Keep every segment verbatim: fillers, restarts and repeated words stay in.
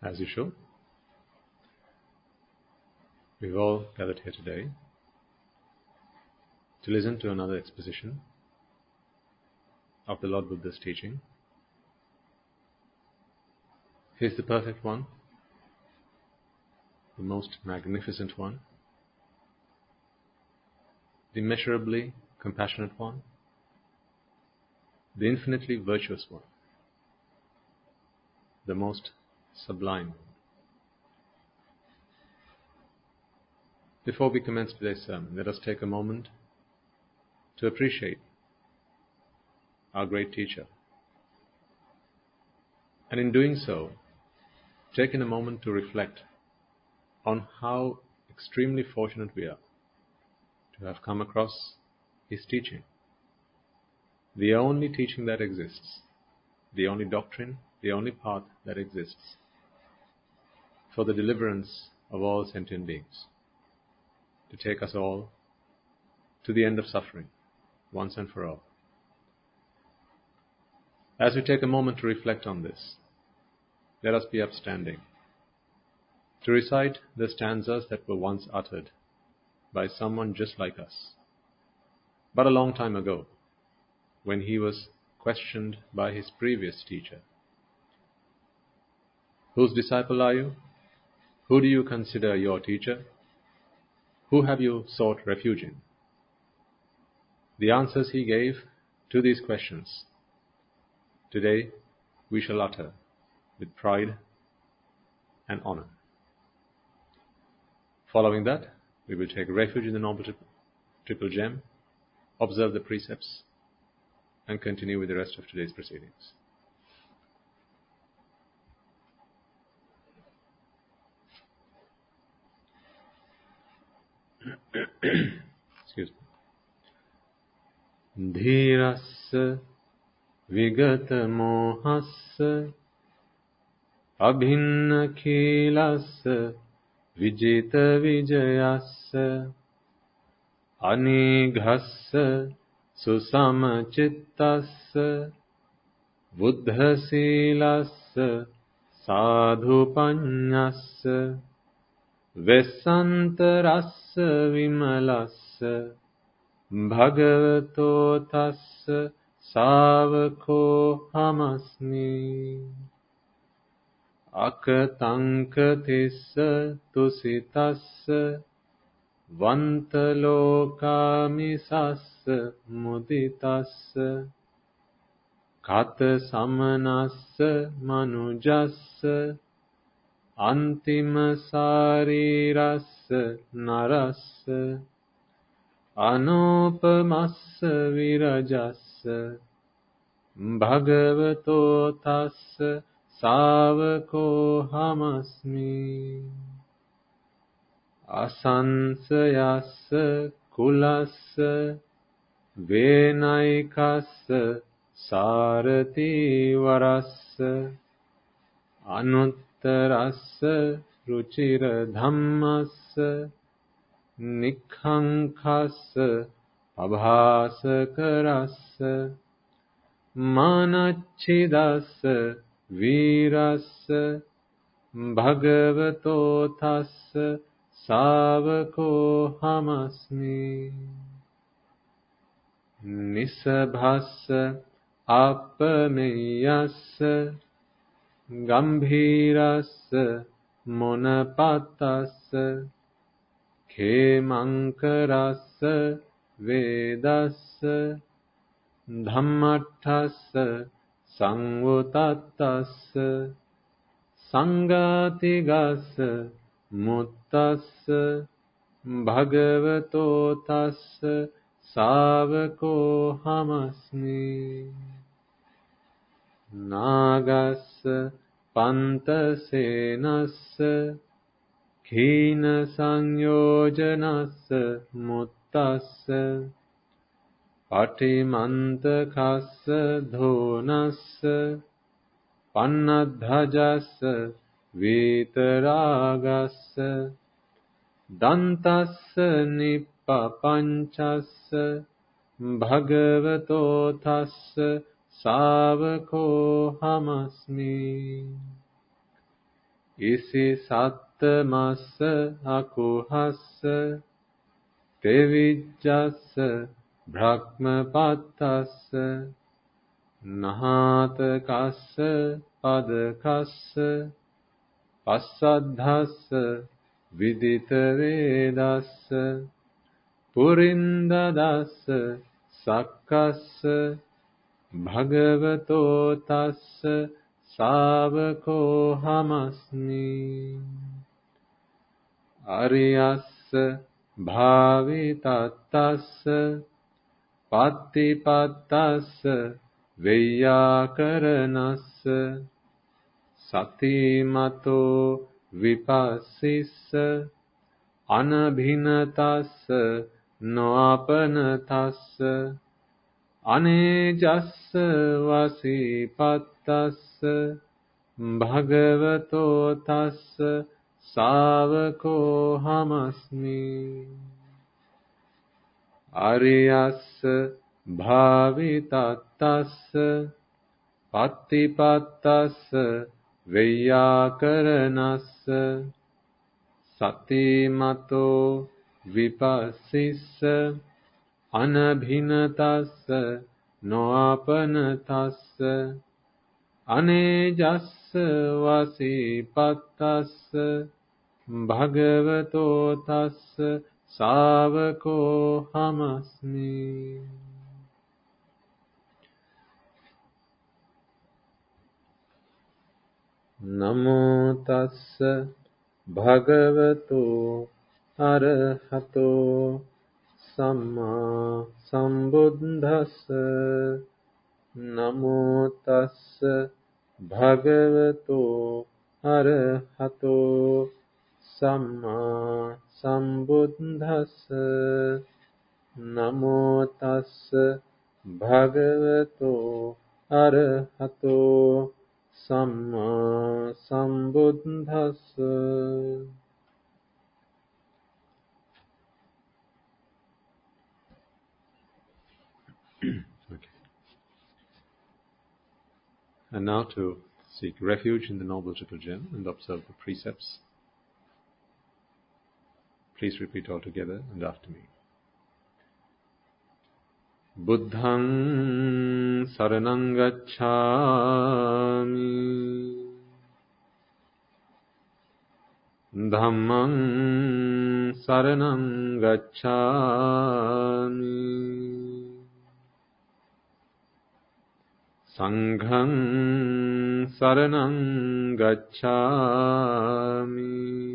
As usual, we've all gathered here today to listen to another exposition of the Lord Buddha's teaching. He is the perfect one, the most magnificent one, the immeasurably compassionate one, the infinitely virtuous one, the most sublime one. Before we commence today's sermon, let us take a moment to appreciate our great teacher. And in doing so, take in a moment to reflect on how extremely fortunate we are to have come across his teaching. The only teaching that exists, the only doctrine, the only path that exists for the deliverance of all sentient beings, to take us all to the end of suffering, once and for all. As we take a moment to reflect on this, let us be upstanding, to recite the stanzas that were once uttered by someone just like us, but a long time ago, when he was questioned by his previous teacher. Whose disciple are you? Who do you consider your teacher? Who have you sought refuge in? The answers he gave to these questions, today we shall utter with pride and honor. Following that, we will take refuge in the Noble Triple Gem, observe the precepts, and continue with the rest of today's proceedings. Excuse me. Dhirassa vigata mohassa abhinna khilassa vijita vijayassa anighassa susamachittassa buddhasilassa sadhupanyassa vesantarassa vimalassa bhagavato tassa savako hamasmi akatanka tusitassa vantalokamissassa muditassa kata samanassa manujassa antima sarirassa narassa anopamassa virajassa bhagavato tassa savako hamasmi asansayassa kulassa venaikassa sarati varassa anuttarassa ruchira dhammassa nikhankassa abhasakarassa manachidassa virassa bhagavato tassa savako hamasmi nisabhassa apameyassa gambhirassa monapatassa khemankarassa vedassa dhammattassa sangutattassa sangatigassa muttassa bhagavato tassa savako hamasmi nagassa pantasenassa khina sanyojanassa muttassa patimantakassa dhonassa pannadhajassa vitaragassa dantassa nippapanchassa bhagavato tassa savako hamasmi isi sattamassa akuhassa tevijjassa brahmapаттassa nahatakassa padakassa passaddhassa viditavedassa purindadassa sakkassa bhagavato tassa savako hamasmi ariyassa bhavitattassa pattipattassa veyakaranassa satimato vipassissa anabhinatassa noapanatassa anejassa vasipattassa bhagavato tassa savako hamasmi ariyassa bhavitattassa pattipattassa veyakaranassa satimato vipassissa anabhinatassa noapanatassa anejassa vasipattassa bhagavato tassa savako hamasmi. Namo tassa bhagavato arahato samma sambuddhassa. Namo tassa bhagavato arahato samma sambuddhassa. Namo tassa bhagavato arahato samma sambuddhassa. Okay. And now to seek refuge in the Noble Triple Gem and observe the precepts. Please repeat all together and after me. Buddhaṃ saraṇaṃ gacchāmi, Dhammaṃ saraṇaṃ gacchāmi, Saṅgham saraṇaṃ gacchāmi,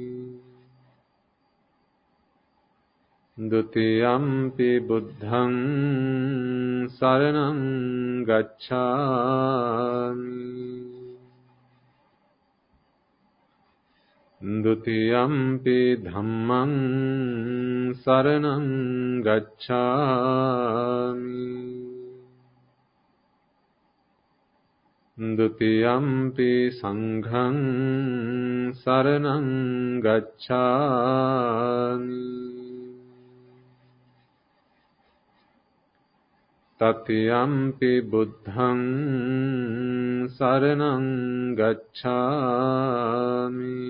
Dutiyampi buddhaṃ saraṇaṃ gacchāmi, Dutiyampi dhammaṃ saraṇaṃ gacchāmi, Dutiyampi saṅgham saraṇaṃ gacchāmi, Tatiyampi buddhaṃ saraṇaṃ gacchāmi,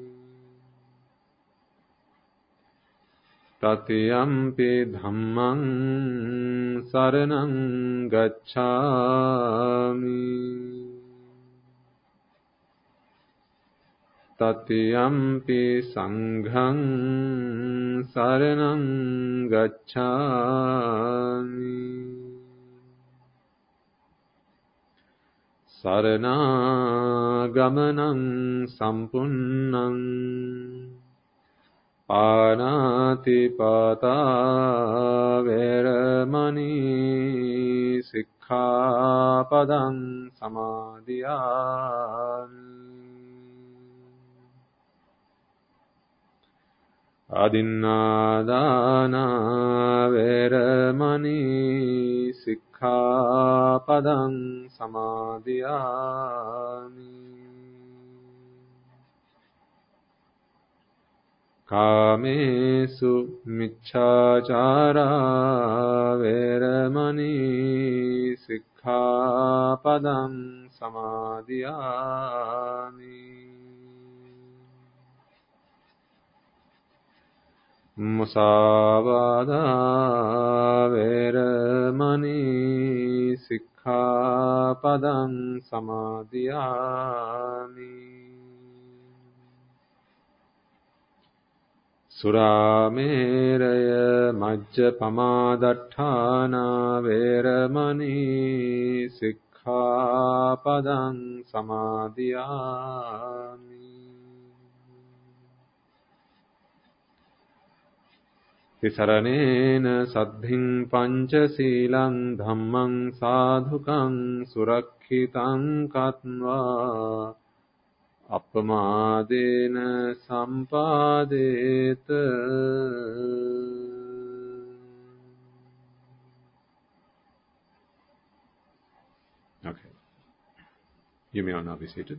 Tatiyampi dhammaṃ saraṇaṃ gacchāmi, Tatiyampi saṅgham saraṇaṃ gacchāmi. Saranagamanaṃ sampunnaṃ pānātipātā veramani sikkhapadam samadhiyāmi. Adinādāna veramani sikkhapadam samadhiyāmi. Kāmesu miccācārā veramani sikkhapadam samadhiyāmi. Musavada veramani sikkhapadang samadhiyami. Surameraya majjapamadatthana veramani sikkhapadang samadhiyami. Tisaranena saddhim panchasilang dhammang sadhukang surakkhitam katva appamadena sampadeta. Okay. You may now be seated.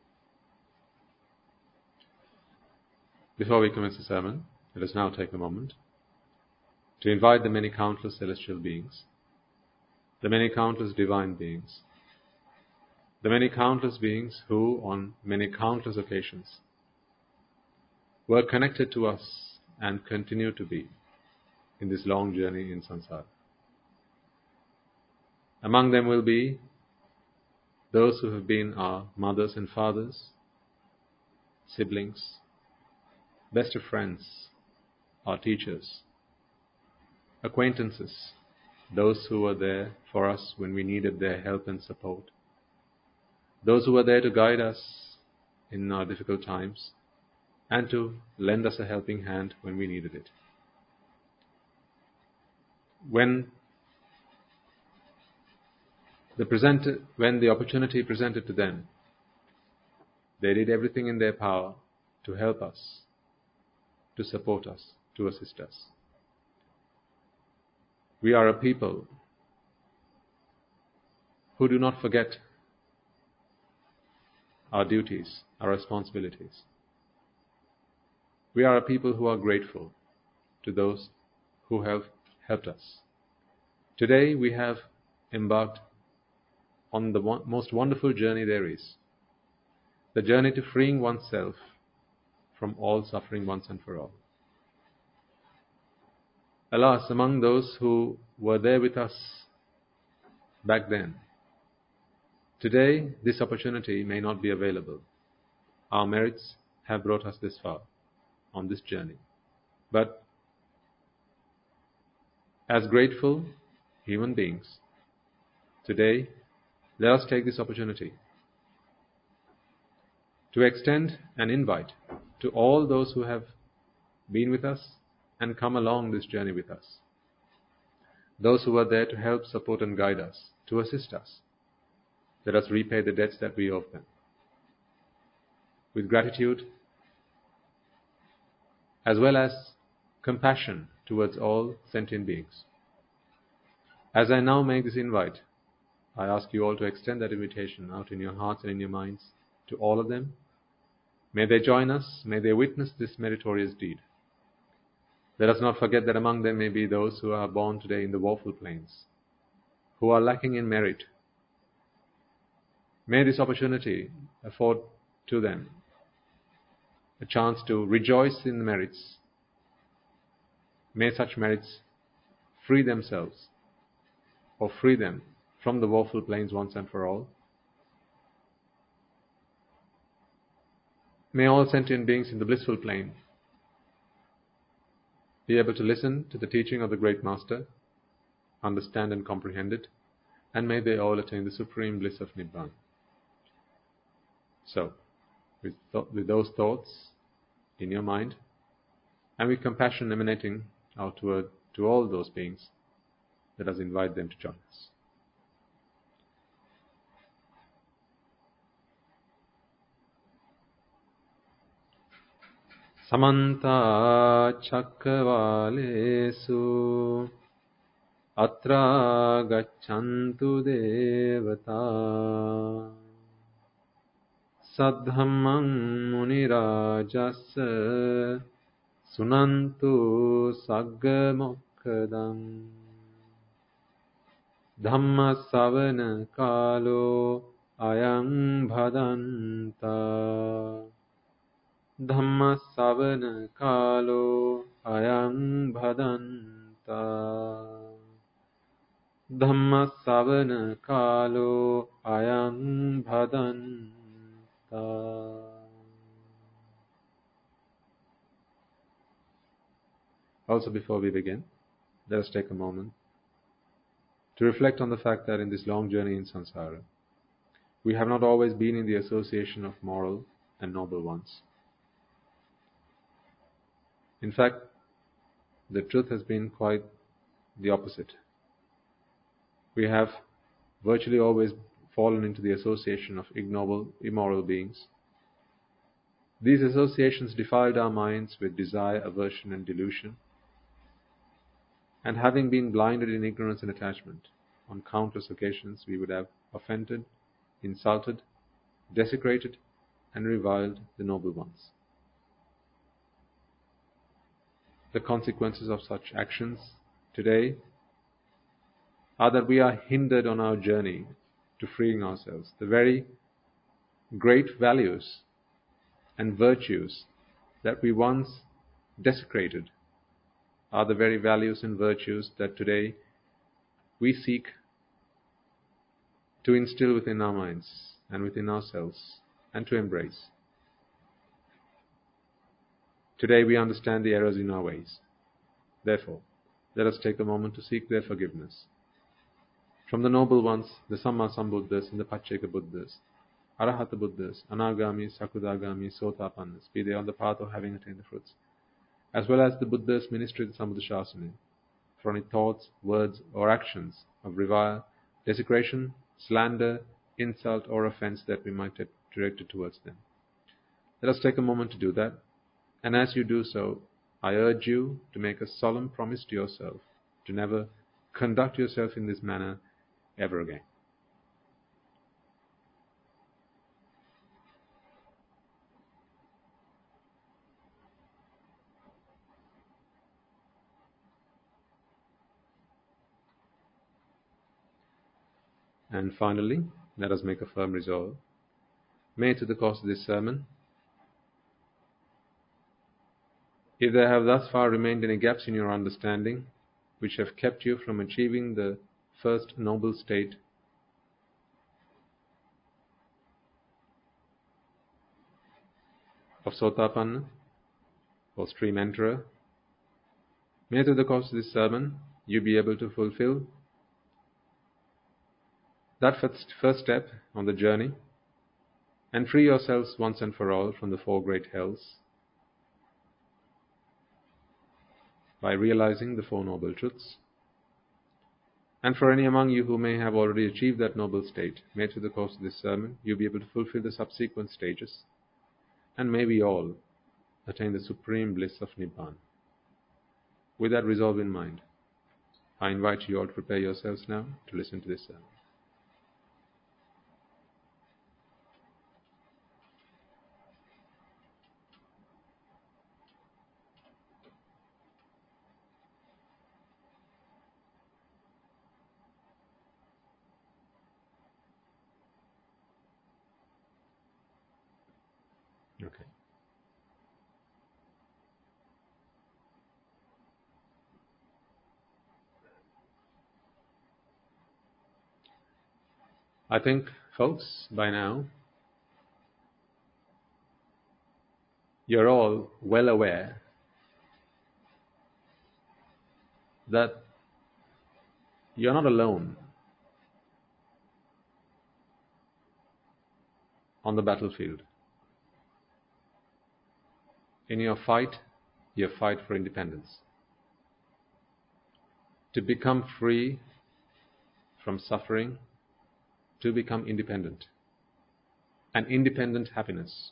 Before we commence the sermon, let us now take a moment to invite the many countless celestial beings, the many countless divine beings, the many countless beings who, on many countless occasions, were connected to us and continue to be in this long journey in samsara. Among them will be those who have been our mothers and fathers, siblings, best of friends, our teachers, acquaintances, those who were there for us when we needed their help and support, those who were there to guide us in our difficult times and to lend us a helping hand when we needed it. When the present, when the opportunity presented to them, they did everything in their power to help us, to support us, to assist us. We are a people who do not forget our duties, our responsibilities. We are a people who are grateful to those who have helped us. Today we have embarked on the one, most wonderful journey there is, the journey to freeing oneself from all suffering once and for all. Alas, among those who were there with us back then, today this opportunity may not be available. Our merits have brought us this far on this journey. But as grateful human beings, today let us take this opportunity to extend an invite to all those who have been with us and come along this journey with us. Those who are there to help, support and guide us, to assist us. Let us repay the debts that we owe them. With gratitude, as well as compassion towards all sentient beings. As I now make this invite, I ask you all to extend that invitation out in your hearts and in your minds to all of them. May they join us, may they witness this meritorious deed. Let us not forget that among them may be those who are born today in the woeful plains, who are lacking in merit. May this opportunity afford to them a chance to rejoice in the merits. May such merits free themselves or free them from the woeful plains once and for all. May all sentient beings in the blissful plane be able to listen to the teaching of the Great Master, understand and comprehend it, and may they all attain the supreme bliss of Nibbana. So, with, th- with those thoughts in your mind, and with compassion emanating out toward to all those beings, let us invite them to join us. Samanta Chakravalesu Atra Gachantu Devata Saddhammam Munirajasa Sunantu Saggamokkadam Dhamma Savana Kalo Ayam Bhadanta Dhamma Savana Kalo ayang bhadanta. Dhamma savana kalo ayang bhadanta. Also, before we begin, let us take a moment to reflect on the fact that in this long journey in samsara, we have not always been in the association of moral and noble ones. In fact, the truth has been quite the opposite. We have virtually always fallen into the association of ignoble, immoral beings. These associations defiled our minds with desire, aversion, and delusion, and having been blinded in ignorance and attachment, on countless occasions we would have offended, insulted, desecrated, and reviled the noble ones. The consequences of such actions today are that we are hindered on our journey to freeing ourselves. The very great values and virtues that we once desecrated are the very values and virtues that today we seek to instill within our minds and within ourselves and to embrace. Today we understand the errors in our ways. Therefore, let us take a moment to seek their forgiveness. From the noble ones, the Samma Sambuddhas and the Pacceka Buddhas, Arahata Buddhas, Anagami, Sakudagami, Sotapannas, be they on the path of having attained the fruits, as well as the Buddhas ministry of the Sambuddha Shasana, for any thoughts, words, or actions of revile, desecration, slander, insult, or offense that we might have directed towards them. Let us take a moment to do that, and as you do so, I urge you to make a solemn promise to yourself to never conduct yourself in this manner ever again. And finally, let us make a firm resolve. May, to the course of this sermon, if there have thus far remained any gaps in your understanding which have kept you from achieving the first noble state of Sotapanna or stream enterer, may through the course of this sermon you be able to fulfill that first, first step on the journey and free yourselves once and for all from the four great hells by realizing the Four Noble Truths. And for any among you who may have already achieved that noble state, may through the course of this sermon you be able to fulfill the subsequent stages, and may we all attain the supreme bliss of Nibbana. With that resolve in mind, I invite you all to prepare yourselves now to listen to this sermon. Okay. I think, folks, by now, you're all well aware that you're not alone on the battlefield. In your fight, your fight for independence. To become free from suffering, to become independent. An independent happiness.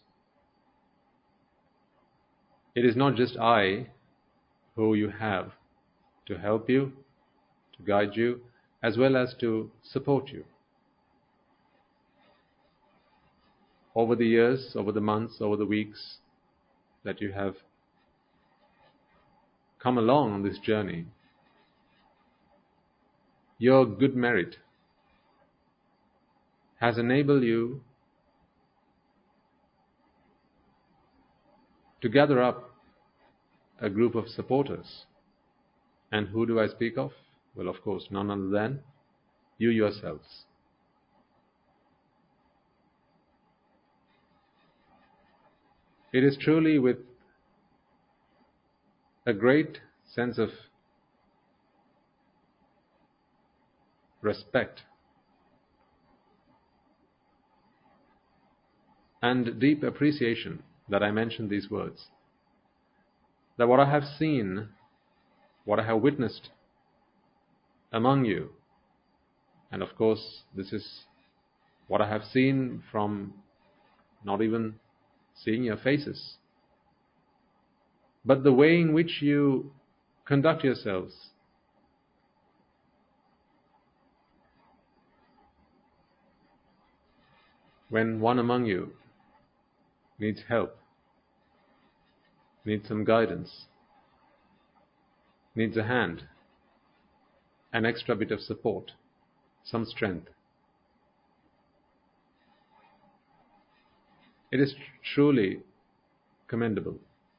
It is not just I who you have to help you, to guide you, as well as to support you. Over the years, over the months, over the weeks that you have come along on this journey, your good merit has enabled you to gather up a group of supporters. And who do I speak of? Well, of course, none other than you yourselves. It is truly with a great sense of respect and deep appreciation that I mention these words. That what I have seen, what I have witnessed among you, and of course this is what I have seen from not even seeing your faces, but the way in which you conduct yourselves, when one among you needs help, needs some guidance, needs a hand, an extra bit of support, some strength. It is truly commendable.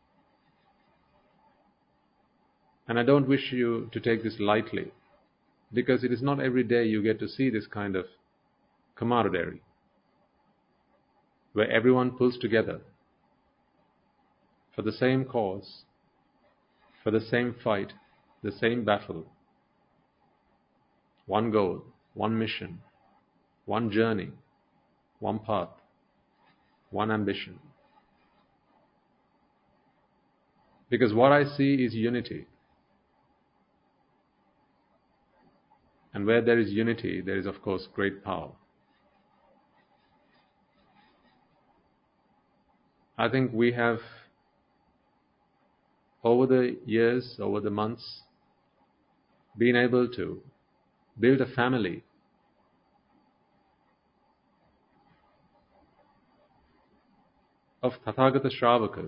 And I don't wish you to take this lightly, because it is not every day you get to see this kind of camaraderie, where everyone pulls together for the same cause, for the same fight, the same battle, one goal, one mission, one journey, one path, one ambition. Because what I see is unity. And where there is unity, there is of course great power. I think we have, over the years, over the months, been able to build a family of Tathagata Shravakas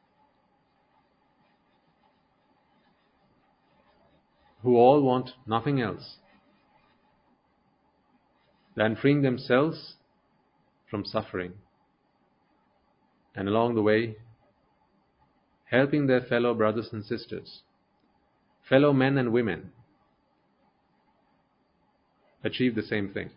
who all want nothing else than freeing themselves from suffering, and along the way helping their fellow brothers and sisters, fellow men and women, achieve the same thing.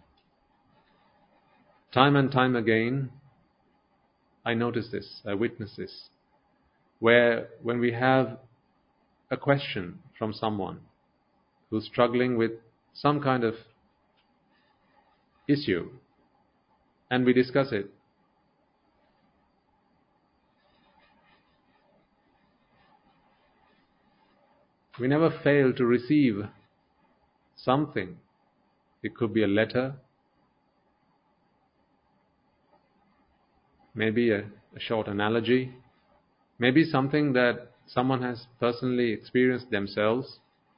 Time and time again, I notice this, I witness this, where when we have a question from someone who's struggling with some kind of issue, and we discuss it, we never fail to receive something. It could be a letter, maybe a, a short analogy, maybe something that someone has personally experienced themselves,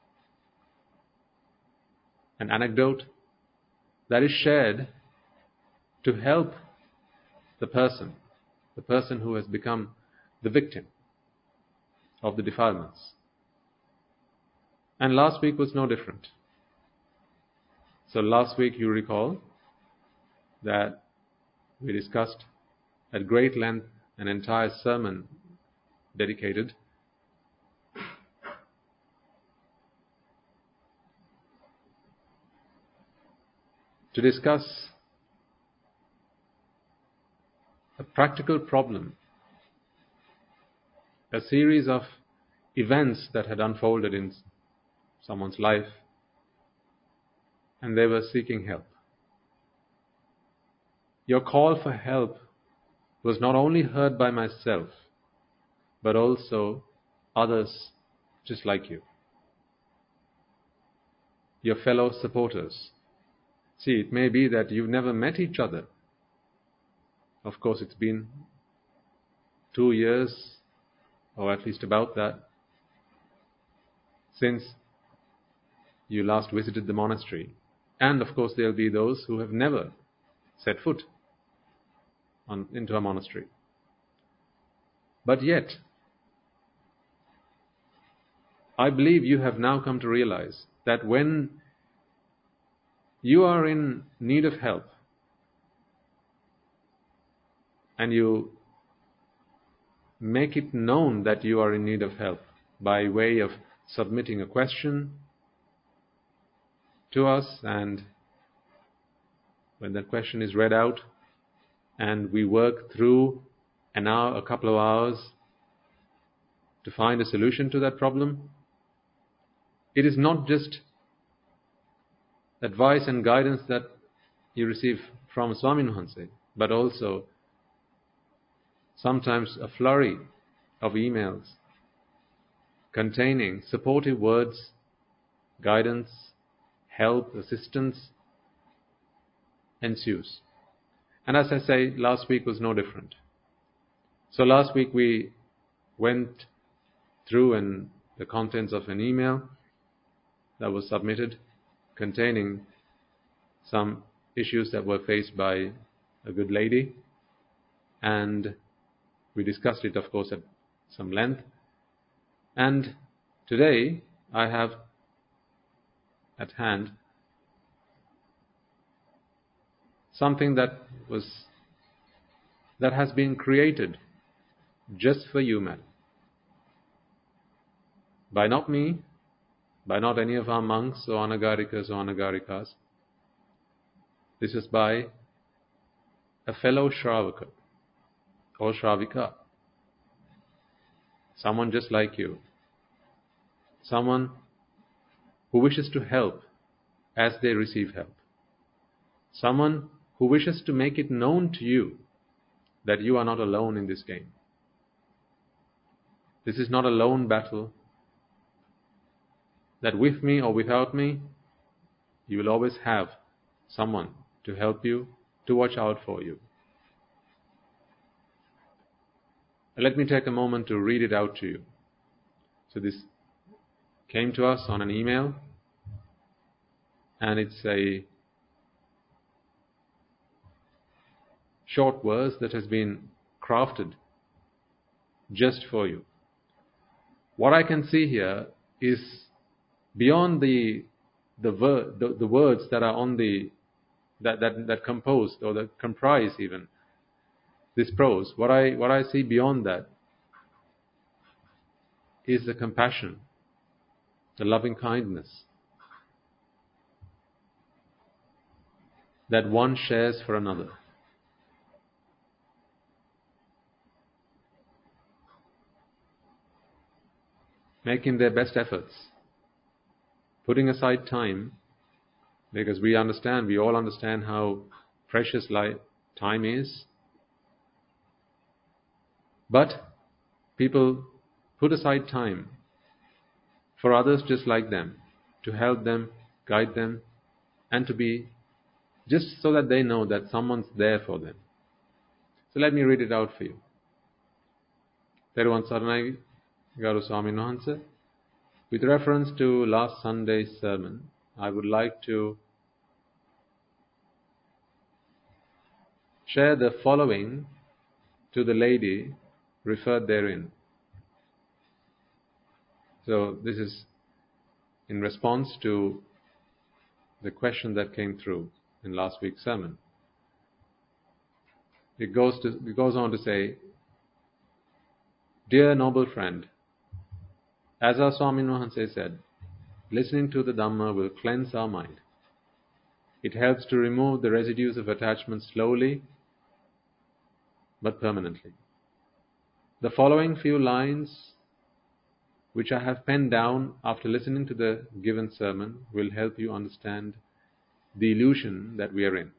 an anecdote that is shared to help the person, the person who has become the victim of the defilements. And last week was no different. So last week you recall that we discussed at great length an entire sermon dedicated to discuss a practical problem, a series of events that had unfolded in someone's life, and they were seeking help. Your call for help was not only heard by myself, but also others just like you, your fellow supporters. See, it may be that you've never met each other. Of course, it's been two years, or at least about that, since you last visited the monastery. And of course, there will be those who have never set foot on, into a monastery. But yet, I believe you have now come to realize that when you are in need of help, and you make it known that you are in need of help, by way of submitting a question to us, and when that question is read out and we work through an hour, a couple of hours to find a solution to that problem, it is not just advice and guidance that you receive from Swami Nuhanse, but also sometimes a flurry of emails containing supportive words, guidance, help, assistance ensues. And as I say, last week was no different. So last week we went through and the contents of an email that was submitted containing some issues that were faced by a good lady, and we discussed it, of course, at some length. And today I have at hand something that was that has been created just for you, madam, by not me, by not any of our monks or anagarikas or anagarikas. This is by a fellow Shravaka or Shravika, someone just like you, someone who wishes to help as they receive help, someone who wishes to make it known to you that you are not alone in this game. This is not a lone battle, that with me or without me, you will always have someone to help you, to watch out for you. Let me take a moment to read it out to you. So this came to us on an email, and it's a short verse that has been crafted just for you. What I can see here is beyond the the, ver, the, the words that are on the that, that that compose or that comprise even this prose. What I what I see beyond that is the compassion, the loving kindness that one shares for another. Making their best efforts, putting aside time, because we understand, we all understand how precious life, time is. But people put aside time for others just like them, to help them, guide them, and to be, just so that they know that someone's there for them. So let me read it out for you. Theruvan Saranai, Garu Swami Nuhanse. With reference to last Sunday's sermon, I would like to share the following to the lady referred therein. So this is in response to the question that came through in last week's sermon. It goes to, it goes on to say, "Dear noble friend, as our Swami Nuhanse said, listening to the Dhamma will cleanse our mind. It helps to remove the residues of attachment slowly but permanently. The following few lines, which I have penned down after listening to the given sermon, will help you understand the illusion that we are in."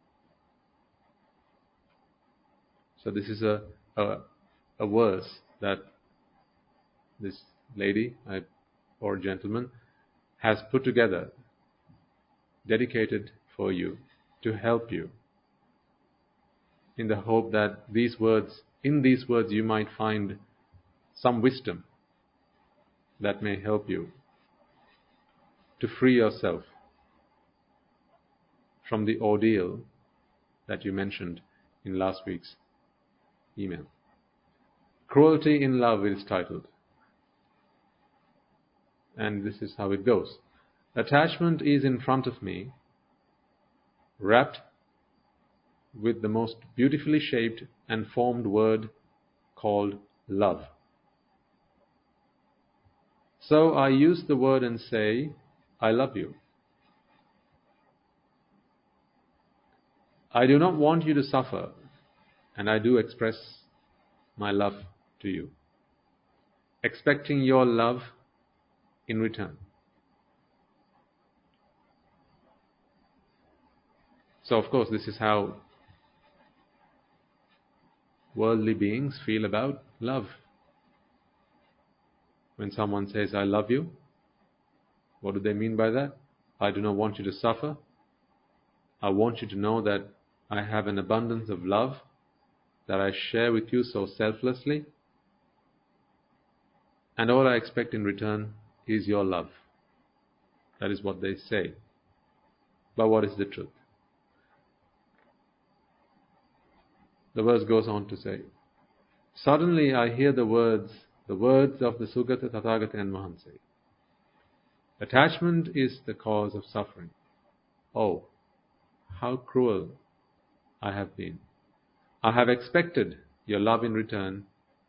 So this is a, a, a verse that this lady or gentleman has put together, dedicated for you, to help you, in the hope that these words, in these words you might find some wisdom that may help you to free yourself from the ordeal that you mentioned in last week's email. Cruelty in Love is titled. And this is how it goes. Attachment is in front of me, wrapped with the most beautifully shaped and formed word called love. So I use the word and say, I love you. I do not want you to suffer, and I do express my love to you, expecting your love in return. So, of course, this is how worldly beings feel about love. When someone says, I love you, what do they mean by that? I do not want you to suffer. I want you to know that I have an abundance of love that I share with you so selflessly, and all I expect in return is your love. That is what they say. But what is the truth? The verse goes on to say, suddenly I hear the words, the words of the Sugata Tathagata and Mahansa. Attachment is the cause of suffering. Oh, how cruel I have been. I have expected your love in return,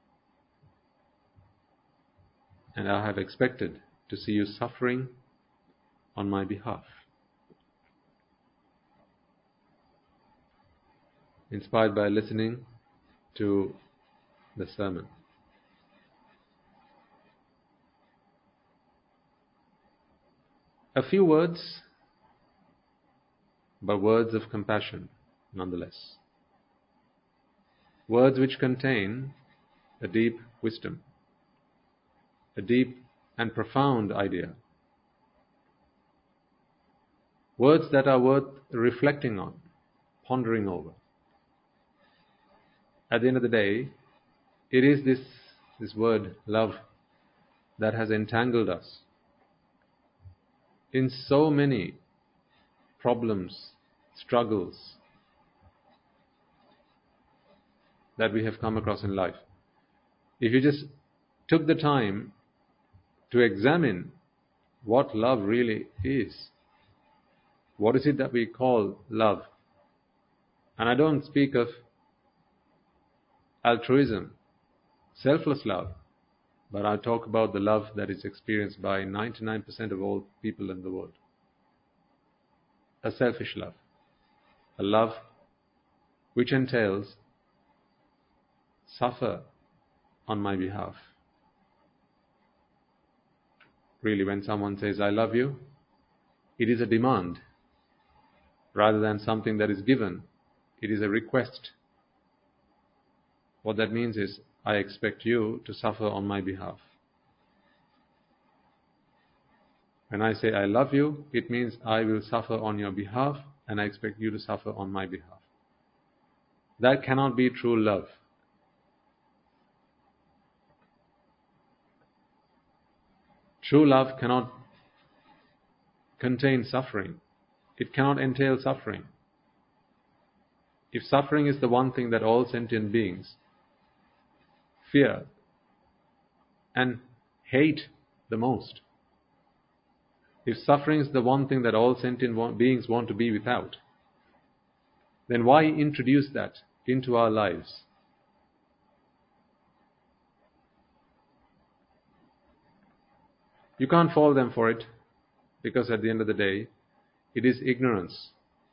and I have expected to see you suffering on my behalf. Inspired by listening to the sermon. A few words, but words of compassion nonetheless. Words which contain a deep wisdom, a deep and profound idea. Words that are worth reflecting on, pondering over. At the end of the day, it is this, this word, love, that has entangled us in so many problems, struggles that we have come across in life. If you just took the time to examine what love really is, what is it that we call love? And I don't speak of altruism, selfless love, but I talk about the love that is experienced by ninety-nine percent of all people in the world. A selfish love. A love which entails suffer on my behalf. Really, when someone says, I love you, it is a demand rather than something that is given. It is a request. What that means is, I expect you to suffer on my behalf. When I say I love you, it means I will suffer on your behalf, and I expect you to suffer on my behalf. That cannot be true love. True love cannot contain suffering. It cannot entail suffering. If suffering is the one thing that all sentient beings fear and hate the most, if suffering is the one thing that all sentient beings want to be without, then why introduce that into our lives? You can't fault them for it, because at the end of the day, it is ignorance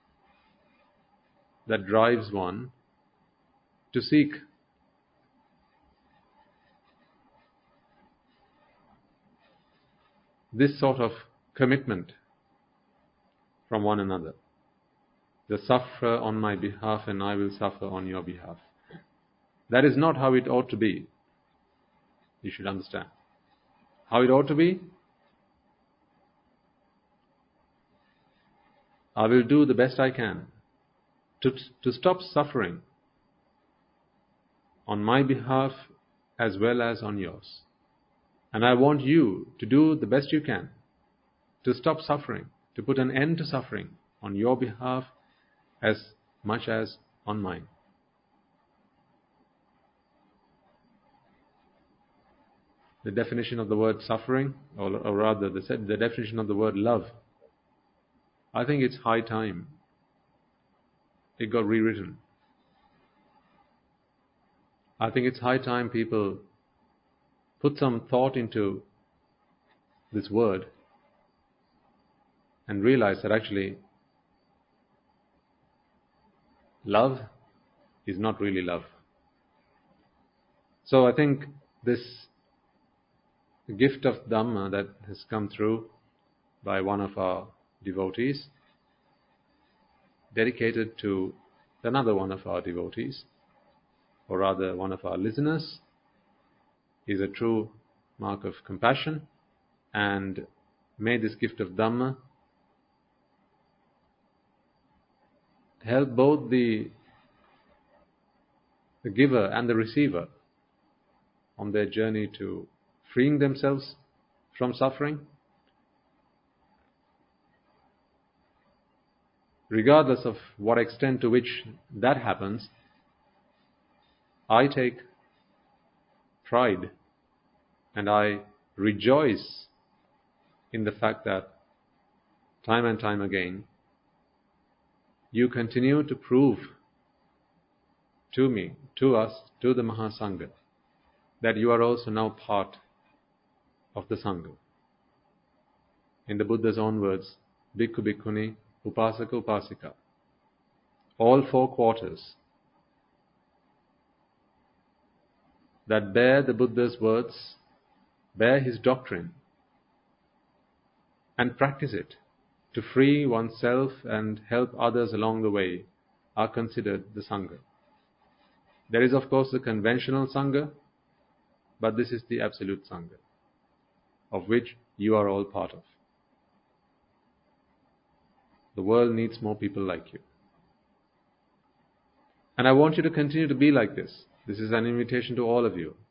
that drives one to seek this sort of commitment from one another. The suffer on my behalf and I will suffer on your behalf. That is not how it ought to be. You should understand. How it ought to be? I will do the best I can to, to stop suffering on my behalf as well as on yours. And I want you to do the best you can to stop suffering, to put an end to suffering on your behalf as much as on mine. The definition of the word suffering, or, or rather the, the definition of the word love, I think it's high time it got rewritten. I think it's high time people put some thought into this word and realize that actually love is not really love. So I think this gift of Dhamma that has come through by one of our devotees, dedicated to another one of our devotees, or rather one of our listeners, is a true mark of compassion, and may this gift of Dhamma help both the, the giver and the receiver on their journey to freeing themselves from suffering. Regardless of what extent to which that happens, I take pride and I rejoice in the fact that time and time again you continue to prove to me, to us, to the Mahasangha, that you are also now part of the Sangha. In the Buddha's own words, Bhikkhu Bhikkhuni, Upasaka Upasika, all four quarters that bear the Buddha's words, bear his doctrine, and practice it to free oneself and help others along the way, are considered the Sangha. There is of course the conventional Sangha, but this is the absolute Sangha, of which you are all part of. The world needs more people like you. And I want you to continue to be like this. This is an invitation to all of you.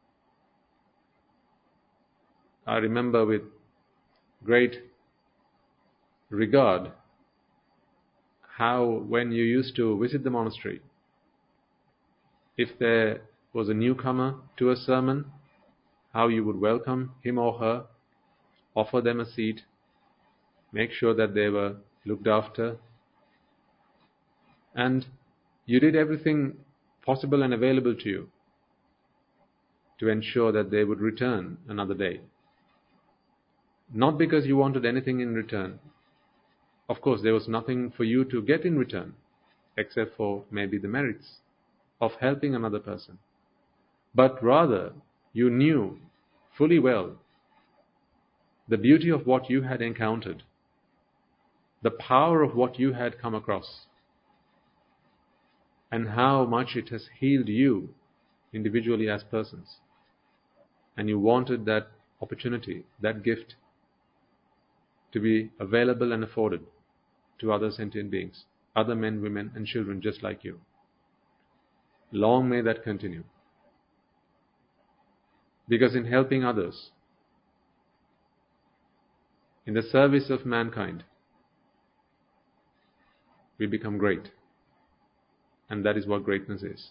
I remember with great regard how when you used to visit the monastery, if there was a newcomer to a sermon, how you would welcome him or her, offer them a seat, make sure that they were looked after, and you did everything possible and available to you to ensure that they would return another day. Not because you wanted anything in return. Of course, there was nothing for you to get in return, except for maybe the merits of helping another person. But rather, you knew fully well the beauty of what you had encountered, the power of what you had come across, and how much it has healed you individually as persons. And you wanted that opportunity, that gift, to be available and afforded to other sentient beings, other men, women, and children just like you. Long may that continue. Because in helping others, in the service of mankind, we become great. And that is what greatness is.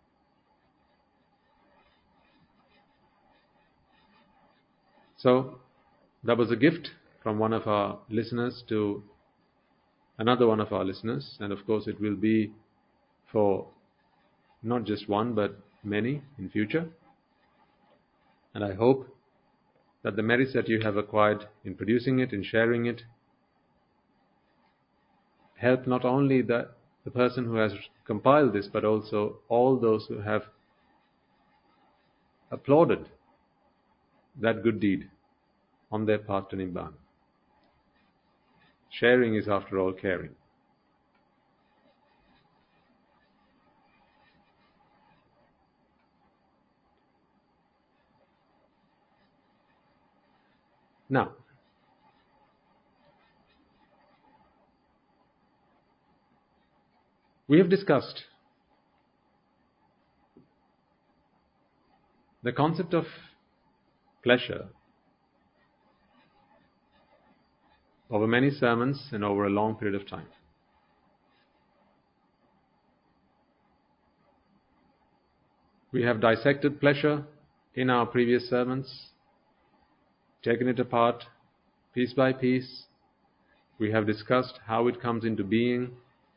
So, that was a gift from one of our listeners to another one of our listeners, and of course it will be for not just one but many in future. And I hope that the merits that you have acquired in producing it, in sharing it, help not only the, the person who has compiled this, but also all those who have applauded that good deed on their path to Nibbana. Sharing is after all caring. Now, we have discussed the concept of pleasure over many sermons and over a long period of time. We have dissected pleasure in our previous sermons, taken it apart piece by piece. We have discussed how it comes into being,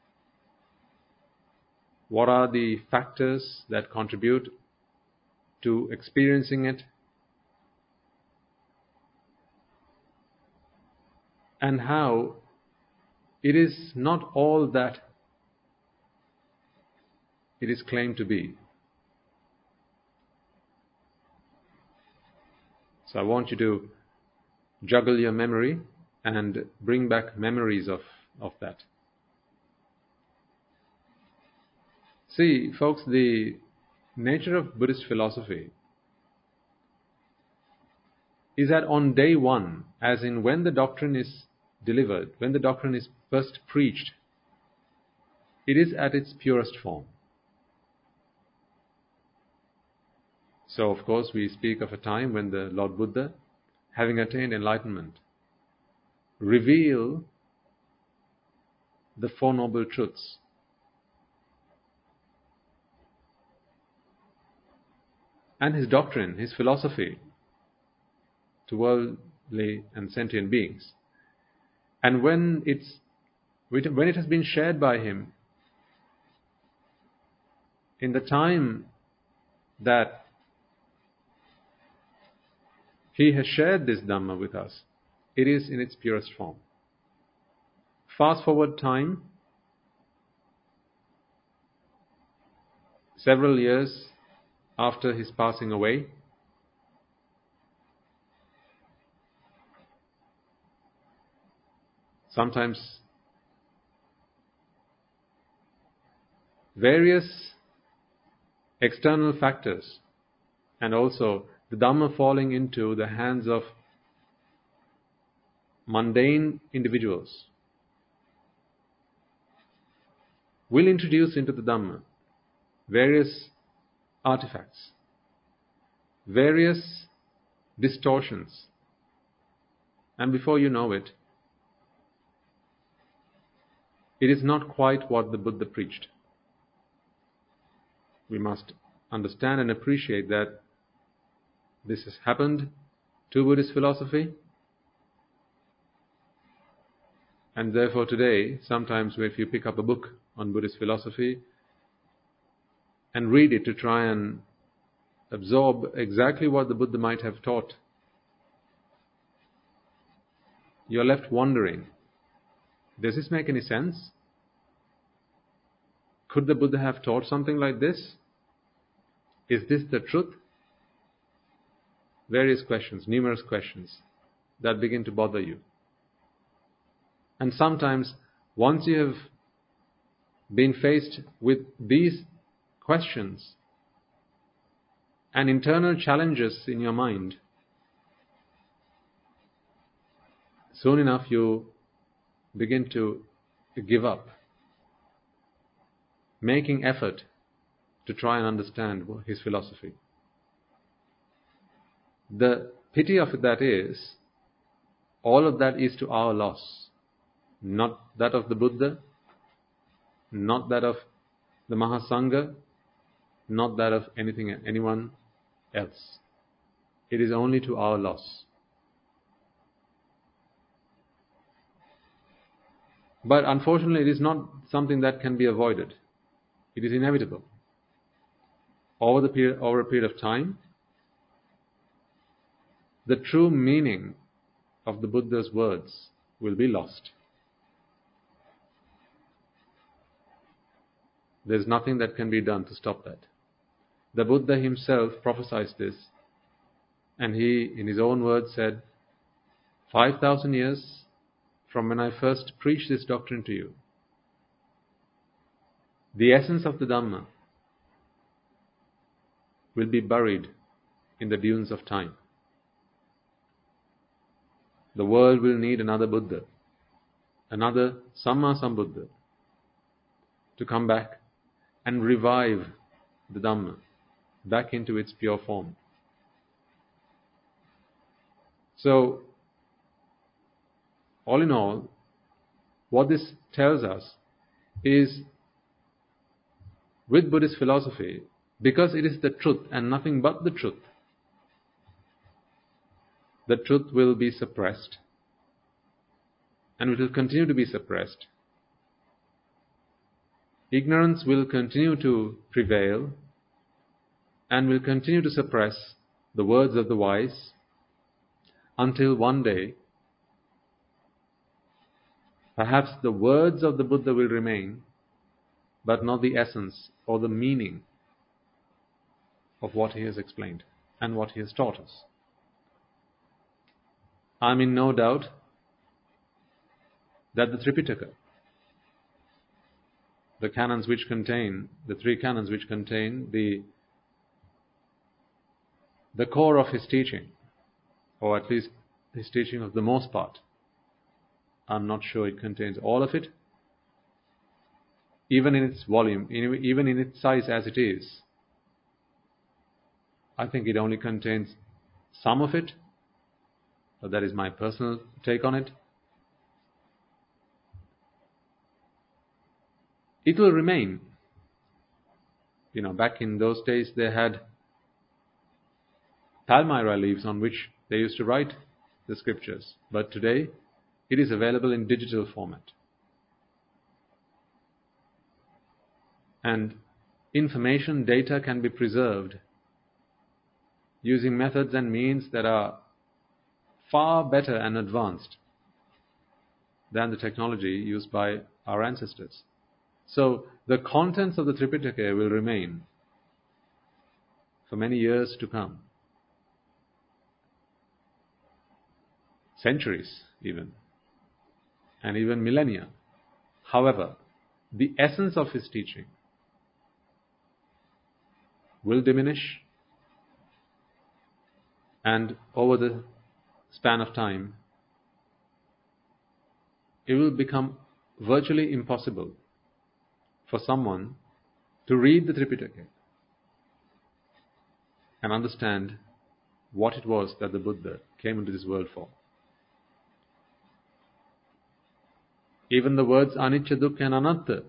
what are the factors that contribute to experiencing it, and how it is not all that it is claimed to be. So I want you to juggle your memory and bring back memories of, of that. See, folks, the nature of Buddhist philosophy is that on day one, as in when the doctrine is delivered, when the doctrine is first preached, it is at its purest form. So, of course, we speak of a time when the Lord Buddha, having attained enlightenment, revealed the Four Noble Truths. And his doctrine, his philosophy to worldly and sentient beings. And when it's when it has been shared by him, in the time that he has shared this Dhamma with us, it is in its purest form. Fast forward time, several years after his passing away, sometimes various external factors and also the Dhamma falling into the hands of mundane individuals will introduce into the Dhamma various artifacts, various distortions, and before you know it, it is not quite what the Buddha preached. We must understand and appreciate that this has happened to Buddhist philosophy, and therefore today, sometimes if you pick up a book on Buddhist philosophy and read it to try and absorb exactly what the Buddha might have taught, you're left wondering, does this make any sense? Could the Buddha have taught something like this? Is this the truth? Various questions, numerous questions that begin to bother you. And sometimes, once you have been faced with these questions and internal challenges in your mind, soon enough you begin to give up, making effort to try and understand his philosophy. The pity of that is, all of that is to our loss, not that of the Buddha, not that of the Mahasangha, not that of anything, anyone else. It is only to our loss. But unfortunately, it is not something that can be avoided. It is inevitable. Over the period, over a period of time, the true meaning of the Buddha's words will be lost. There is nothing that can be done to stop that. The Buddha himself prophesied this, and he, in his own words, said, five thousand years from when I first preached this doctrine to you, the essence of the Dhamma will be buried in the dunes of time. The world will need another Buddha, another Samma Sambuddha, to come back and revive the Dhamma back into its pure form. So, all in all, what this tells us is, with Buddhist philosophy, because it is the truth and nothing but the truth, the truth will be suppressed, and it will continue to be suppressed. Ignorance will continue to prevail and will continue to suppress the words of the wise until one day Perhaps the words of the Buddha will remain, but not the essence or the meaning of what he has explained and what he has taught us. I'm in no doubt that the Tripitaka, the canons which contain, the three canons which contain the, the core of his teaching, or at least his teaching of the most part, I'm not sure it contains all of it, even in its volume, even in its size as it is. I think it only contains some of it, but that is my personal take on it. It will remain. You know, back in those days they had palmyra leaves on which they used to write the scriptures, but today it is available in digital format. And information, data can be preserved using methods and means that are far better and advanced than the technology used by our ancestors. So the contents of the Tripitaka will remain for many years to come. Centuries even. And even millennia. However, the essence of his teaching will diminish, and over the span of time, it will become virtually impossible for someone to read the Tripitaka and understand what it was that the Buddha came into this world for. Even the words anicca, dukkha and anatta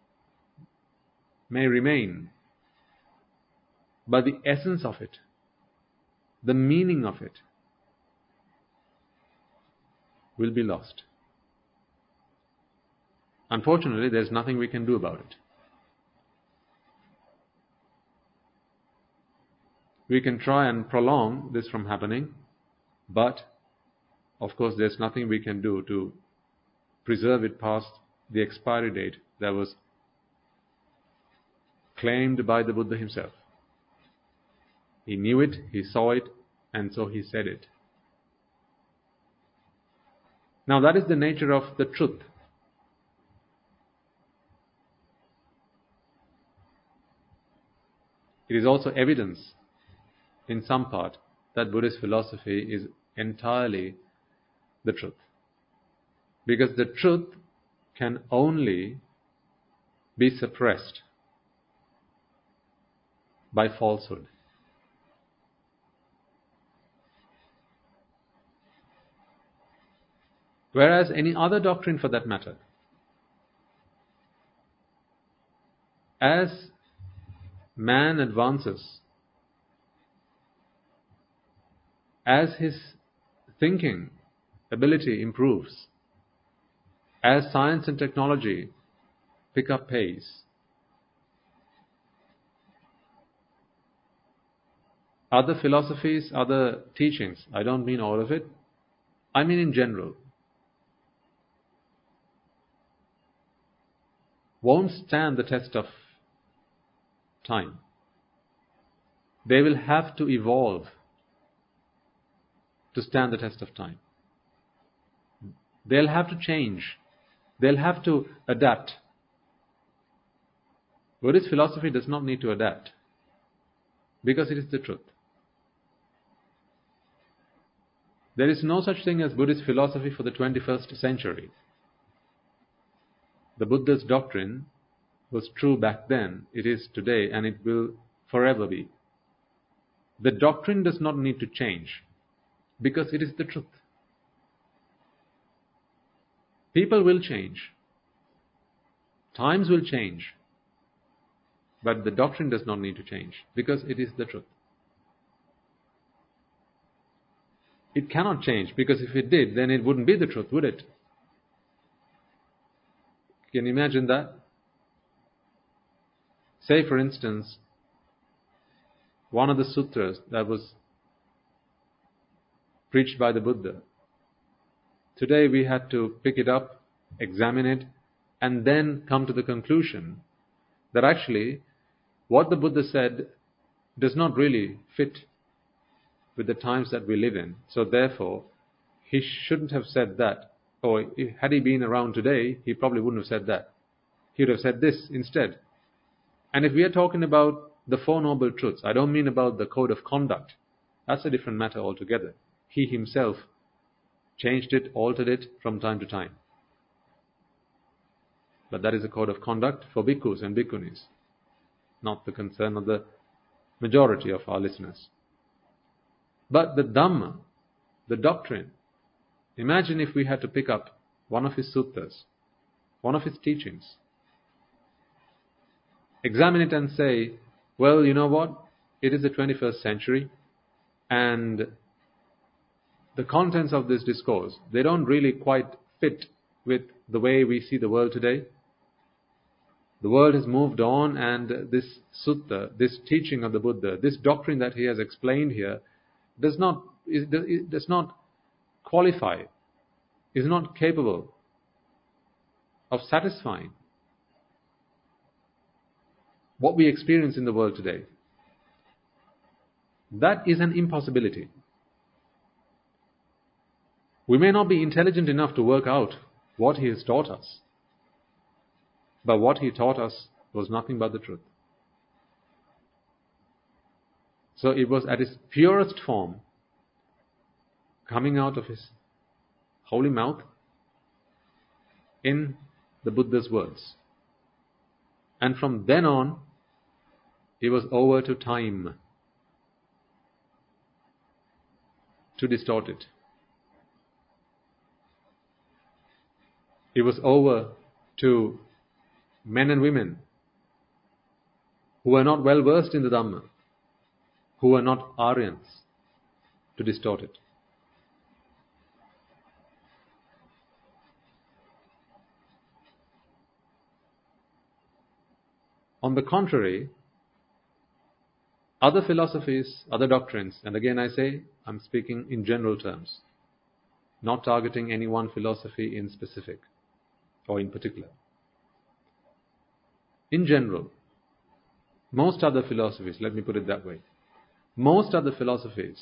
may remain, but the essence of it, the meaning of it, will be lost. Unfortunately, there's nothing we can do about it. We can try and prolong this from happening, but of course there's nothing we can do to preserve it past the expiry date that was claimed by the Buddha himself. He knew it, he saw it, and so he said it. Now that is the nature of the truth. It is also evidence, in some part, that Buddhist philosophy is entirely the truth. Because the truth can only be suppressed by falsehood. Whereas any other doctrine for that matter, as man advances, as his thinking ability improves, as science and technology pick up pace, other philosophies, other teachings, I don't mean all of it, I mean in general, won't stand the test of time. They will have to evolve to stand the test of time. They'll have to change. They'll have to adapt. Buddhist philosophy does not need to adapt because it is the truth. There is no such thing as Buddhist philosophy for the twenty-first century. The Buddha's doctrine was true back then, it is today, and it will forever be. The doctrine does not need to change because it is the truth. People will change. Times will change. But the doctrine does not need to change because it is the truth. It cannot change because if it did, then it wouldn't be the truth, would it? Can you imagine that? Say, for instance, one of the sutras that was preached by the Buddha. Today we had to pick it up examine it, and then come to the conclusion that actually what the Buddha said does not really fit with the times that we live in. So therefore, he shouldn't have said that. Or had he been around today, he probably wouldn't have said that. He would have said this instead. And if we are talking about the Four Noble Truths, I don't mean about the code of conduct. That's a different matter altogether. He himself changed it, altered it from time to time. But that is a code of conduct for bhikkhus and bhikkhunis, not the concern of the majority of our listeners. But the Dhamma, the doctrine, imagine if we had to pick up one of his suttas, one of his teachings, examine it and say, well, you know what? It is the twenty-first century, and the contents of this discourse, they don't really quite fit with the way we see the world today. The world has moved on, and this sutta, this teaching of the Buddha, this doctrine that he has explained here, does not, it does not qualify, is not capable of satisfying what we experience in the world today. That is an impossibility. We may not be intelligent enough to work out what he has taught us, but what he taught us was nothing but the truth. So it was at its purest form, coming out of his holy mouth in the Buddha's words. And from then on, it was over to time to distort it. It was over to men and women who were not well versed in the Dhamma, who were not Aryans, to distort it. On the contrary, other philosophies, other doctrines, and again I say, I'm speaking in general terms, not targeting any one philosophy in specific or in particular. In general, most other philosophies, let me put it that way, most other philosophies,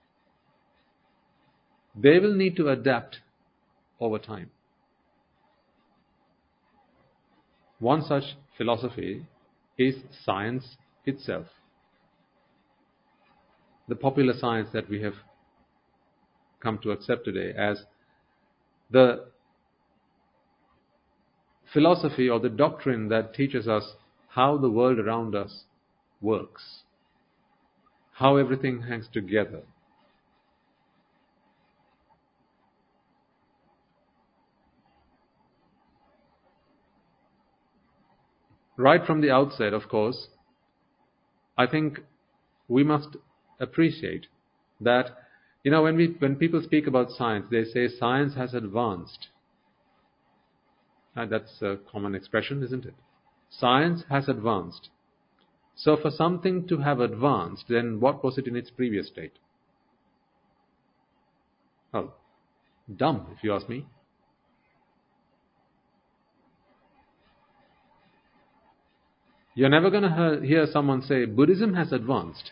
they will need to adapt over time. One such philosophy is science itself. The popular science that we have come to accept today as the philosophy or the doctrine that teaches us how the world around us works, how everything hangs together. Right from the outset, of course, I think we must appreciate that, you know, when we when people speak about science, they say science has advanced. And that's a common expression, isn't it? Science has advanced. So for something to have advanced, then what was it in its previous state? Well, dumb, if you ask me. You're never going to hear someone say, Buddhism has advanced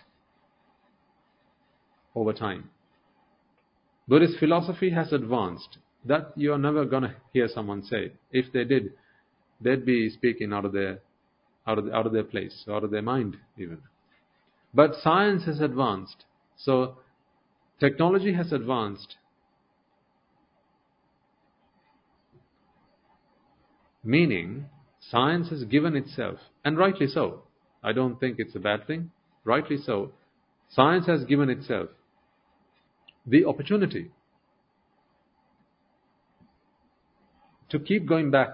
over time. Buddhist philosophy has advanced. That you're never going to hear someone say. If they did, they'd be speaking out of their out of, out of their place, out of their mind even. But science has advanced. So technology has advanced. Meaning, science has given itself, and rightly so. I don't think it's a bad thing. Rightly so. Science has given itself the opportunity to keep going back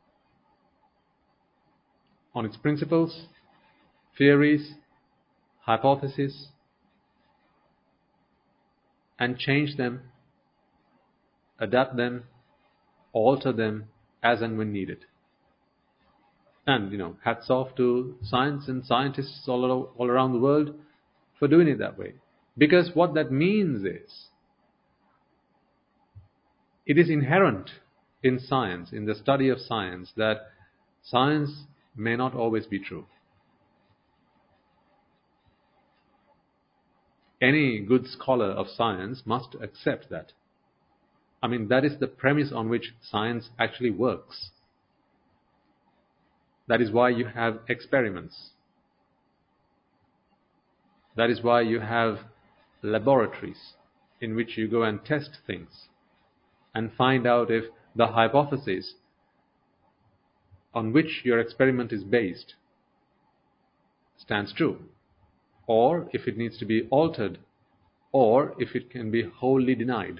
on its principles, theories, hypotheses, and change them, adapt them, alter them as and when needed. And, you know, hats off to science and scientists all, all around the world for doing it that way. Because what that means is, it is inherent in science, in the study of science, that science may not always be true. Any good scholar of science must accept that. I mean, that is the premise on which science actually works. That is why you have experiments. That is why you have laboratories in which you go and test things and find out if the hypothesis on which your experiment is based stands true, or if it needs to be altered, or if it can be wholly denied.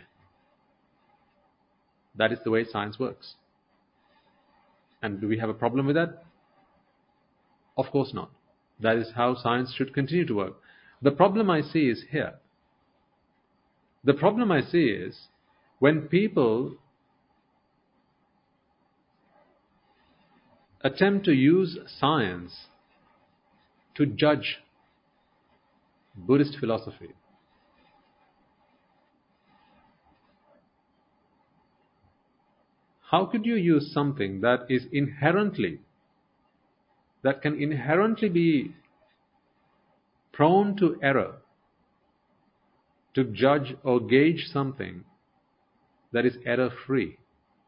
That is the way science works. And do we have a problem with that? Of course not. That is how science should continue to work. The problem I see is here. The problem I see is when people attempt to use science to judge Buddhist philosophy. How could you use something that is inherently, that can inherently be prone to error, to judge or gauge something that is error-free?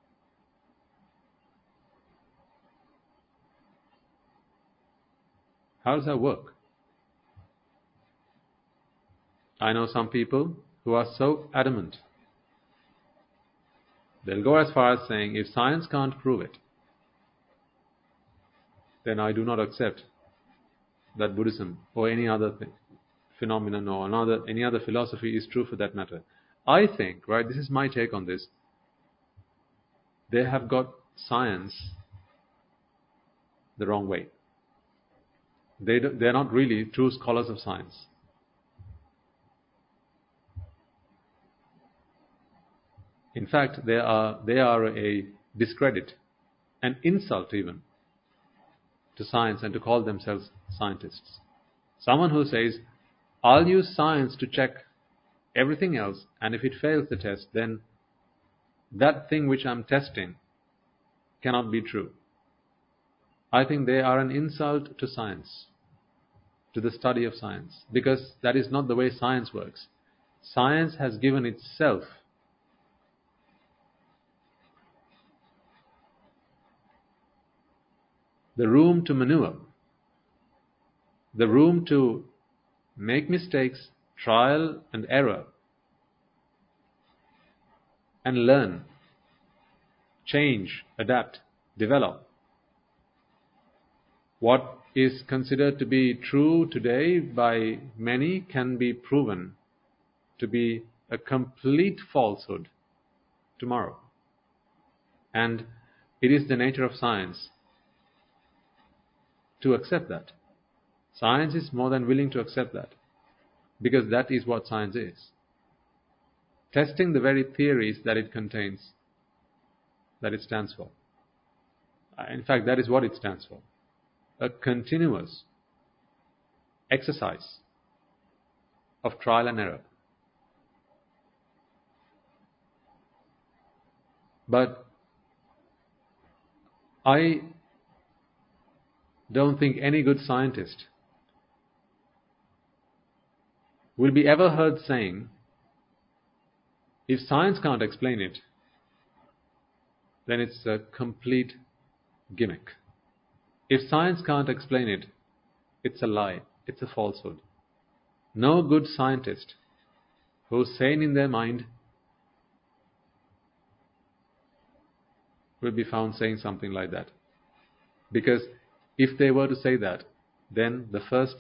How does that work? I know some people who are so adamant. They'll go as far as saying, if science can't prove it, then I do not accept that Buddhism or any other thing, phenomenon or another, any other philosophy is true for that matter. I think, right, this is my take on this, they have got science the wrong way. They do, they're not really true scholars of science. In fact, they are, they are a discredit, an insult even, to science and to call themselves scientists. Someone who says, I'll use science to check everything else, and if it fails the test, then that thing which I'm testing cannot be true. I think they are an insult to science, to the study of science, because that is not the way science works. Science has given itself the room to maneuver, the room to make mistakes, trial and error, and learn, change, adapt, develop. What is considered to be true today by many can be proven to be a complete falsehood tomorrow. And it is the nature of science to accept that. Science is more than willing to accept that, because that is what science is. Testing the very theories that it contains, that it stands for. In fact, that is what it stands for. A continuous exercise of trial and error. But I don't think any good scientist will be ever heard saying, if science can't explain it, then it's a complete gimmick. If science can't explain it, it's a lie, it's a falsehood. No good scientist who's sane in their mind will be found saying something like that. Because if they were to say that, then the first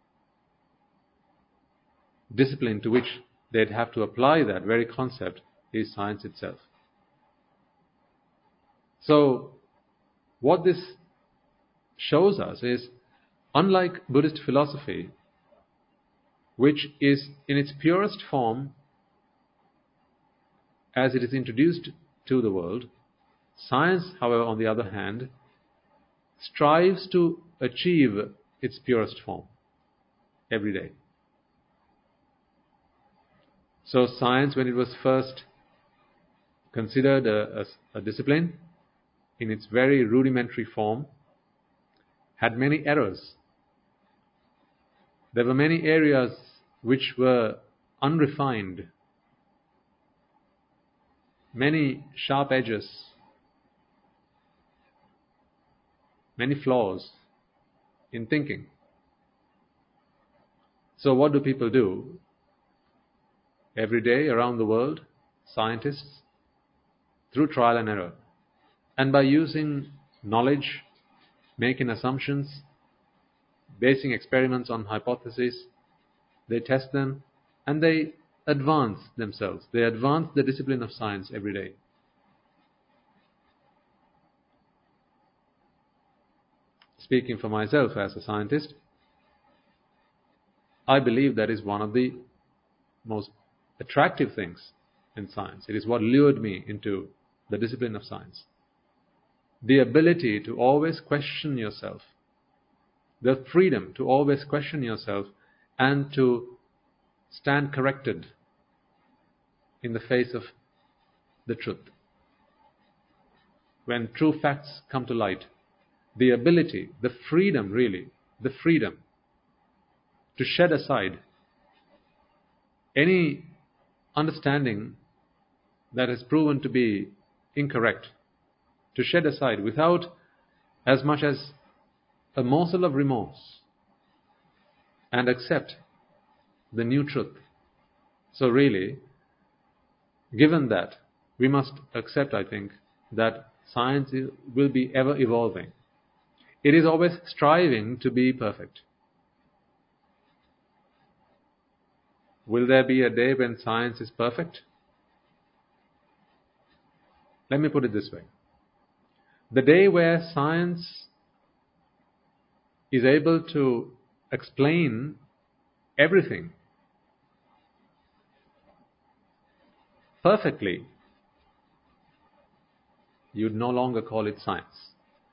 discipline to which they'd have to apply that very concept is science itself. So, what this shows us is, unlike Buddhist philosophy, which is in its purest form as it is introduced to the world, science, however, on the other hand, strives to achieve its purest form every day. So science, when it was first considered a, a, a discipline in its very rudimentary form, had many errors. There were many areas which were unrefined, many sharp edges, many flaws in thinking. So what do people do? Every day around the world, scientists, through trial and error, and by using knowledge, making assumptions, basing experiments on hypotheses, they test them and they advance themselves. They advance the discipline of science every day. Speaking for myself as a scientist, I believe that is one of the most attractive things in science. It is what lured me into the discipline of science. The ability to always question yourself, the freedom to always question yourself and to stand corrected in the face of the truth. When true facts come to light, the ability, the freedom really, the freedom to shed aside any understanding that has proven to be incorrect, to shed aside without as much as a morsel of remorse and accept the new truth. So really, given that, we must accept, I think, that science will be ever evolving. It is always striving to be perfect. Will there be a day when science is perfect? Let me put it this way. The day where science is able to explain everything perfectly, you'd no longer call it science.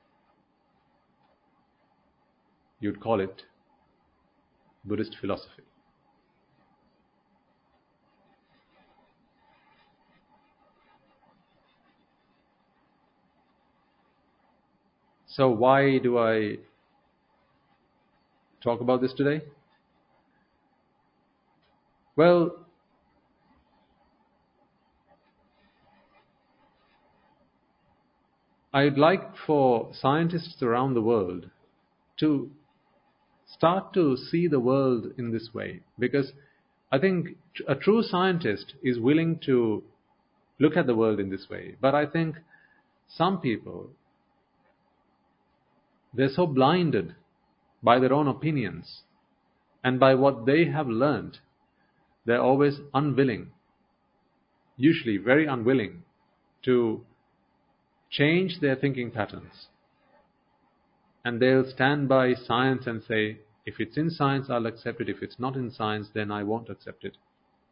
You'd call it Buddhist philosophy. So why do I talk about this today? Well, I'd like for scientists around the world to start to see the world in this way, because I think a true scientist is willing to look at the world in this way. But I think some people, they're so blinded by their own opinions and by what they have learned, they're always unwilling, usually very unwilling, to change their thinking patterns. And they'll stand by science and say, if it's in science, I'll accept it. If it's not in science, then I won't accept it.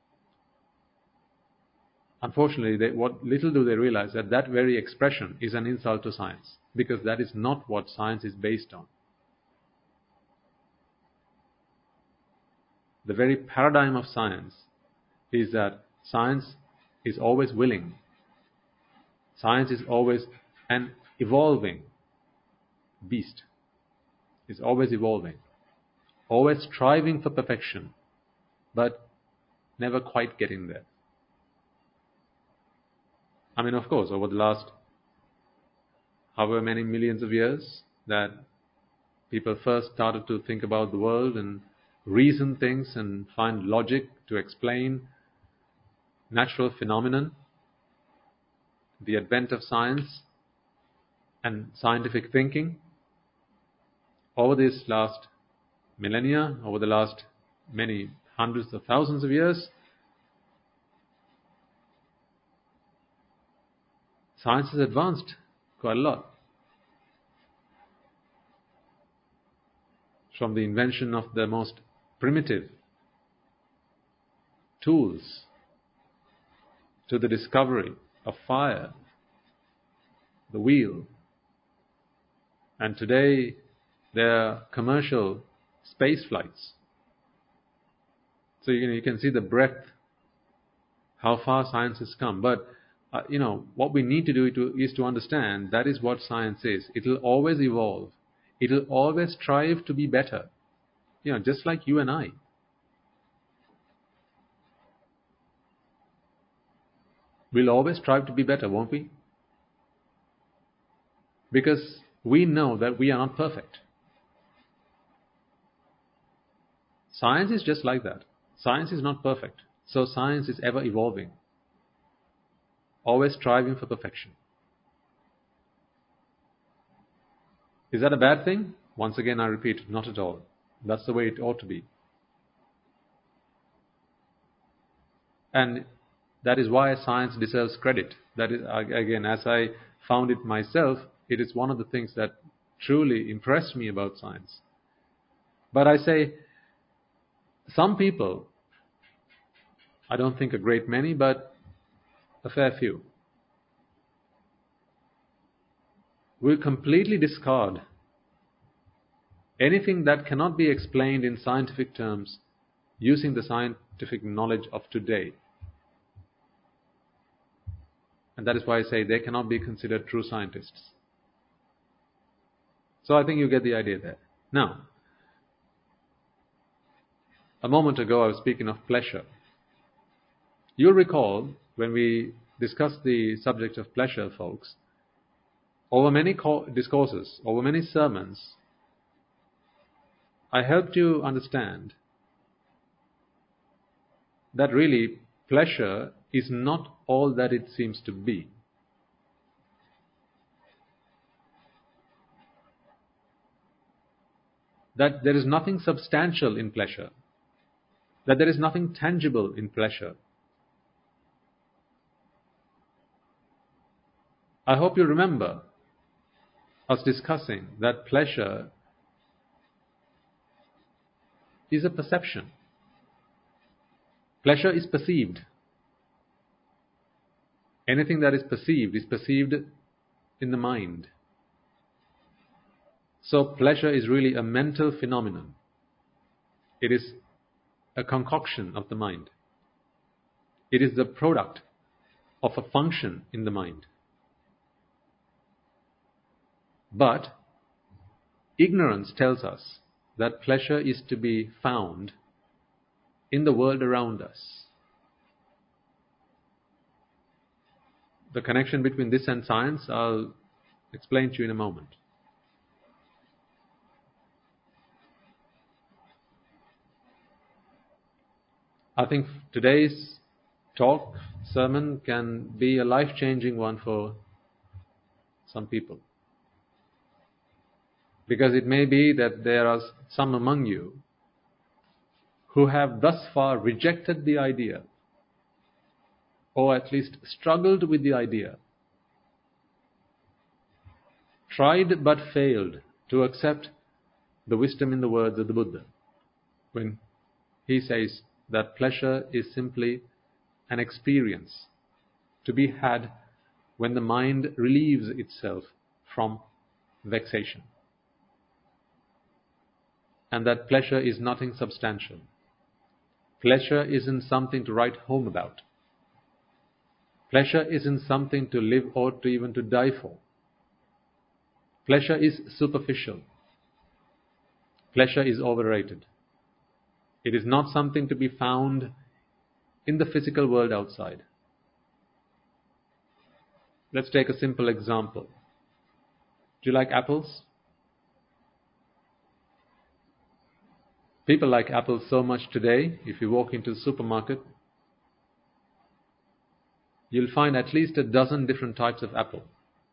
Unfortunately, they, what little do they realize that that very expression is an insult to science, because that is not what science is based on. The very paradigm of science is that science is always willing. Science is always an evolving beast. It's always evolving, always striving for perfection, but never quite getting there. I mean, of course, over the last however many millions of years that people first started to think about the world and reason things and find logic to explain natural phenomenon, the advent of science and scientific thinking, over this last millennia, over the last many hundreds of thousands of years, science has advanced quite a lot. From the invention of the most primitive tools to the discovery of fire, the wheel, and today there are commercial space flights. So you know, you can see the breadth, how far science has come. But uh, you know, what we need to do to, is to understand that is what science is. It will always evolve. It will always strive to be better. You know, just like you and I. We'll always strive to be better, won't we? Because we know that we are not perfect. Science is just like that. Science is not perfect. So science is ever evolving, always striving for perfection. Is that a bad thing? Once again, I repeat, not at all. That's the way it ought to be. And that is why science deserves credit. That is, again, as I found it myself, it is one of the things that truly impressed me about science. But I say, some people, I don't think a great many, but a fair few, will completely discard anything that cannot be explained in scientific terms using the scientific knowledge of today. And that is why I say they cannot be considered true scientists. So I think you get the idea there. Now, a moment ago I was speaking of pleasure. You'll recall when we discussed the subject of pleasure, folks, over many discourses, over many sermons, I helped you understand that really pleasure is not all that it seems to be. That there is nothing substantial in pleasure. That there is nothing tangible in pleasure. I hope you remember us discussing that pleasure is a perception. Pleasure is perceived. Anything that is perceived is perceived in the mind. So pleasure is really a mental phenomenon. It is a concoction of the mind. It is the product of a function in the mind. But ignorance tells us that pleasure is to be found in the world around us. The connection between this and science I'll explain to you in a moment. I think today's talk, sermon, can be a life-changing one for some people. Because it may be that there are some among you who have thus far rejected the idea, or at least struggled with the idea, tried but failed to accept the wisdom in the words of the Buddha, when he says that pleasure is simply an experience to be had when the mind relieves itself from vexation. And that pleasure is nothing substantial. Pleasure isn't something to write home about. Pleasure isn't something to live or to even to die for. Pleasure is superficial. Pleasure is overrated. It is not something to be found in the physical world outside. Let's take a simple example. Do you like apples? People like apples so much today, if you walk into the supermarket, you'll find at least a dozen different types of apple.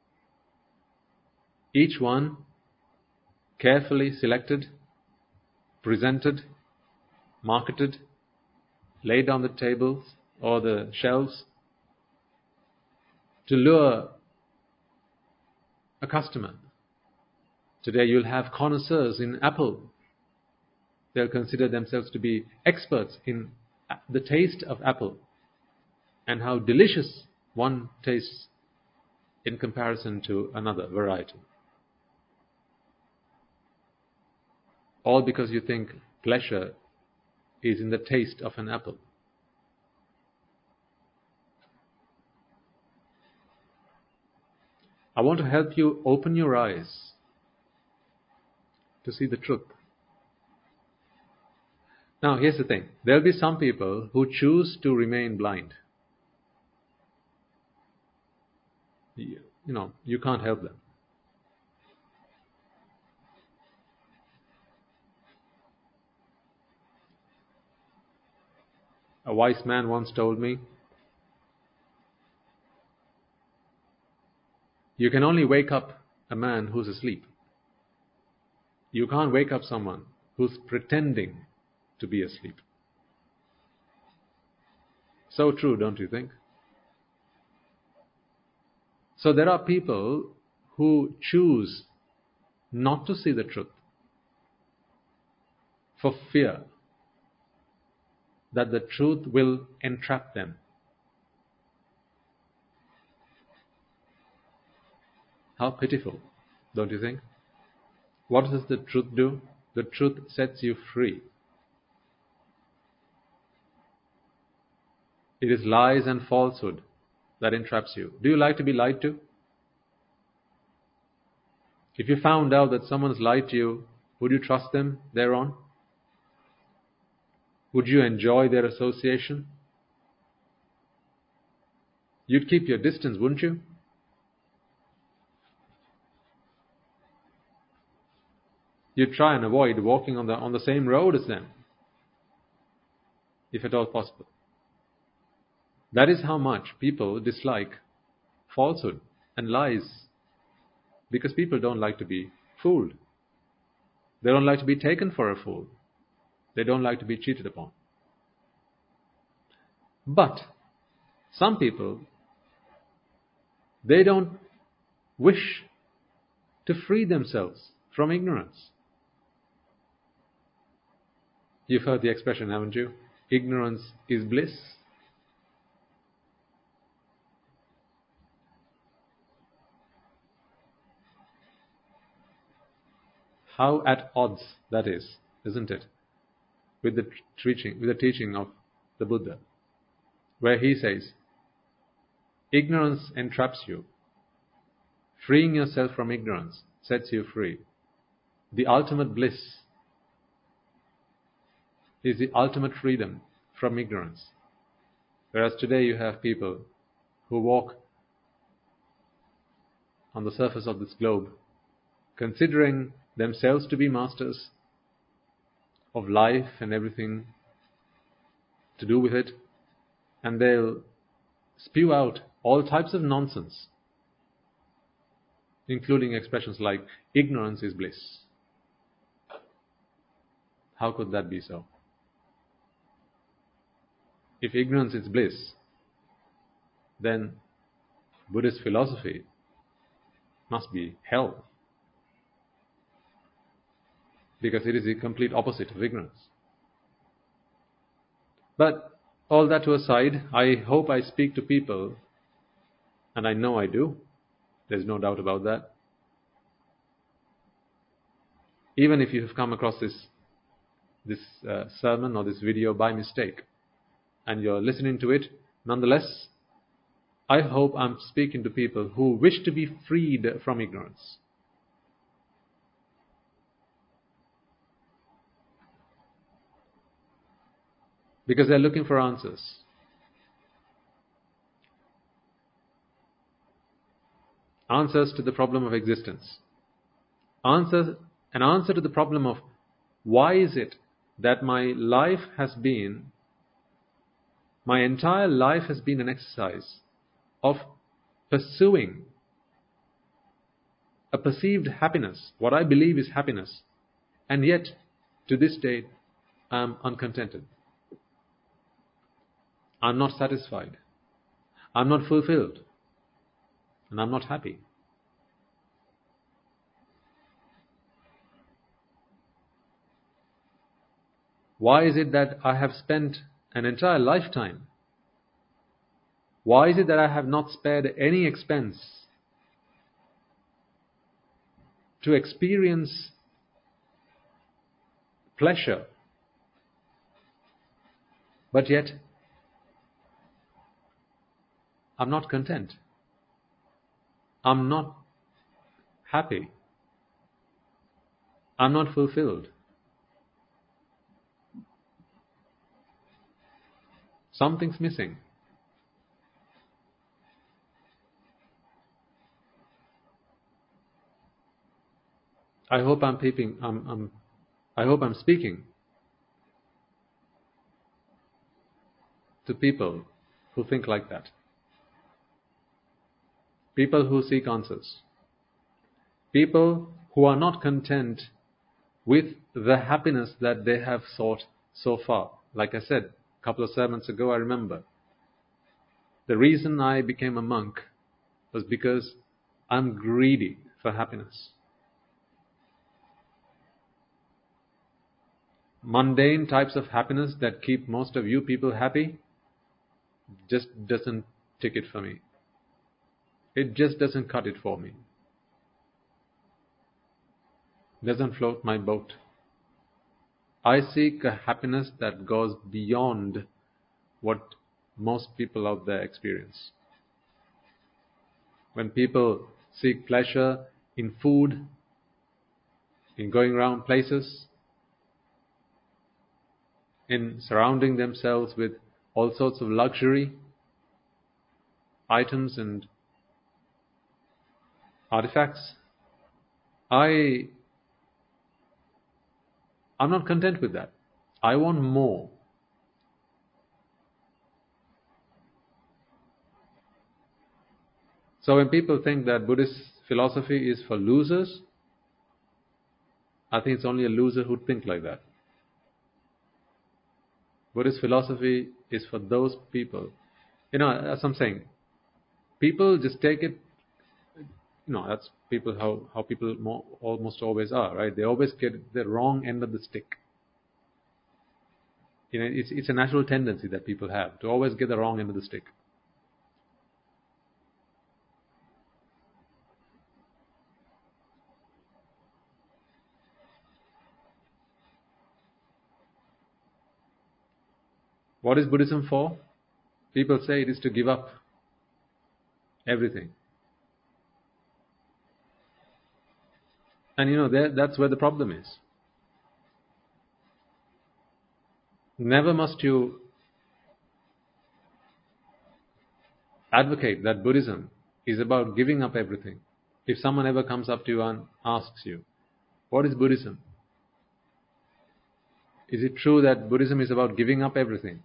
Each one carefully selected, presented, marketed, laid on the tables or the shelves to lure a customer. Today you'll have connoisseurs in apple. They'll consider themselves to be experts in the taste of apple and how delicious one tastes in comparison to another variety. All because you think pleasure is in the taste of an apple. I want to help you open your eyes to see the truth. Now, here's the thing. There'll be some people who choose to remain blind. You, you know, you can't help them. A wise man once told me, you can only wake up a man who's asleep. You can't wake up someone who's pretending to be asleep. So true, don't you think? So there are people who choose not to see the truth for fear that the truth will entrap them. How pitiful, don't you think? What does the truth do? The truth sets you free. It is lies and falsehood that entraps you. Do you like to be lied to? If you found out that someone's lied to you, would you trust them thereon? Would you enjoy their association? You'd keep your distance, wouldn't you? You'd try and avoid walking on the on the same road as them, if at all possible. That is how much people dislike falsehood and lies, because people don't like to be fooled. They don't like to be taken for a fool. They don't like to be cheated upon. But some people, they don't wish to free themselves from ignorance. You've heard the expression, haven't you? Ignorance is bliss. How at odds that is, isn't it? With the teaching, with the teaching of the Buddha, where he says, ignorance entraps you. Freeing yourself from ignorance sets you free. The ultimate bliss is the ultimate freedom from ignorance. Whereas today you have people who walk on the surface of this globe, considering themselves to be masters of life and everything to do with it, and they'll spew out all types of nonsense, including expressions like ignorance is bliss. How could that be so? If ignorance is bliss, then Buddhist philosophy must be hell, because it is the complete opposite of ignorance. But all that to aside, I hope I speak to people, and I know I do, there's no doubt about that. Even if you have come across this this uh, sermon or this video by mistake, and you're listening to it, nonetheless, I hope I'm speaking to people who wish to be freed from ignorance. Because they're looking for answers. Answers to the problem of existence. Answers, an answer to the problem of why is it that my life has been, my entire life has been an exercise of pursuing a perceived happiness, what I believe is happiness, and yet to this day I'm uncontented. I'm not satisfied. I'm not fulfilled. And I'm not happy. Why is it that I have spent an entire lifetime? Why is it that I have not spared any expense to experience pleasure, but yet I'm not content? I'm not happy. I'm not fulfilled. Something's missing. I hope I'm peeping. I'm, I'm, I hope I'm speaking to people who think like that. People who seek answers. People who are not content with the happiness that they have sought so far. Like I said a couple of sermons ago, I remember. The reason I became a monk was because I'm greedy for happiness. Mundane types of happiness that keep most of you people happy just doesn't tick it for me. It just doesn't cut it for me. Doesn't float my boat. I seek a happiness that goes beyond what most people out there experience. When people seek pleasure in food, in going around places, in surrounding themselves with all sorts of luxury items and artifacts, I I'm not content with that. I want more. So when people think that Buddhist philosophy is for losers, I think it's only a loser who'd think like that. Buddhist philosophy is for those people. You know, as I'm saying, people just take it, you know, that's people how, how people more, almost always are, right? They always get the wrong end of the stick. You know, it's, it's a natural tendency that people have to always get the wrong end of the stick. What is Buddhism for? People say it is to give up everything. And you know, there, that's where the problem is. Never must you advocate that Buddhism is about giving up everything. If someone ever comes up to you and asks you, what is Buddhism? Is it true that Buddhism is about giving up everything?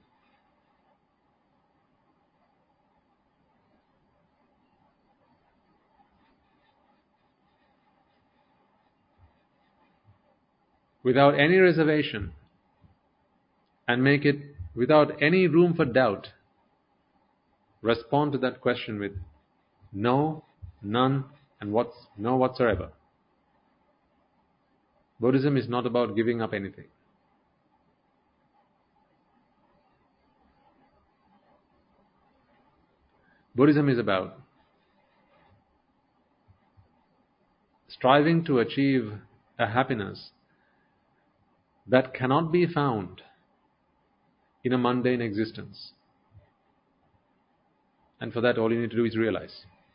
Without any reservation, and make it without any room for doubt, respond to that question with no, none, and what's no whatsoever. Buddhism is not about giving up anything. Buddhism is about striving to achieve a happiness that cannot be found in a mundane existence. And for that, all you need to do is realize.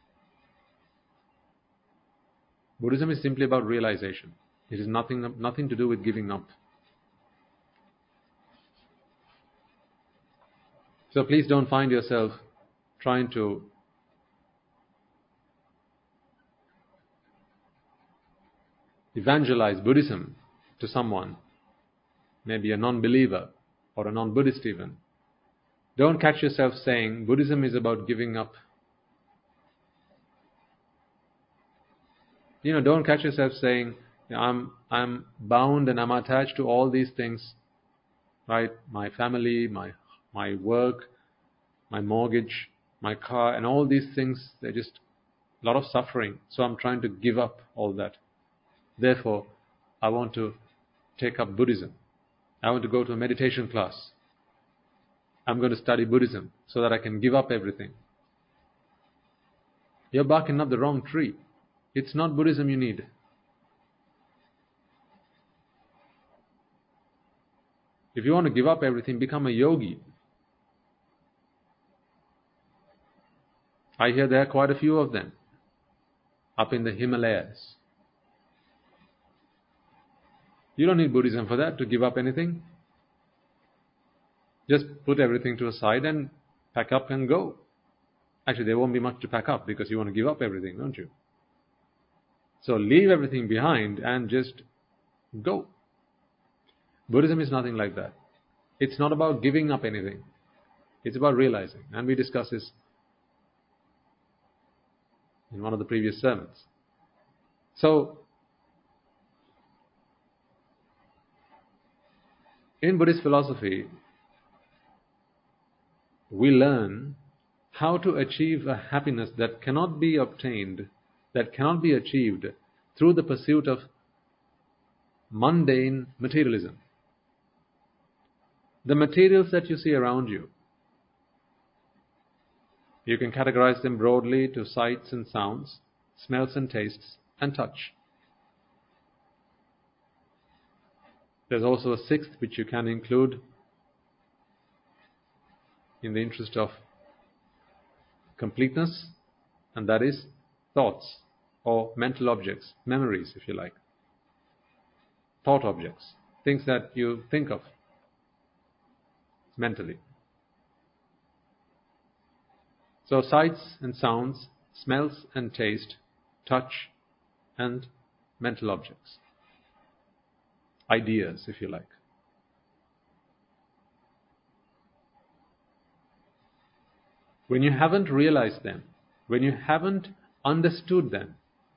Buddhism is simply about realization. It is nothing, nothing to do with giving up. So please don't find yourself trying to evangelize Buddhism to someone, maybe a non-believer or a non-Buddhist even. Don't catch yourself saying Buddhism is about giving up. You know, don't catch yourself saying I'm I'm bound and I'm attached to all these things, right? My family, my my work, my mortgage, my car, and all these things, they're just a lot of suffering. So I'm trying to give up all that. Therefore, I want to take up Buddhism. I want to go to a meditation class. I'm going to study Buddhism so that I can give up everything. You're barking up the wrong tree. It's not Buddhism you need. If you want to give up everything, become a yogi. I hear there are quite a few of them up in the Himalayas. You don't need Buddhism for that, to give up anything. Just put everything to a side and pack up and go. Actually, there won't be much to pack up because you want to give up everything, don't you? So leave everything behind and just go. Buddhism is nothing like that. It's not about giving up anything. It's about realizing. And we discussed this in one of the previous sermons. So, in Buddhist philosophy, we learn how to achieve a happiness that cannot be obtained, that cannot be achieved through the pursuit of mundane materialism. The materials that you see around you, you can categorize them broadly to sights and sounds, smells and tastes, and touch. There's also a sixth which you can include in the interest of completeness, and that is thoughts or mental objects, memories if you like. Thought objects, things that you think of mentally. So sights and sounds, smells and taste, touch and mental objects. Ideas if you like. When you haven't realized them, when you haven't understood them,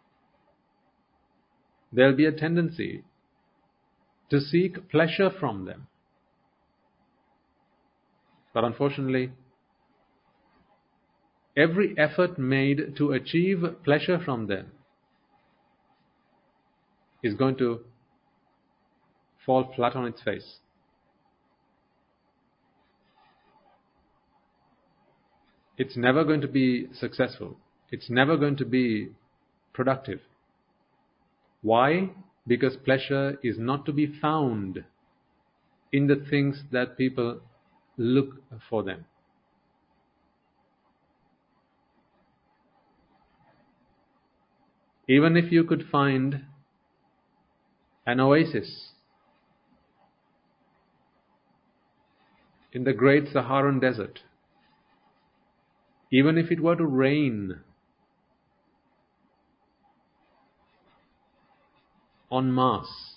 there'll be a tendency to seek pleasure from them. But unfortunately, every effort made to achieve pleasure from them is going to fall flat on its face. It's never going to be successful. It's never going to be productive. Why? Because pleasure is not to be found in the things that people look for them. Even if you could find an oasis in the great Saharan desert, even if it were to rain en masse,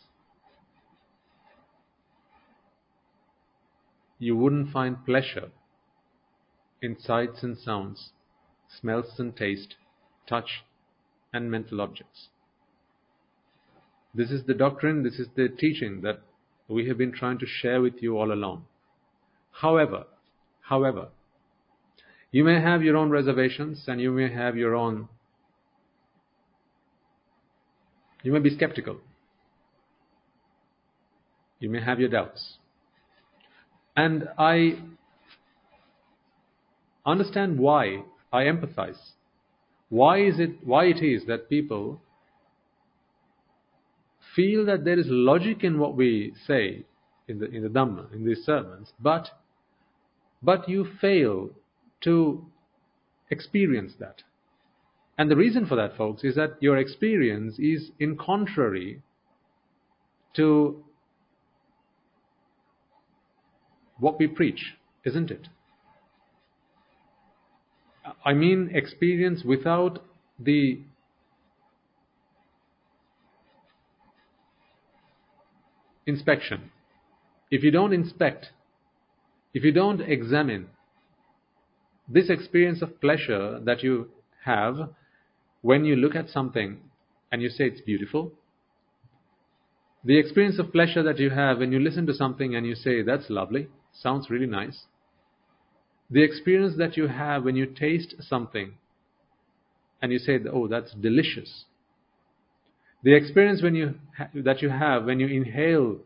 you wouldn't find pleasure in sights and sounds, smells and taste, touch and mental objects. This is the doctrine, this is the teaching that we have been trying to share with you all along. However, however, you may have your own reservations and you may have your own, you may be skeptical. You may have your doubts. And I understand why, I empathize. Why is it, why it is that people feel that there is logic in what we say in the in the Dhamma, in these sermons, but but you fail to experience that. And the reason for that, folks, is that your experience is in contrary to what we preach, isn't it? I mean experience without the inspection. If you don't inspect, if you don't examine this experience of pleasure that you have when you look at something and you say it's beautiful, the experience of pleasure that you have when you listen to something and you say that's lovely, sounds really nice, the experience that you have when you taste something and you say, oh, that's delicious, the experience when you ha- that you have when you inhale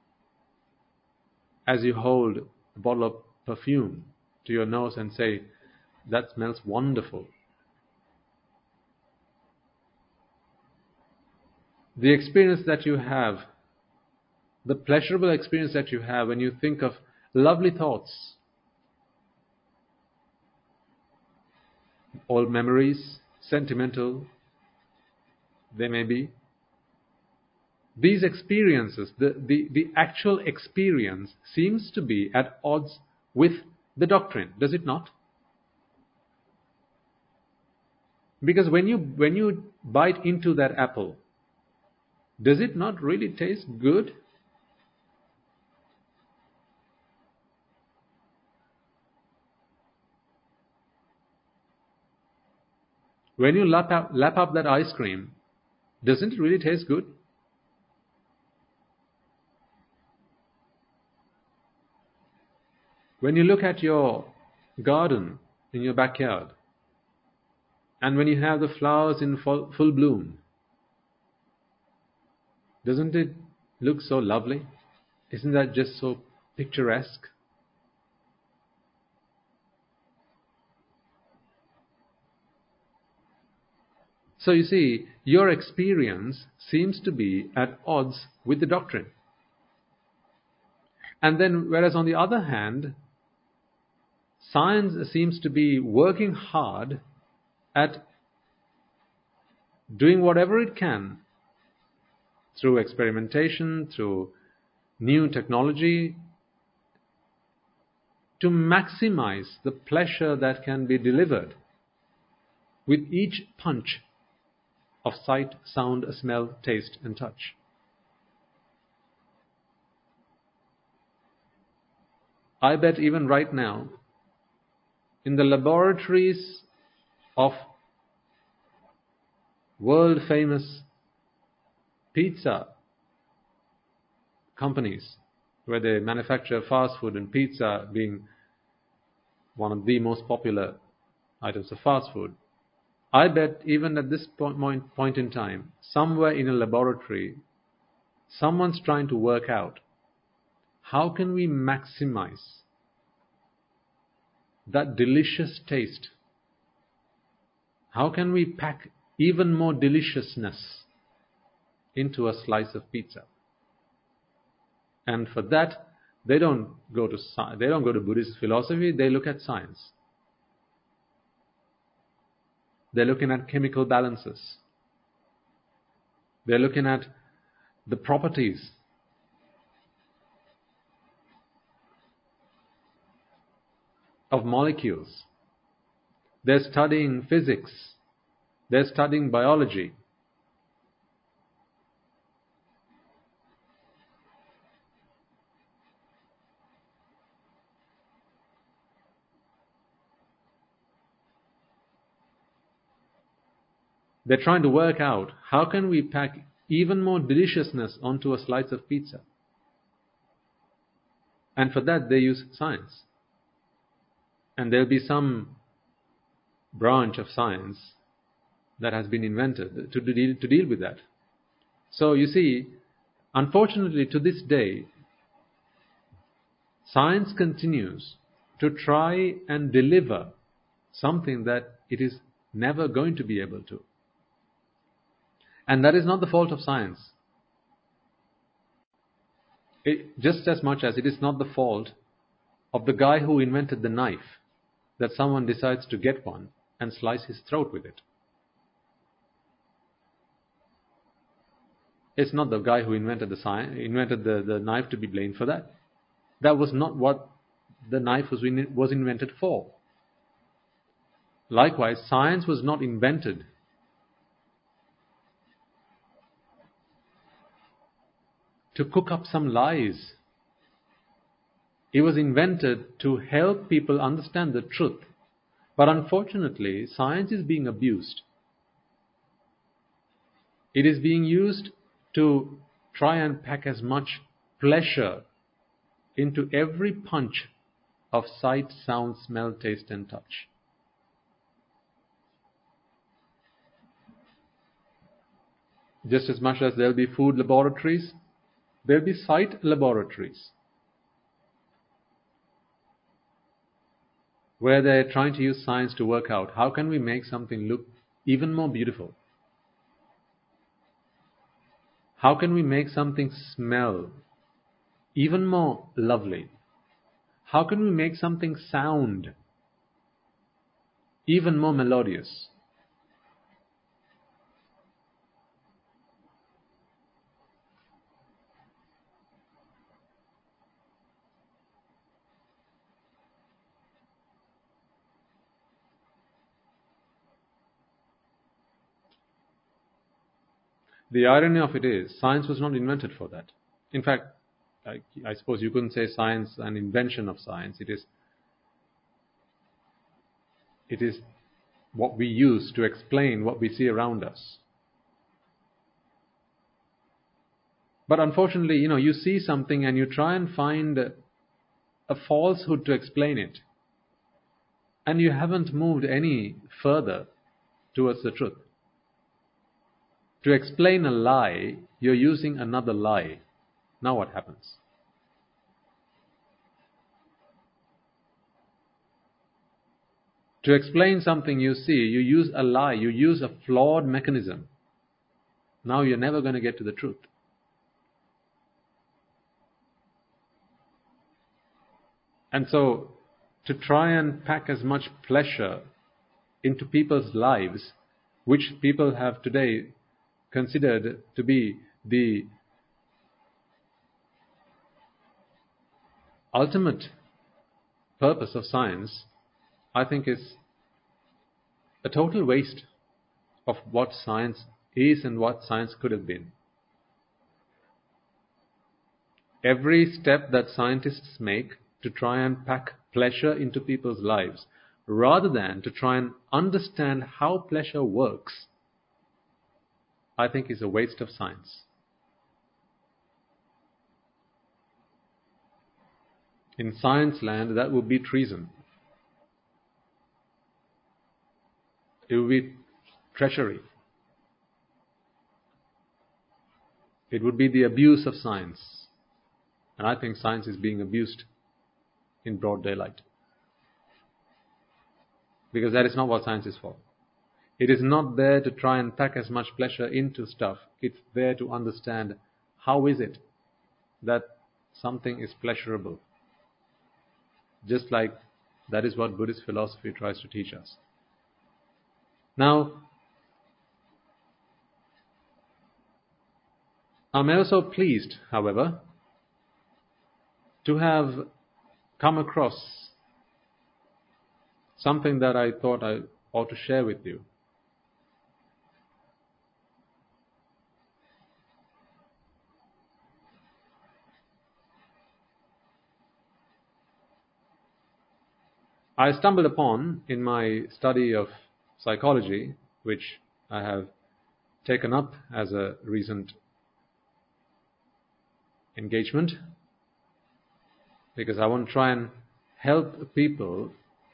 as you hold a bottle of perfume to your nose and say, that smells wonderful. The experience that you have, the pleasurable experience that you have when you think of lovely thoughts, old memories, sentimental, they may be, these experiences, the, the, the actual experience seems to be at odds with the doctrine, does it not? Because when you when you bite into that apple, does it not really taste good? When you lap up, lap up that ice cream, doesn't it really taste good? When you look at your garden in your backyard, and when you have the flowers in full, full bloom, doesn't it look so lovely? Isn't that just so picturesque? So you see, your experience seems to be at odds with the doctrine. And then, whereas on the other hand, science seems to be working hard at doing whatever it can through experimentation, through new technology, to maximize the pleasure that can be delivered with each punch of sight, sound, smell, taste, and touch. I bet even right now, in the laboratories of world famous pizza companies, where they manufacture fast food, and pizza being one of the most popular items of fast food, I bet even at this point, point in time, somewhere in a laboratory, someone's trying to work out how can we maximize that delicious taste? How can we pack even more deliciousness into a slice of pizza? And for that, they don't go to they don't go to Buddhist philosophy. They look at science. They're looking at chemical balances. They're looking at the properties of molecules. They're studying physics. They're studying biology. They're trying to work out how can we pack even more deliciousness onto a slice of pizza. And for that they use science. And there'll be some branch of science that has been invented to deal, to deal with that. So you see, unfortunately to this day, science continues to try and deliver something that it is never going to be able to. And that is not the fault of science. It, just as much as it is not the fault of the guy who invented the knife, that someone decides to get one and slice his throat with it. It's not the guy who invented the science, invented the, the knife to be blamed for that. That was not what the knife was, was invented for. Likewise, science was not invented to cook up some lies. It was invented to help people understand the truth. But unfortunately, science is being abused. It is being used to try and pack as much pleasure into every punch of sight, sound, smell, taste, and touch. Just as much as there will be food laboratories, there will be sight laboratories, where they're trying to use science to work out how can we make something look even more beautiful. How can we make something smell even more lovely? How can we make something sound even more melodious? The irony of it is, science was not invented for that. In fact, I, I suppose you couldn't say science an invention of science. It is, it is what we use to explain what we see around us. But unfortunately, you know, you see something and you try and find a falsehood to explain it, and you haven't moved any further towards the truth. To explain a lie, you're using another lie. Now what happens? To explain something you see, you use a lie, you use a flawed mechanism. Now you're never going to get to the truth. And so, to try and pack as much pleasure into people's lives, which people have today considered to be the ultimate purpose of science, I think is a total waste of what science is and what science could have been. Every step that scientists make to try and pack pleasure into people's lives, rather than to try and understand how pleasure works, I think is a waste of science. In science land, that would be treason. It would be treachery. It would be the abuse of science. And I think science is being abused in broad daylight. Because that is not what science is for. It is not there to try and pack as much pleasure into stuff. It's there to understand how is it that something is pleasurable. Just like that is what Buddhist philosophy tries to teach us. Now, I'm ever so pleased, however, to have come across something that I thought I ought to share with you. I stumbled upon in my study of psychology, which I have taken up as a recent engagement, because I want to try and help people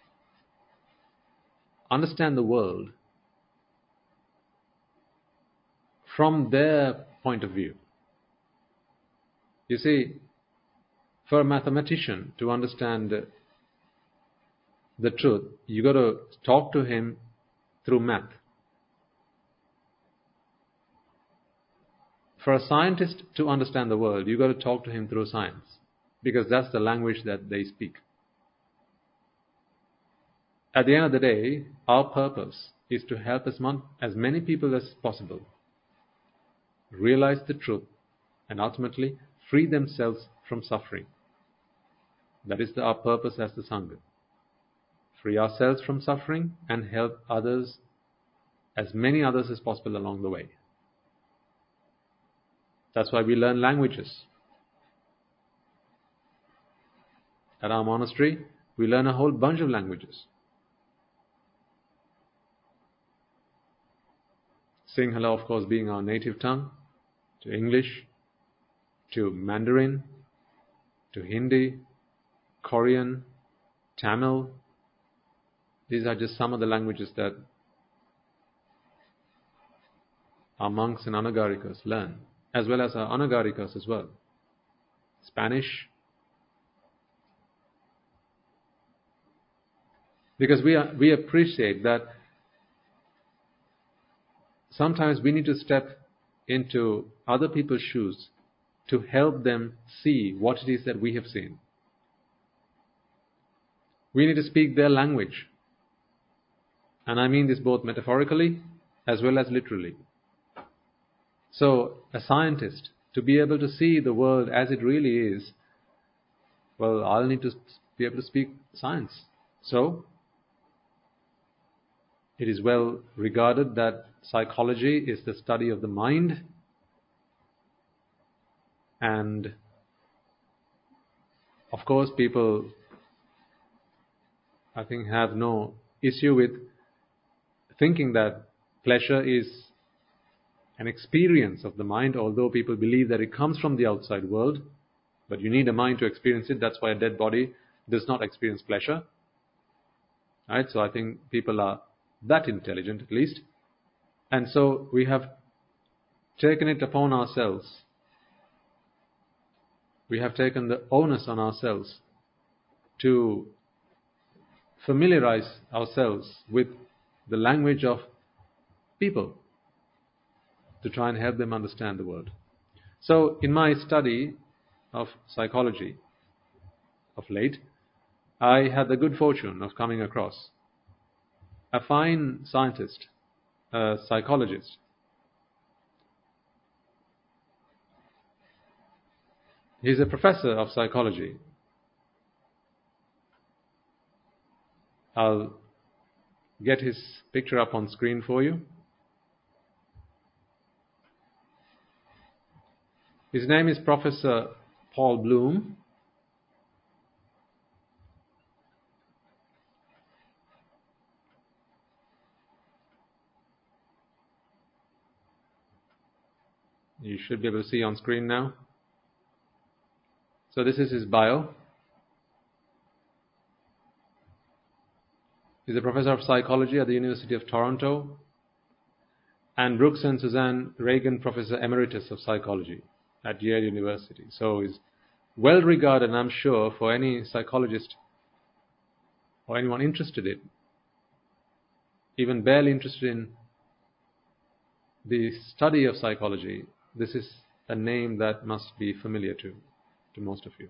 understand the world from their point of view. You see, for a mathematician to understand the truth, you got to talk to him through math. For a scientist to understand the world, you got to talk to him through science, because that's the language that they speak. At the end of the day, our purpose is to help as, mon- as many people as possible realize the truth and ultimately free themselves from suffering. That is the, our purpose as the Sangha. Free ourselves from suffering and help others, as many others as possible along the way. That's why we learn languages. At our monastery, we learn a whole bunch of languages. Sinhala, of course, being our native tongue, to English, to Mandarin, to Hindi, Korean, Tamil. These are just some of the languages that our monks and anagarikas learn, as well as our anagarikas as well. Spanish. Because we are, we appreciate that sometimes we need to step into other people's shoes to help them see what it is that we have seen. We need to speak their language. And I mean this both metaphorically as well as literally. So, a scientist, to be able to see the world as it really is, well, I'll need to be able to speak science. So, it is well regarded that psychology is the study of the mind, And of course, people, I think, have no issue with thinking that pleasure is an experience of the mind, although people believe that it comes from the outside world. But you need a mind to experience it. That's why a dead body does not experience pleasure. Right? So I think people are that intelligent, at least. And so we have taken it upon ourselves. We have taken the onus on ourselves to familiarize ourselves with the language of people, to try and help them understand the world. So in my study of psychology of late, I had the good fortune of coming across a fine scientist, a psychologist. He's a professor of psychology. I'll get his picture up on screen for you. His name is Professor Paul Bloom. You should be able to see on screen now. So this is his bio. He's a professor of psychology at the University of Toronto, and Brooks and Suzanne Reagan Professor Emeritus of Psychology at Yale University. So he's well regarded, I'm sure, for any psychologist or anyone interested in, even barely interested in the study of psychology. This is a name that must be familiar to, to most of you.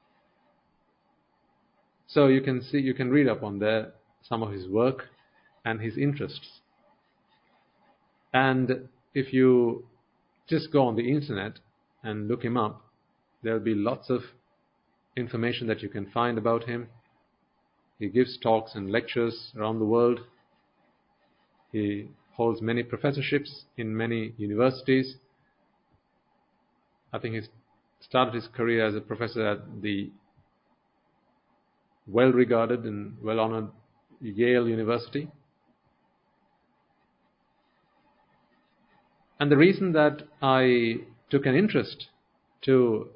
So you can see, you can read up on there some of his work and his interests. And if you just go on the internet and look him up, there'll be lots of information that you can find about him. He gives talks and lectures around the world. He holds many professorships in many universities. I think he started his career as a professor at the well-regarded and well-honored Yale University. And the reason that I took an interest to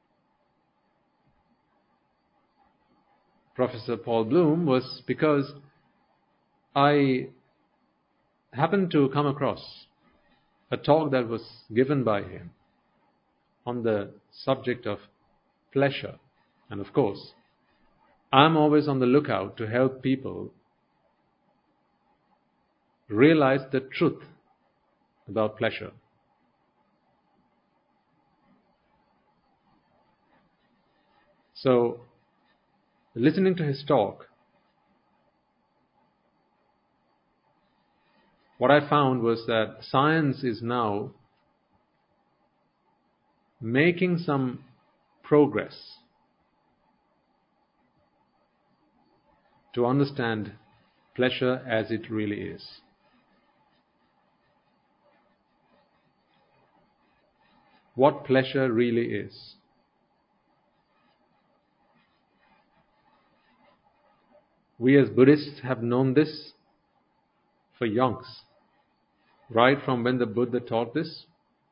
Professor Paul Bloom was because I happened to come across a talk that was given by him on the subject of pleasure. And of course, I'm always on the lookout to help people realize the truth about pleasure. So, listening to his talk, what I found was that science is now making some progress to understand pleasure as it really is. What pleasure really is. We as Buddhists have known this for yonks, right from when the Buddha taught this.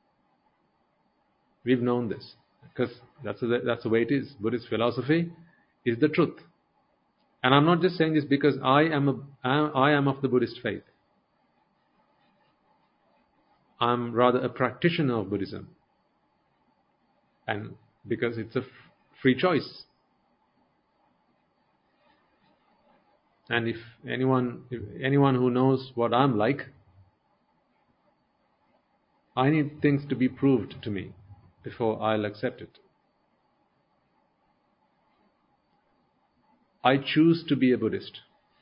We've known this because that's the, that's the way it is. Buddhist philosophy is the truth. And I'm not just saying this because I am a, I am of the Buddhist faith. I'm rather a practitioner of Buddhism, and because it's a free choice. And if anyone, if anyone who knows what I'm like, I need things to be proved to me before I'll accept it. I choose to be a Buddhist.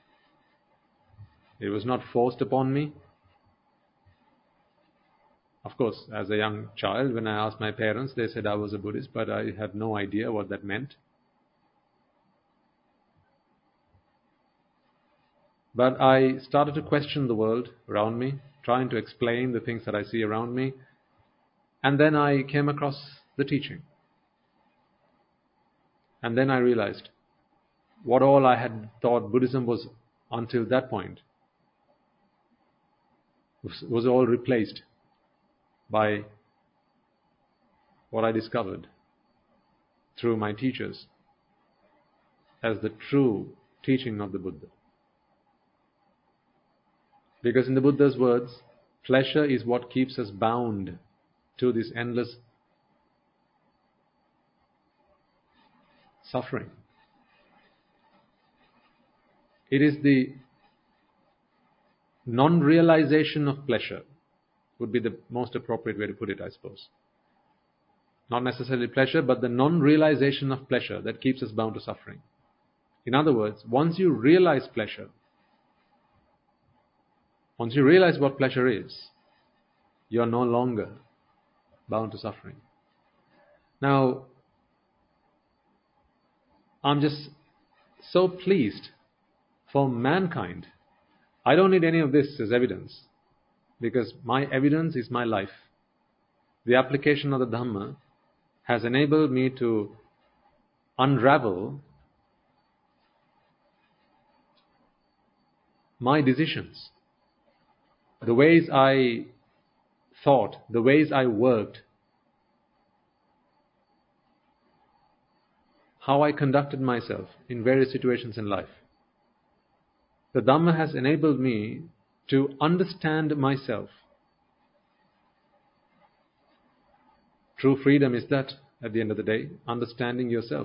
It was not forced upon me. Of course, as a young child, when I asked my parents, they said I was a Buddhist, but I had no idea what that meant. But I started to question the world around me, trying to explain the things that I see around me. And then I came across the teaching. And then I realized what all I had thought Buddhism was until that point was, was all replaced by what I discovered through my teachers as the true teaching of the Buddha. Because in the Buddha's words, pleasure is what keeps us bound to this endless suffering. It is the non-realization of pleasure, would be the most appropriate way to put it, I suppose. Not necessarily pleasure, but the non-realization of pleasure that keeps us bound to suffering. In other words, once you realize pleasure, once you realize what pleasure is, you are no longer bound to suffering. Now, I'm just so pleased for mankind. I don't need any of this as evidence, because my evidence is my life. The application of the Dhamma has enabled me to unravel my decisions, the ways I thought, the ways I worked, how I conducted myself in various situations in life. The Dhamma has enabled me to understand myself. True freedom is that, at the end of the day, understanding yourself.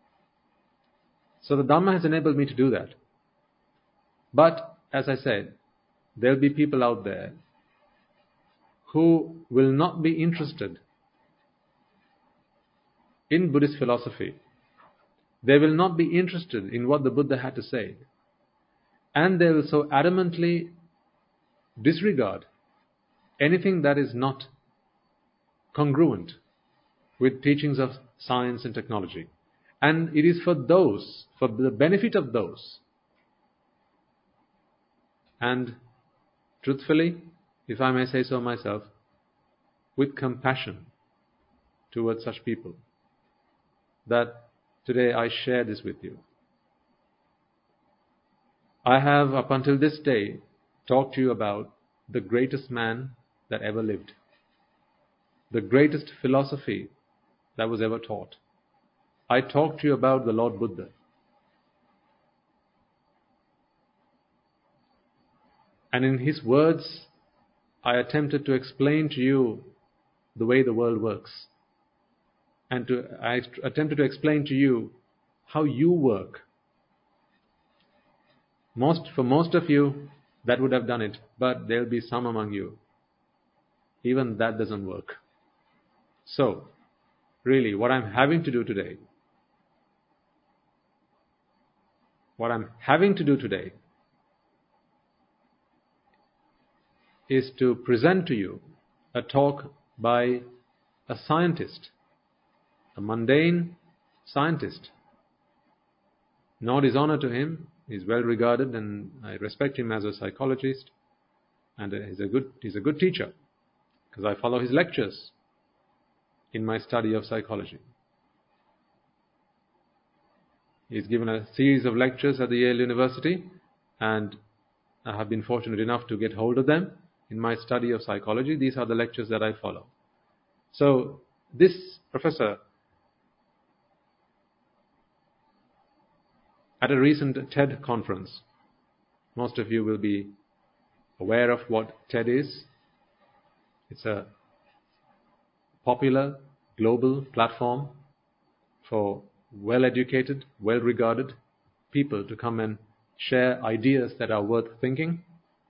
So the Dhamma has enabled me to do that. But, as I said, there will be people out there who will not be interested in Buddhist philosophy. They will not be interested in what the Buddha had to say. And they will so adamantly disregard anything that is not congruent with teachings of science and technology. And it is for those, for the benefit of those, and truthfully, if I may say so myself, with compassion towards such people, that today I share this with you. I have, up until this day, talked to you about the greatest man that ever lived, the greatest philosophy that was ever taught. I talked to you about the Lord Buddha. And in his words, I attempted to explain to you the way the world works. And to, I attempted to explain to you how you work. Most, for most of you, that would have done it. But there will be some among you. Even that doesn't work. So, really, what I'm having to do today, what I'm having to do today is to present to you a talk by a scientist, a mundane scientist. No dishonor to him. He's well regarded and I respect him as a psychologist, and he's a good, he's a good teacher because I follow his lectures in my study of psychology. He's given a series of lectures at the Yale University, and I have been fortunate enough to get hold of them in my study of psychology. These are the lectures that I follow. So this professor, at a recent TED conference, most of you will be aware of what TED is. It's a popular global platform for well-educated, well-regarded people to come and share ideas that are worth thinking.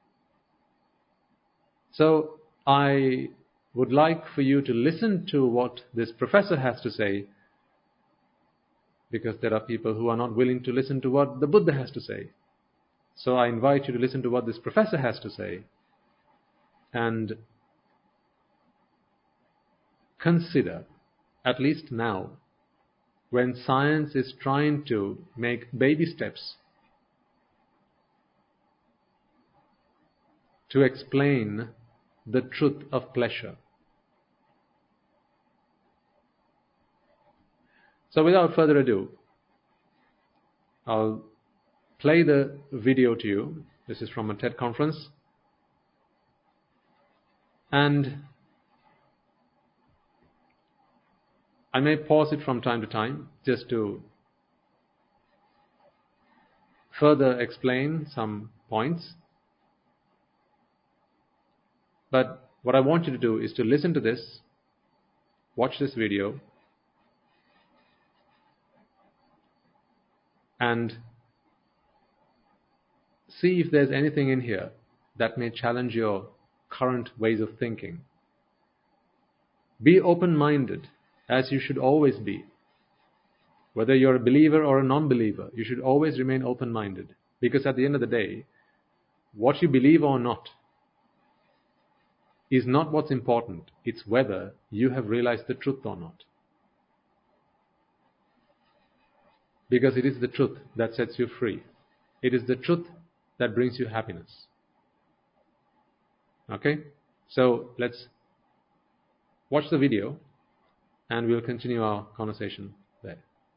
So I would like for you to listen to what this professor has to say, because there are people who are not willing to listen to what the Buddha has to say. So I invite you to listen to what this professor has to say and consider, at least now, when science is trying to make baby steps to explain the truth of pleasure. So without further ado, I'll play the video to you. This is from a TED conference. And I may pause it from time to time just to further explain some points. But what I want you to do is to listen to this, watch this video, and see if there's anything in here that may challenge your current ways of thinking. Be open-minded, as you should always be. Whether you're a believer or a non-believer, you should always remain open-minded. Because at the end of the day, what you believe or not is not what's important. It's whether you have realized the truth or not. Because it is the truth that sets you free. It is the truth that brings you happiness. Okay? So let's watch the video and we'll continue our conversation there.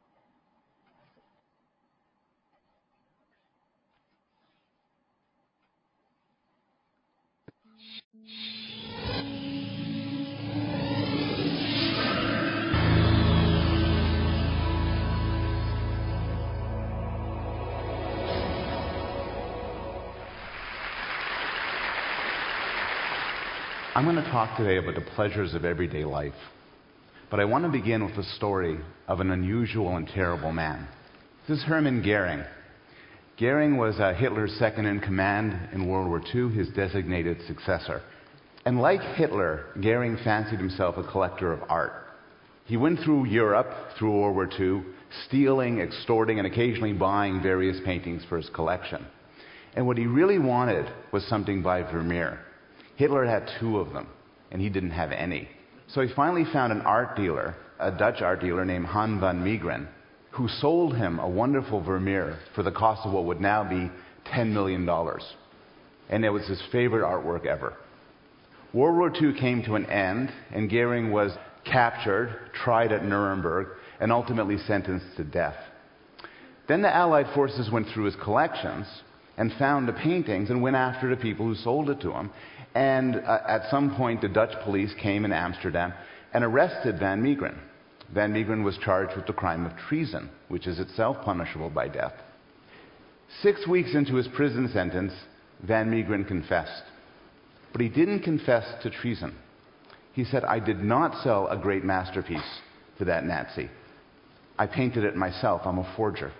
I'm going to talk today about the pleasures of everyday life. But I want to begin with the story of an unusual and terrible man. This is Hermann Goering. Goering was uh, Hitler's second in command in World War Two, his designated successor. And like Hitler, Goering fancied himself a collector of art. He went through Europe through World War Two, stealing, extorting, and occasionally buying various paintings for his collection. And what he really wanted was something by Vermeer. Hitler had two of them, and he didn't have any. So he finally found an art dealer, a Dutch art dealer named Han van Meegeren, who sold him a wonderful Vermeer for the cost of what would now be ten million dollars. And it was his favorite artwork ever. World War Two came to an end, and Goering was captured, tried at Nuremberg, and ultimately sentenced to death. Then the Allied forces went through his collections and found the paintings and went after the people who sold it to him. And uh, at some point, the Dutch police came in Amsterdam and arrested Van Meegeren. Van Meegeren was charged with the crime of treason, which is itself punishable by death. Six weeks into his prison sentence, Van Meegeren confessed. But he didn't confess to treason. He said, "I did not sell a great masterpiece to that Nazi. I painted it myself. I'm a forger."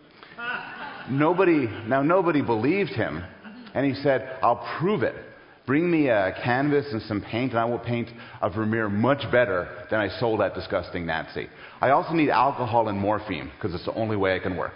Nobody, now nobody believed him. And he said, "I'll prove it. Bring me a canvas and some paint, and I will paint a Vermeer much better than I sold that disgusting Nazi. I also need alcohol and morphine, because it's the only way I can work."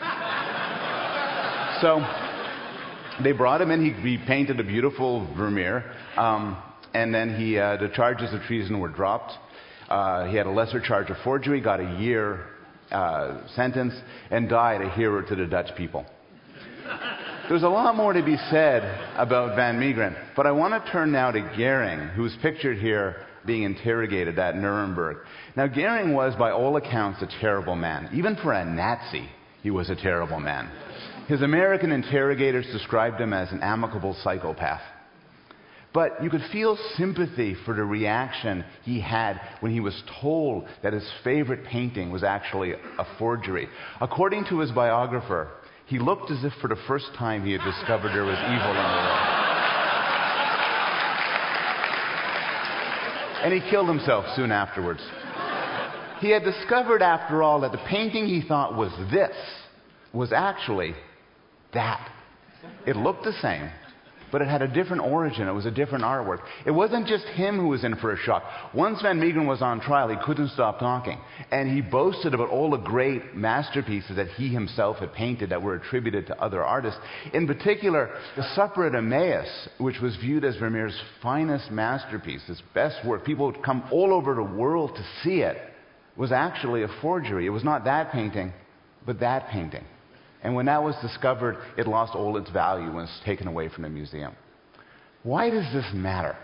So they brought him in. He, he painted a beautiful Vermeer, um, and then he, uh, the charges of treason were dropped. Uh, he had a lesser charge of forgery, got a year uh, sentence, and died a hero to the Dutch people. There's a lot more to be said about Van Meegeren, but I want to turn now to Goering, who's pictured here being interrogated at Nuremberg. Now, Goering was, by all accounts, a terrible man. Even for a Nazi, he was a terrible man. His American interrogators described him as an amicable psychopath. But you could feel sympathy for the reaction he had when he was told that his favorite painting was actually a forgery. According to his biographer, he looked as if for the first time he had discovered there was evil in the world. And he killed himself soon afterwards. He had discovered, after all, that the painting he thought was this was actually that. It looked the same, but it had a different origin. It was a different artwork. It wasn't just him who was in for a shock. Once Van Meegeren was on trial, he couldn't stop talking. And he boasted about all the great masterpieces that he himself had painted that were attributed to other artists. In particular, the Supper at Emmaus, which was viewed as Vermeer's finest masterpiece, his best work. People would come all over the world to see it. Was actually a forgery. It was not that painting, but that painting. And when that was discovered, it lost all its value and was taken away from the museum. Why does this matter?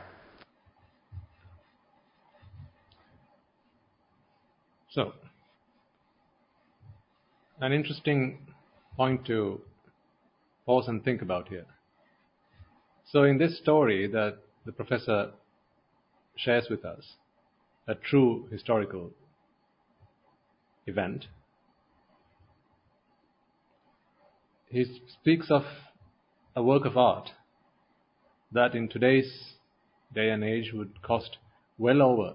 So, an interesting point to pause and think about here. So in this story that the professor shares with us, a true historical event, he speaks of a work of art that in today's day and age would cost well over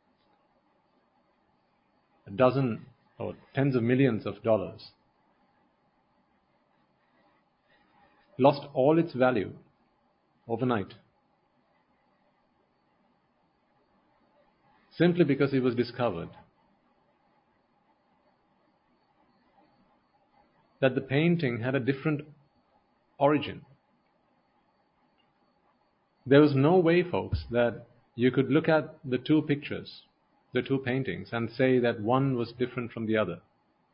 a dozen or tens of millions of dollars, lost all its value overnight, simply because it was discovered that the painting had a different origin. There was no way, folks, that you could look at the two pictures, the two paintings, and say that one was different from the other.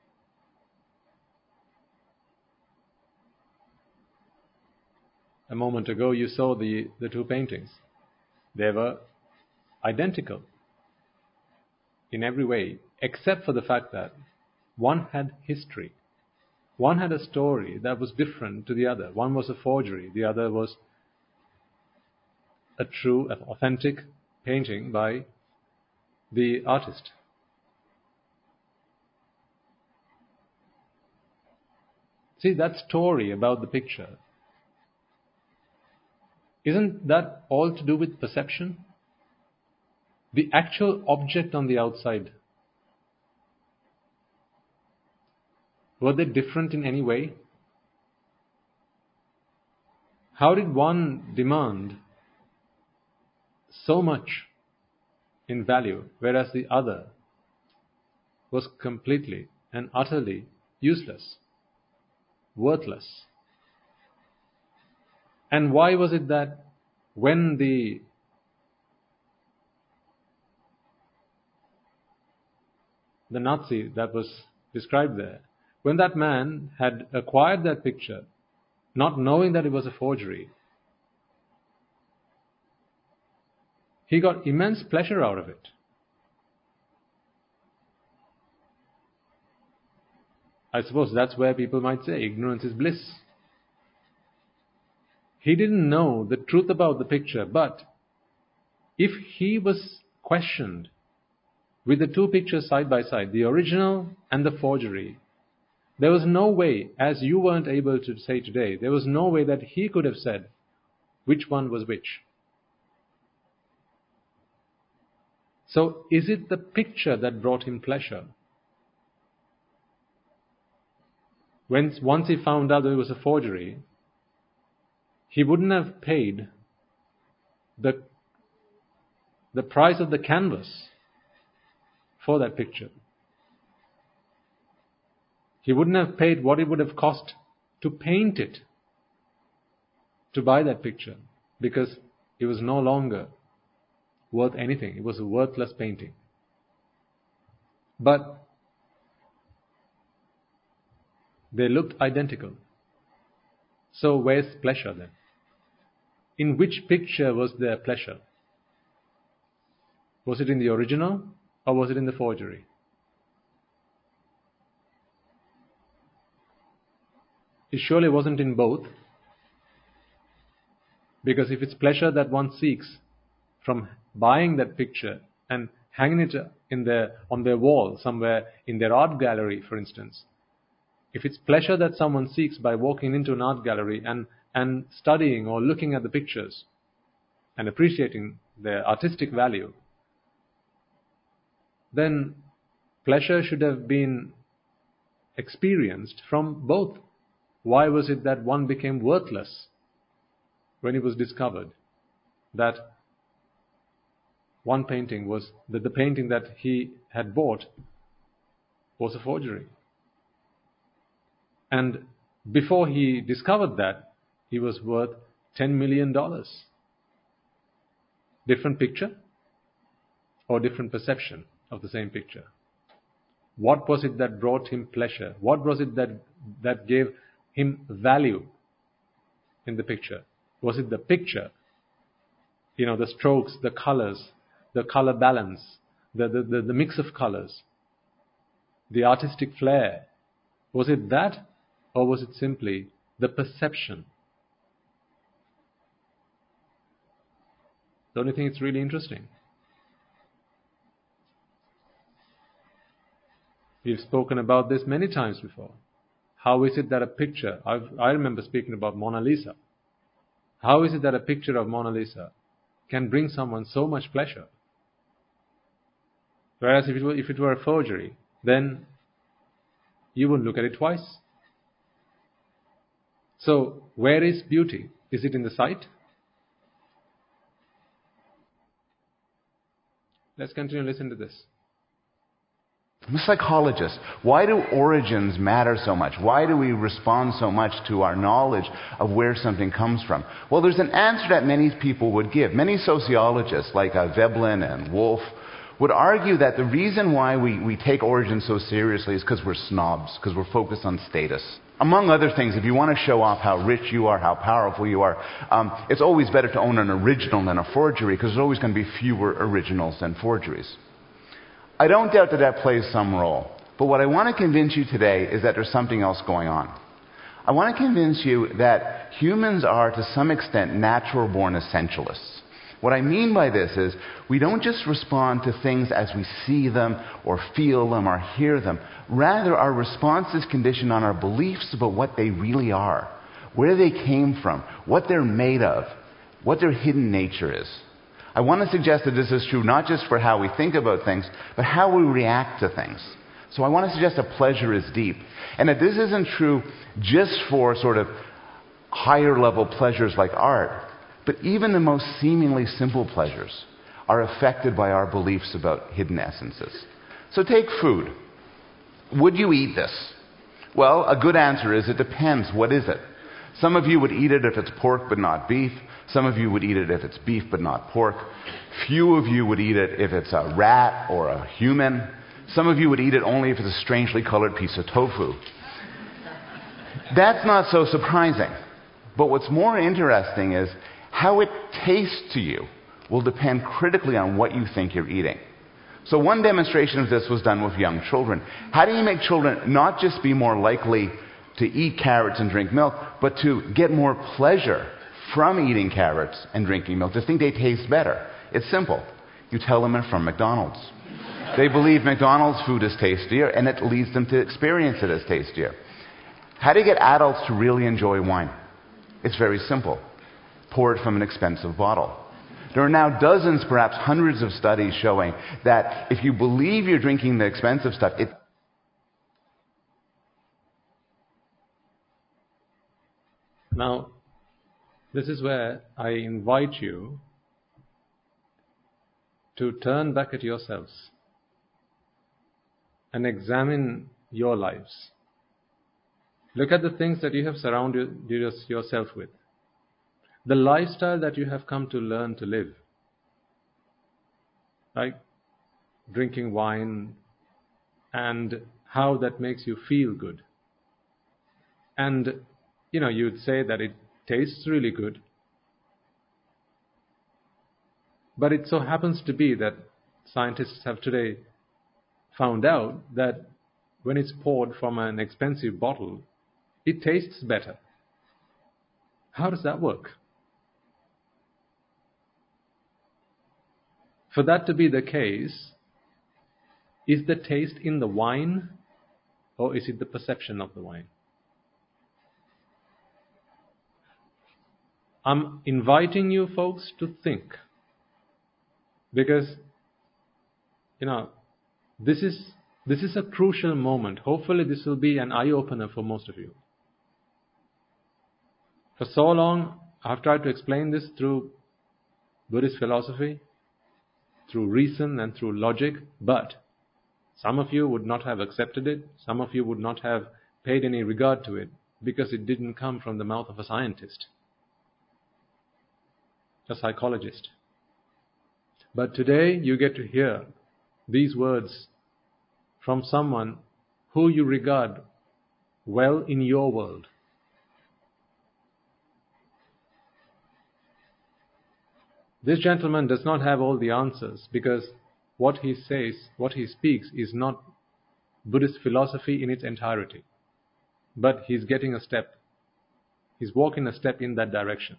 A moment ago you saw the, the two paintings. They were identical in every way, except for the fact that one had history. One had a story that was different to the other. One was a forgery, the other was a true, authentic painting by the artist. See, that story about the picture, isn't that all to do with perception? The actual object on the outside, were they different in any way? How did one demand so much in value, whereas the other was completely and utterly useless, worthless? And why was it that when the the Nazi that was described there, when that man had acquired that picture, not knowing that it was a forgery, he got immense pleasure out of it. I suppose that's where people might say ignorance is bliss. He didn't know the truth about the picture, but if he was questioned with the two pictures side by side, the original and the forgery, there was no way, as you weren't able to say today, there was no way that he could have said which one was which. So is it the picture that brought him pleasure? When, once he found out that it was a forgery, he wouldn't have paid the, the price of the canvas for that picture. He wouldn't have paid what it would have cost to paint it, to buy that picture, because it was no longer worth anything. It was a worthless painting. But they looked identical. So where's pleasure then? In which picture was there pleasure? Was it in the original or was it in the forgery? It surely wasn't in both, because if it's pleasure that one seeks from buying that picture and hanging it in their, on their wall somewhere in their art gallery, for instance, if it's pleasure that someone seeks by walking into an art gallery and, and studying or looking at the pictures and appreciating their artistic value, then pleasure should have been experienced from both. Why was it that one became worthless when it was discovered that one painting was, that the painting that he had bought was a forgery? And before he discovered that, he was worth ten million dollars. Different picture or different perception of the same picture? What was it that brought him pleasure? What was it that, that gave him value in the picture? Was it the picture? You know, the strokes, the colors, the color balance, the, the, the, the mix of colors, the artistic flair. Was it that? Or was it simply the perception? Don't you think it's really interesting? We've spoken about this many times before. How is it that a picture, I've, I remember speaking about Mona Lisa. How is it that a picture of Mona Lisa can bring someone so much pleasure? Whereas if it were, if it were a forgery, then you wouldn't look at it twice. So, where is beauty? Is it in the sight? Let's continue to listen to this. I'm a psychologist. Why do origins matter so much? Why do we respond so much to our knowledge of where something comes from? Well, there's an answer that many people would give. Many sociologists, like uh, Veblen and Wolf, would argue that the reason why we, we take origins so seriously is because we're snobs, because we're focused on status. Among other things, if you want to show off how rich you are, how powerful you are, um, it's always better to own an original than a forgery, because there's always going to be fewer originals than forgeries. I don't doubt that that plays some role. But what I want to convince you today is that there's something else going on. I want to convince you that humans are, to some extent, natural-born essentialists. What I mean by this is, we don't just respond to things as we see them, or feel them, or hear them. Rather, our response is conditioned on our beliefs about what they really are, where they came from, what they're made of, what their hidden nature is. I want to suggest that this is true not just for how we think about things, but how we react to things. So I want to suggest that pleasure is deep. And that this isn't true just for sort of higher level pleasures like art, but even the most seemingly simple pleasures are affected by our beliefs about hidden essences. So take food. Would you eat this? Well, a good answer is it depends. What is it? Some of you would eat it if it's pork but not beef. Some of you would eat it if it's beef but not pork. Few of you would eat it if it's a rat or a human. Some of you would eat it only if it's a strangely colored piece of tofu. That's not so surprising. But what's more interesting is how it tastes to you will depend critically on what you think you're eating. So one demonstration of this was done with young children. How do you make children not just be more likely to eat carrots and drink milk, but to get more pleasure from eating carrots and drinking milk, to think they taste better? It's simple. You tell them they're from McDonald's. They believe McDonald's food is tastier, and it leads them to experience it as tastier. How do you get adults to really enjoy wine? It's very simple. Pour it from an expensive bottle. There are now dozens, perhaps hundreds of studies showing that if you believe you're drinking the expensive stuff, it Now, this is where I invite you to turn back at yourselves and examine your lives. Look at the things that you have surrounded yourself with, the lifestyle that you have come to learn to live, like drinking wine, and how that makes you feel good. And you know, you'd say that it tastes really good, but it so happens to be that scientists have today found out that when it's poured from an expensive bottle, it tastes better. How does that work? For that to be the case, is the taste in the wine, or is it the perception of the wine? I'm inviting you folks to think, because you know this is this is a crucial moment. Hopefully this will be an eye-opener for most of you. For so long I've tried to explain this through Buddhist philosophy, through reason and through logic, but some of you would not have accepted it, some of you would not have paid any regard to it, because it didn't come from the mouth of a scientist, a psychologist. But today you get to hear these words from someone who you regard well in your world. This gentleman does not have all the answers, because what he says, what he speaks, is not Buddhist philosophy in its entirety. but he's getting a step. He's walking a step in that direction.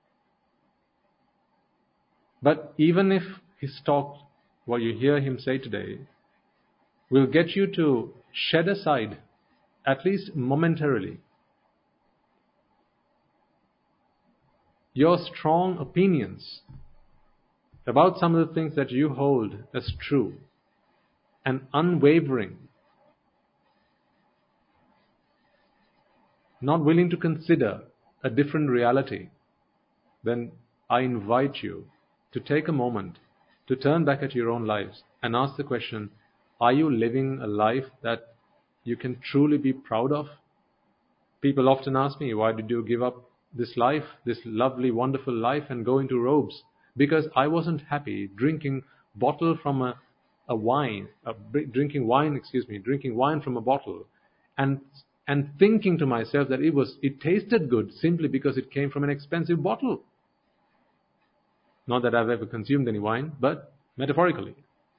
But even if his talk, what you hear him say today, will get you to shed aside, at least momentarily, your strong opinions about some of the things that you hold as true and unwavering, not willing to consider a different reality, then I invite you to take a moment to turn back at your own lives and ask the question, are you living a life that you can truly be proud of? People often ask me, why did you give up this life, this lovely, wonderful life, and go into robes? Because I wasn't happy drinking bottle from a, a wine, a, drinking wine, excuse me, drinking wine from a bottle, and and thinking to myself that it was, it tasted good simply because it came from an expensive bottle. Not that I've ever consumed any wine, but metaphorically.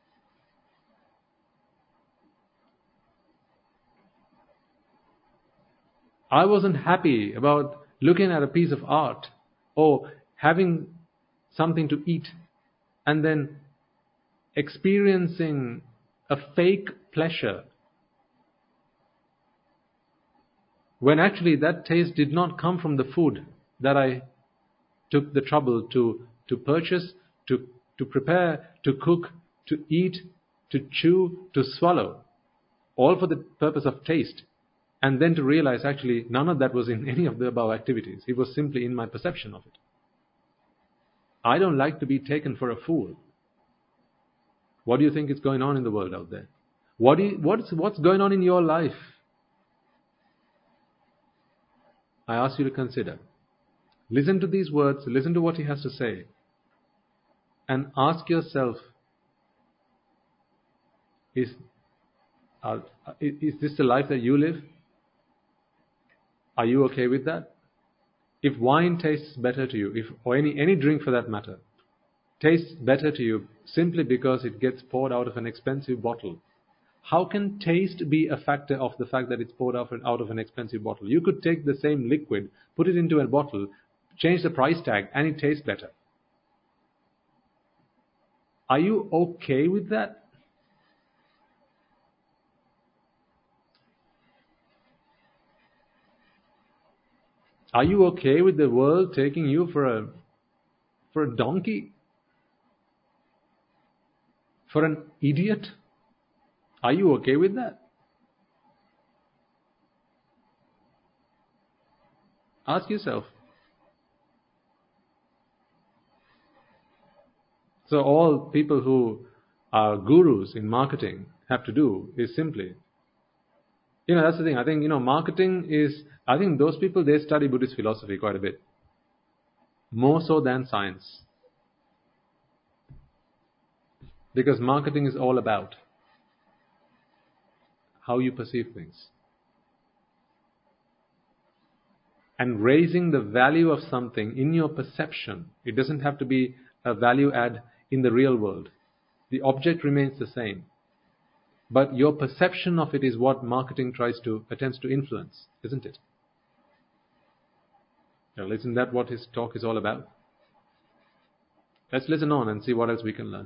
I wasn't happy about looking at a piece of art or having something to eat and then experiencing a fake pleasure when actually that taste did not come from the food that I took the trouble to, to purchase, to, to prepare, to cook, to eat, to chew, to swallow, all for the purpose of taste. And then to realize actually none of that was in any of the above activities. It was simply in my perception of it. I don't like to be taken for a fool. What do you think is going on in the world out there? What do you, what's, what's going on in your life? I ask you to consider. Listen to these words, listen to what he has to say, and ask yourself, is, uh, is this the life that you live? Are you okay with that? If wine tastes better to you, if or any, any drink for that matter, tastes better to you simply because it gets poured out of an expensive bottle, how can taste be a factor of the fact that it's poured out of an expensive bottle? You could take the same liquid, put it into a bottle, change the price tag, and it tastes better. Are you okay with that? Are you okay with the world taking you for a for a donkey? For an idiot? Are you okay with that? Ask yourself. So all people who are gurus in marketing have to do is simply, you know, that's the thing. I think, you know, marketing is, I think those people, they study Buddhist philosophy quite a bit. More so than science. Because marketing is all about how you perceive things. And raising the value of something in your perception. It doesn't have to be a value add in the real world. The object remains the same. But your perception of it is what marketing tries to, attempts to influence, isn't it? Well, isn't that what his talk is all about? Let's listen on and see what else we can learn.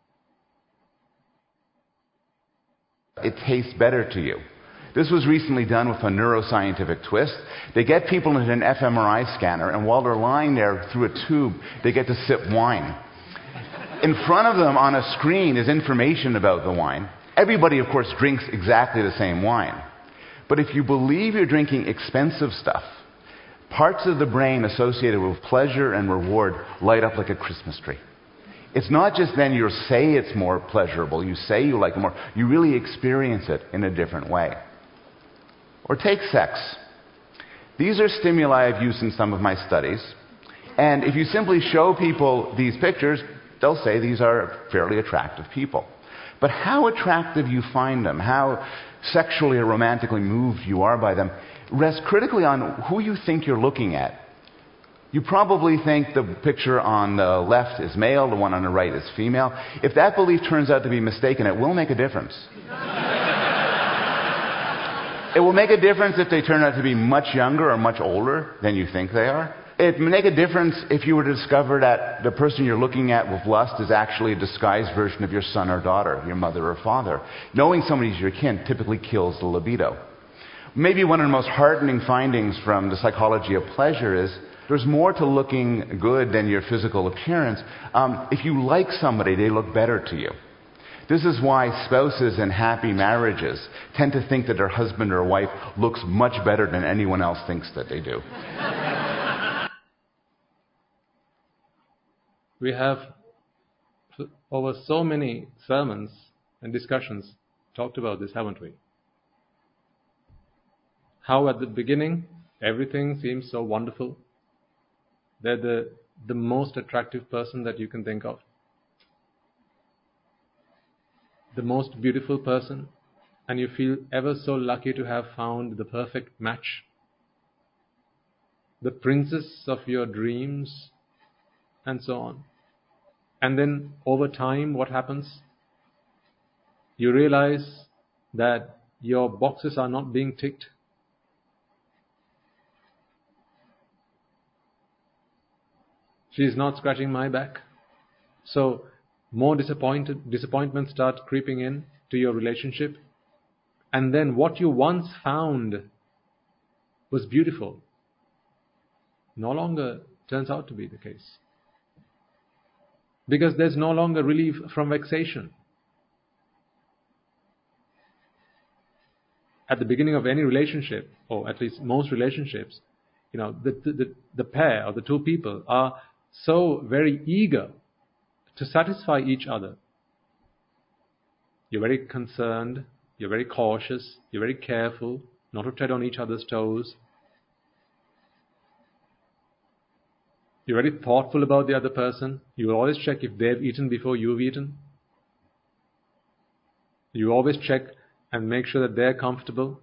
It tastes better to you. This was recently done with a neuroscientific twist. They get people into an f M R I scanner, and while they're lying there through a tube, they get to sip wine. In front of them on a screen is information about the wine. Everybody, of course, drinks exactly the same wine. But if you believe you're drinking expensive stuff, parts of the brain associated with pleasure and reward light up like a Christmas tree. It's not just then you say it's more pleasurable, you say you like it more, you really experience it in a different way. Or take sex. These are stimuli I've used in some of my studies. And if you simply show people these pictures, they'll say these are fairly attractive people. But how attractive you find them, how sexually or romantically moved you are by them, rests critically on who you think you're looking at. You probably think the picture on the left is male, the one on the right is female. If that belief turns out to be mistaken, it will make a difference. It will make a difference if they turn out to be much younger or much older than you think they are. It may make a difference if you were to discover that the person you're looking at with lust is actually a disguised version of your son or daughter, your mother or father. Knowing somebody's your kin typically kills the libido. Maybe one of the most heartening findings from the psychology of pleasure is there's more to looking good than your physical appearance. Um, if you like somebody, they look better to you. This is why spouses in happy marriages tend to think that their husband or wife looks much better than anyone else thinks that they do. We have, over so many sermons and discussions, talked about this, haven't we? How at the beginning, everything seems so wonderful. They're the, the most attractive person that you can think of. The most beautiful person. And you feel ever so lucky to have found the perfect match. The princess of your dreams, and so on. And then over time, what happens? You realize that your boxes are not being ticked. She is not scratching my back. So more disappointed, disappointments start creeping in to your relationship. And then what you once found was beautiful no longer turns out to be the case. Because there's no longer relief from vexation. At the beginning of any relationship, or at least most relationships, you know, the, the, the pair or the two people are so very eager to satisfy each other. You're very concerned, you're very cautious, you're very careful not to tread on each other's toes. You're very thoughtful about the other person. You always check if they've eaten before you've eaten. You always check and make sure that they're comfortable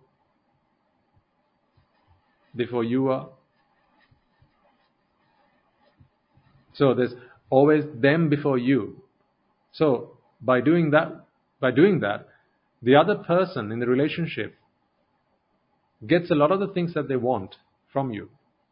before you are. So there's always them before you. So by doing that, by doing that, the other person in the relationship gets a lot of the things that they want from you.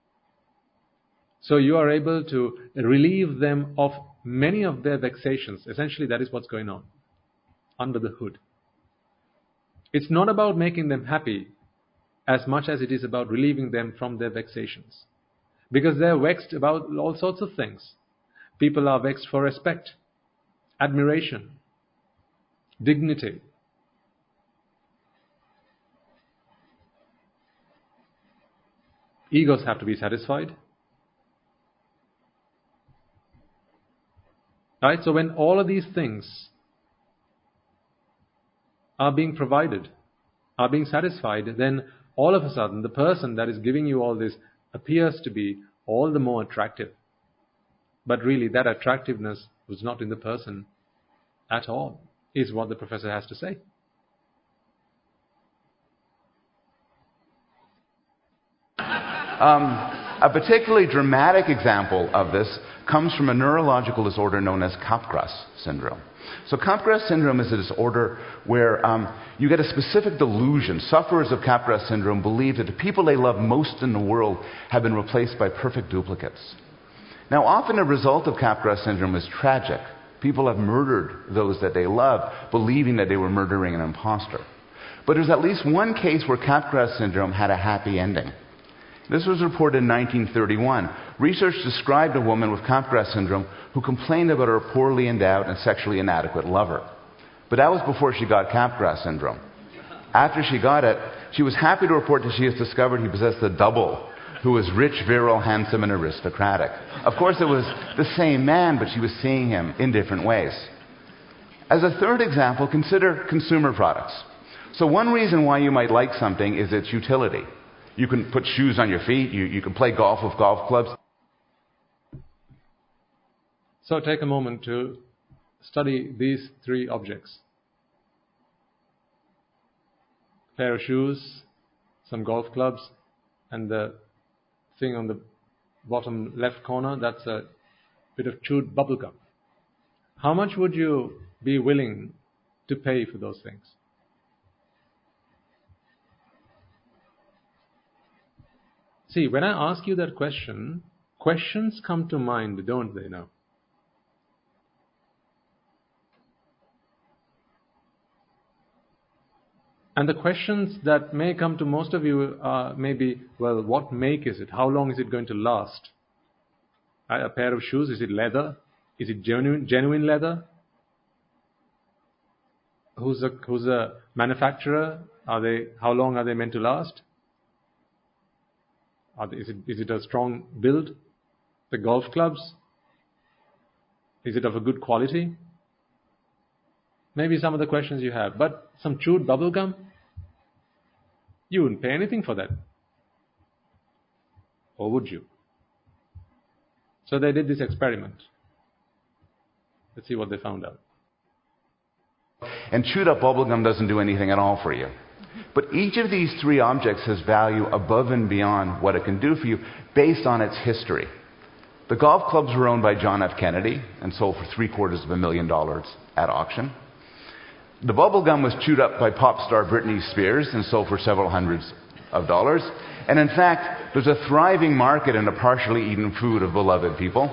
So you are able to relieve them of many of their vexations. Essentially, that is what's going on under the hood. It's not about making them happy as much as it is about relieving them from their vexations. Because they're vexed about all sorts of things. People are vexed for respect, admiration, dignity. Egos have to be satisfied. Right? So when all of these things are being provided, are being satisfied, then all of a sudden the person that is giving you all this appears to be all the more attractive. But really that attractiveness was not in the person at all, is what the professor has to say. Um, a particularly dramatic example of this comes from a neurological disorder known as Capgras syndrome. So Capgras syndrome is a disorder where um, you get a specific delusion. Sufferers of Capgras syndrome believe that the people they love most in the world have been replaced by perfect duplicates. Now, often a result of Capgras syndrome is tragic. People have murdered those that they love, believing that they were murdering an imposter. But there's at least one case where Capgras syndrome had a happy ending. This was reported in nineteen thirty-one. Research described a woman with Capgras syndrome who complained about her poorly endowed and sexually inadequate lover. But that was before she got Capgras syndrome. After she got it, she was happy to report that she has discovered he possessed a double who was rich, virile, handsome, and aristocratic. Of course, it was the same man, but she was seeing him in different ways. As a third example, consider consumer products. So one reason why you might like something is its utility. You can put shoes on your feet. You, you can play golf with golf clubs. So take a moment to study these three objects. A pair of shoes, some golf clubs, and the thing on the bottom left corner, that's a bit of chewed bubble gum. How much would you be willing to pay for those things? See, when I ask you that question, questions come to mind, don't they now? And the questions that may come to most of you are maybe, well, what make is it? How long is it going to last? A pair of shoes, is it leather? Is it genuine, genuine leather? Who's a, who's a manufacturer? Are they, how long are they meant to last? Are they, is it, is it a strong build? The golf clubs? Is it of a good quality? Maybe some of the questions you have. But some chewed bubble gum? You wouldn't pay anything for that. Or would you? So they did this experiment. Let's see what they found out. And chewed up bubblegum doesn't do anything at all for you. But each of these three objects has value above and beyond what it can do for you based on its history. The golf clubs were owned by John F. Kennedy and sold for three quarters of a million dollars at auction. The bubblegum was chewed up by pop star Britney Spears and sold for several hundreds of dollars. And in fact, there's a thriving market in the partially eaten food of beloved people.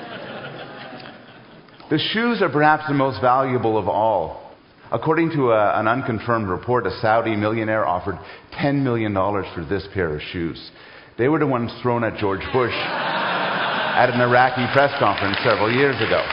The shoes are perhaps the most valuable of all. According to a, an unconfirmed report, a Saudi millionaire offered ten million dollars for this pair of shoes. They were the ones thrown at George Bush at an Iraqi press conference several years ago.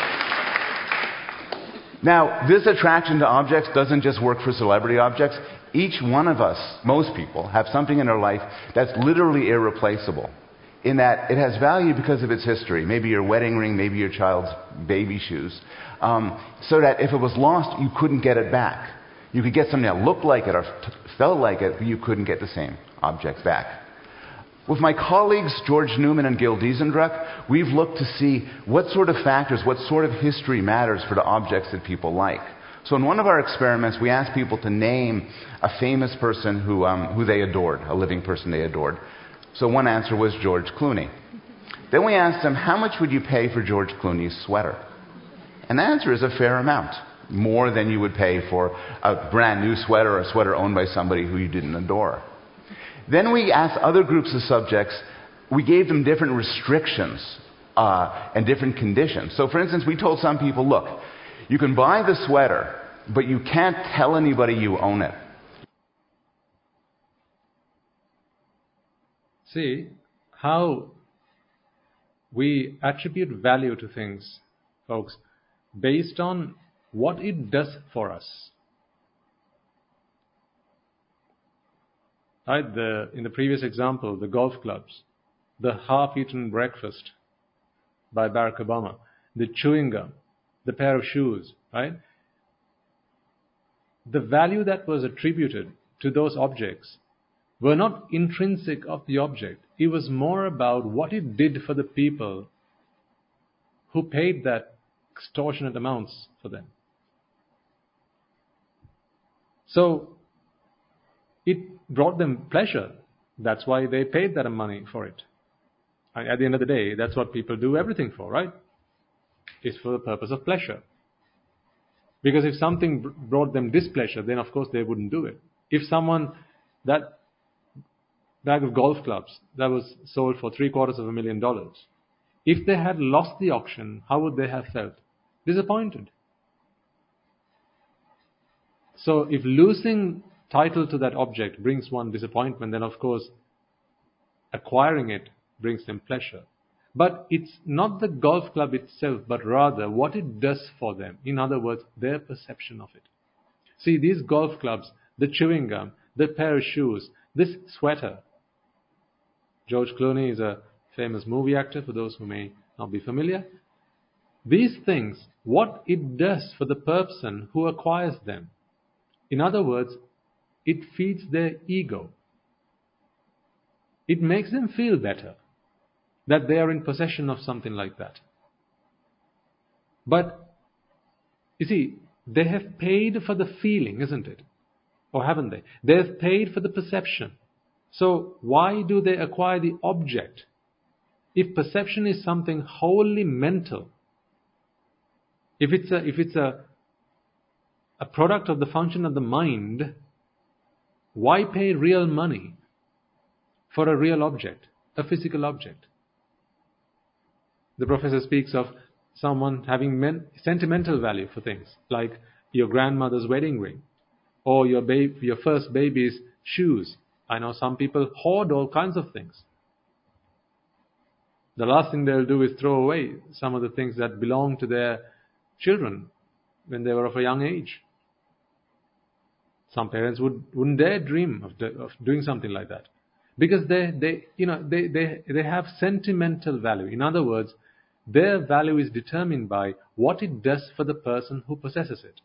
Now, this attraction to objects doesn't just work for celebrity objects. Each one of us, most people, have something in their life that's literally irreplaceable, in that it has value because of its history. Maybe your wedding ring, maybe your child's baby shoes. Um, so that if it was lost, you couldn't get it back. You could get something that looked like it or t- felt like it, but you couldn't get the same object back. With my colleagues, George Newman and Gil Diesendruck, we've looked to see what sort of factors, what sort of history matters for the objects that people like. So in one of our experiments, we asked people to name a famous person who, um, who they adored, a living person they adored. So one answer was George Clooney. Then we asked them, how much would you pay for George Clooney's sweater? And the answer is a fair amount, more than you would pay for a brand new sweater or a sweater owned by somebody who you didn't adore. Then we asked other groups of subjects, we gave them different restrictions uh, and different conditions. So for instance, we told some people, look, you can buy the sweater, but you can't tell anybody you own it. See how we attribute value to things, folks, based on what it does for us. Right? The, in the previous example, the golf clubs, the half-eaten breakfast by Barack Obama, the chewing gum, the pair of shoes, right? The value that was attributed to those objects were not intrinsic of the object. It was more about what it did for the people who paid that extortionate amounts for them. So it brought them pleasure. That's why they paid that money for it. And at the end of the day, that's what people do everything for, right? It's for the purpose of pleasure. Because if something brought them displeasure, then of course they wouldn't do it. If someone, that bag of golf clubs that was sold for three quarters of a million dollars, if they had lost the auction, how would they have felt? Disappointed. So if losing title to that object brings one disappointment, then of course acquiring it brings them pleasure. But it's not the golf club itself, but rather what it does for them. In other words, their perception of it. See, these golf clubs, the chewing gum, the pair of shoes, this sweater. George Clooney is a famous movie actor, for those who may not be familiar. These things, what it does for the person who acquires them. In other words, it feeds their ego. It makes them feel better that they are in possession of something like that. But, you see, they have paid for the feeling, isn't it? Or haven't they? They have paid for the perception. So why do they acquire the object? If perception is something wholly mental, if it's a, if it's a, a product of the function of the mind, why pay real money for a real object? a physical object. The professor speaks of someone having men- sentimental value for things, like your grandmother's wedding ring, or your, ba- your first baby's shoes. I know some people hoard all kinds of things. The last thing they'll do is throw away some of the things that belong to their children when they were of a young age. Some parents would, wouldn't dare dream of, de- of doing something like that, because they, they, you know, they, they, they have sentimental value. In other words, their value is determined by what it does for the person who possesses it.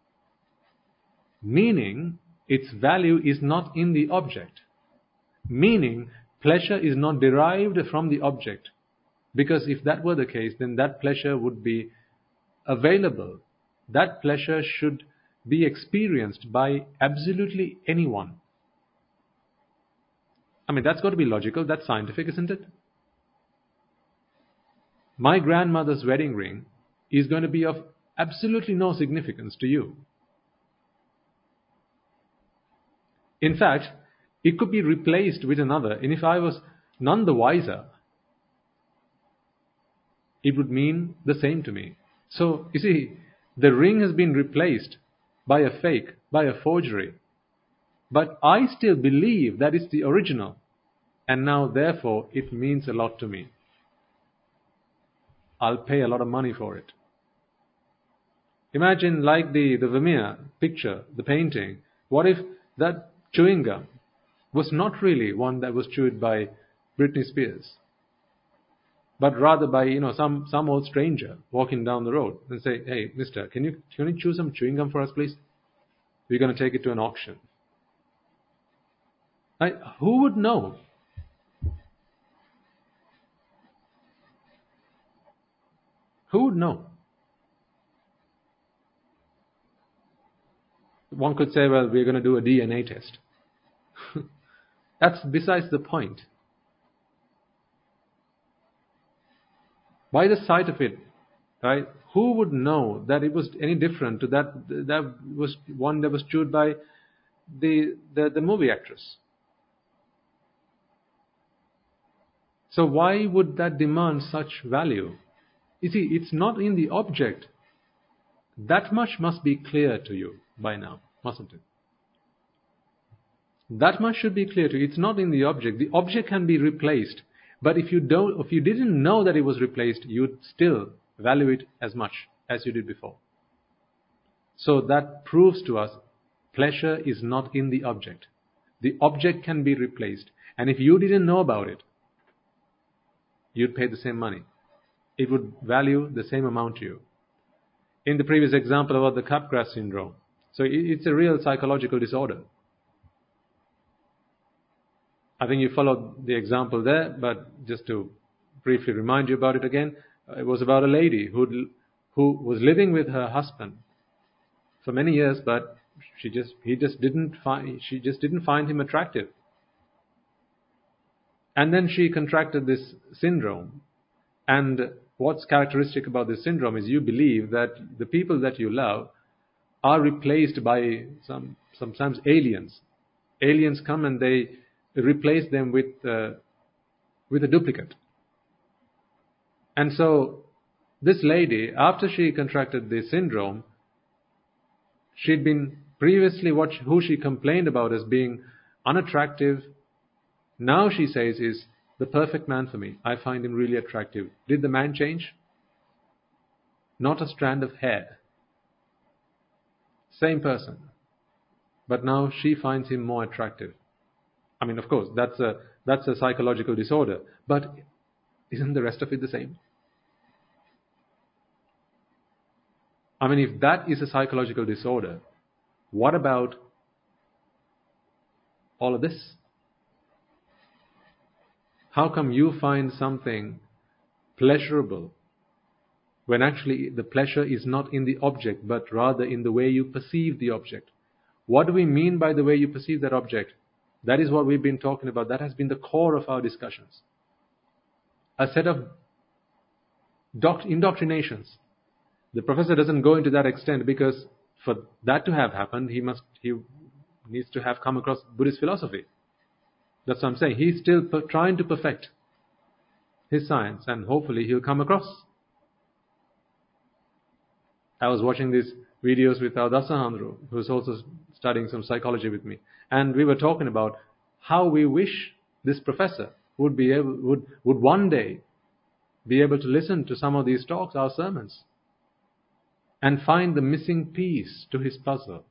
Meaning, its value is not in the object. Meaning, pleasure is not derived from the object. Because if that were the case, then that pleasure would be available. That pleasure should be experienced by absolutely anyone. I mean, that's got to be logical. That's scientific, isn't it? My grandmother's wedding ring is going to be of absolutely no significance to you. In fact, it could be replaced with another, and if I was none the wiser, it would mean the same to me. So, you see, the ring has been replaced by a fake, by a forgery. But I still believe that it's the original, and now therefore it means a lot to me. I'll pay a lot of money for it. Imagine, like the, the Vermeer picture, the painting, what if that chewing gum was not really one that was chewed by Britney Spears, but rather by, you know, some, some old stranger walking down the road and say, hey, mister, can you, can you chew some chewing gum for us, please? We're going to take it to an auction. Right? Who would know? Who would know? One could say, well, we're going to do a D N A test. That's besides the point. By the sight of it, right, who would know that it was any different to that that was one that was chewed by the, the, the movie actress? So why would that demand such value? You see, it's not in the object. That much must be clear to you by now, mustn't it? That much should be clear to you. It's not in the object. The object can be replaced. But if you don't, if you didn't know that it was replaced, you'd still value it as much as you did before. So that proves to us pleasure is not in the object. The object can be replaced. And if you didn't know about it, you'd pay the same money. It would value the same amount to you. In the previous example about the Capgras syndrome, so it's a real psychological disorder. I think you followed the example there, but just to briefly remind you about it again, it was about a lady who who was living with her husband for many years, but she just he just didn't find she just didn't find him attractive. And then she contracted this syndrome. And what's characteristic about this syndrome is you believe that the people that you love are replaced by some sometimes aliens. Aliens come and they replace them with uh, with a duplicate. And so this lady, after she contracted this syndrome, she'd been previously what who she complained about as being unattractive. Now she says is the perfect man for me. I find him really attractive. Did the man change? Not a strand of hair. Same person. But now she finds him more attractive. I mean, of course, that's a that's a psychological disorder. But isn't the rest of it the same? I mean, if that is a psychological disorder, what about all of this? How come you find something pleasurable when actually the pleasure is not in the object, but rather in the way you perceive the object? What do we mean by the way you perceive that object? That is what we've been talking about. That has been the core of our discussions. A set of doct- indoctrinations. The professor doesn't go into that extent because for that to have happened, he must he needs to have come across Buddhist philosophy. That's what I'm saying. He's still per- trying to perfect his science, and hopefully he'll come across. I was watching these videos with our Dasahandru, who's also studying some psychology with me, and we were talking about how we wish this professor would be able, would, would one day be able to listen to some of these talks, our sermons, and find the missing piece to his puzzle.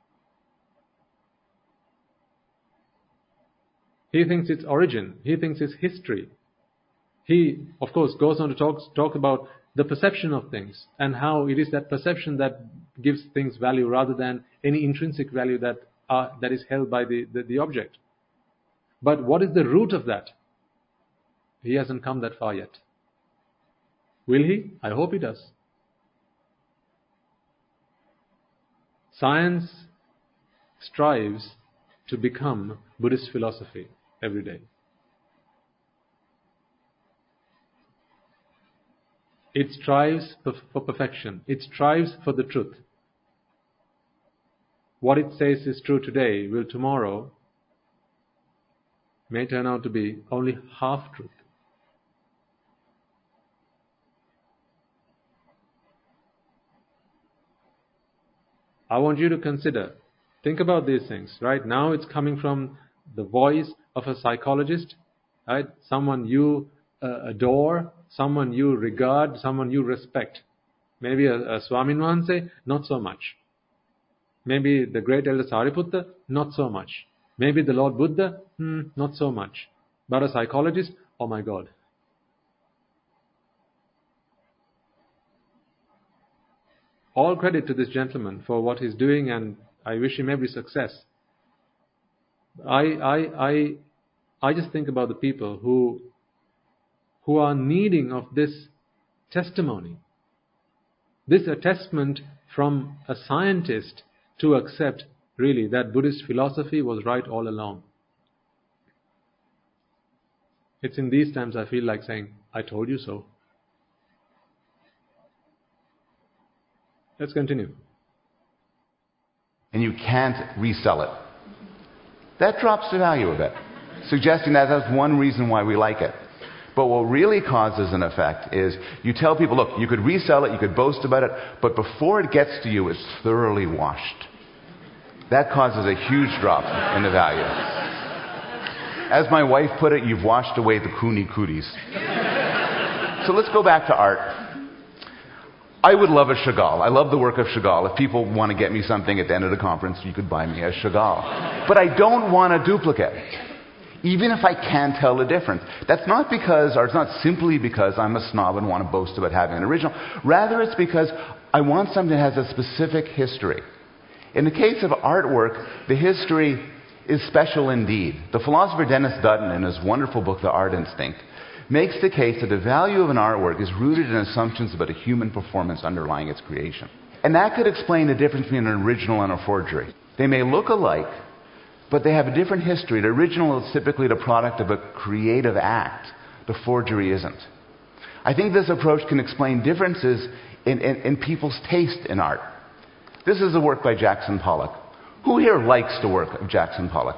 He thinks it's origin. He thinks it's history. He, of course, goes on to talk, talk about the perception of things and how it is that perception that gives things value rather than any intrinsic value that uh, that is held by the, the, the object. But what is the root of that? He hasn't come that far yet. Will he? I hope he does. Science strives to become Buddhist philosophy every day. It strives for perfection. It strives for the truth. What it says is true today will tomorrow may turn out to be only half truth. I want you to consider, think about these things, right? Now it's coming from the voice of a psychologist, right? Someone you uh, adore, someone you regard, someone you respect. Maybe a, a Swamin Wahanse, not so much. Maybe the great elder Sariputta, not so much. Maybe the Lord Buddha, hmm, not so much. But a psychologist, oh my God. All credit to this gentleman for what he's doing, and I wish him every success. I, I, I, I just think about the people who, who are needing of this testimony, this attestment from a scientist to accept really that Buddhist philosophy was right all along. It's in these times I feel like saying, I told you so. Let's continue. And you can't resell it. That drops the value of it, suggesting that that's one reason why we like it. But what really causes an effect is you tell people, look, you could resell it, you could boast about it, but before it gets to you, it's thoroughly washed. That causes a huge drop in the value. As my wife put it, you've washed away the kuni cooties. So let's go back to art. I would love a Chagall. I love the work of Chagall. If people want to get me something at the end of the conference, you could buy me a Chagall. But I don't want a duplicate, even if I can tell the difference. That's not because, or it's not simply because I'm a snob and want to boast about having an original. Rather, it's because I want something that has a specific history. In the case of artwork, the history is special indeed. The philosopher Dennis Dutton, in his wonderful book, The Art Instinct, makes the case that the value of an artwork is rooted in assumptions about a human performance underlying its creation. And that could explain the difference between an original and a forgery. They may look alike, but they have a different history. The original is typically the product of a creative act. The forgery isn't. I think this approach can explain differences in, in, in people's taste in art. This is a work by Jackson Pollock. Who here likes the work of Jackson Pollock?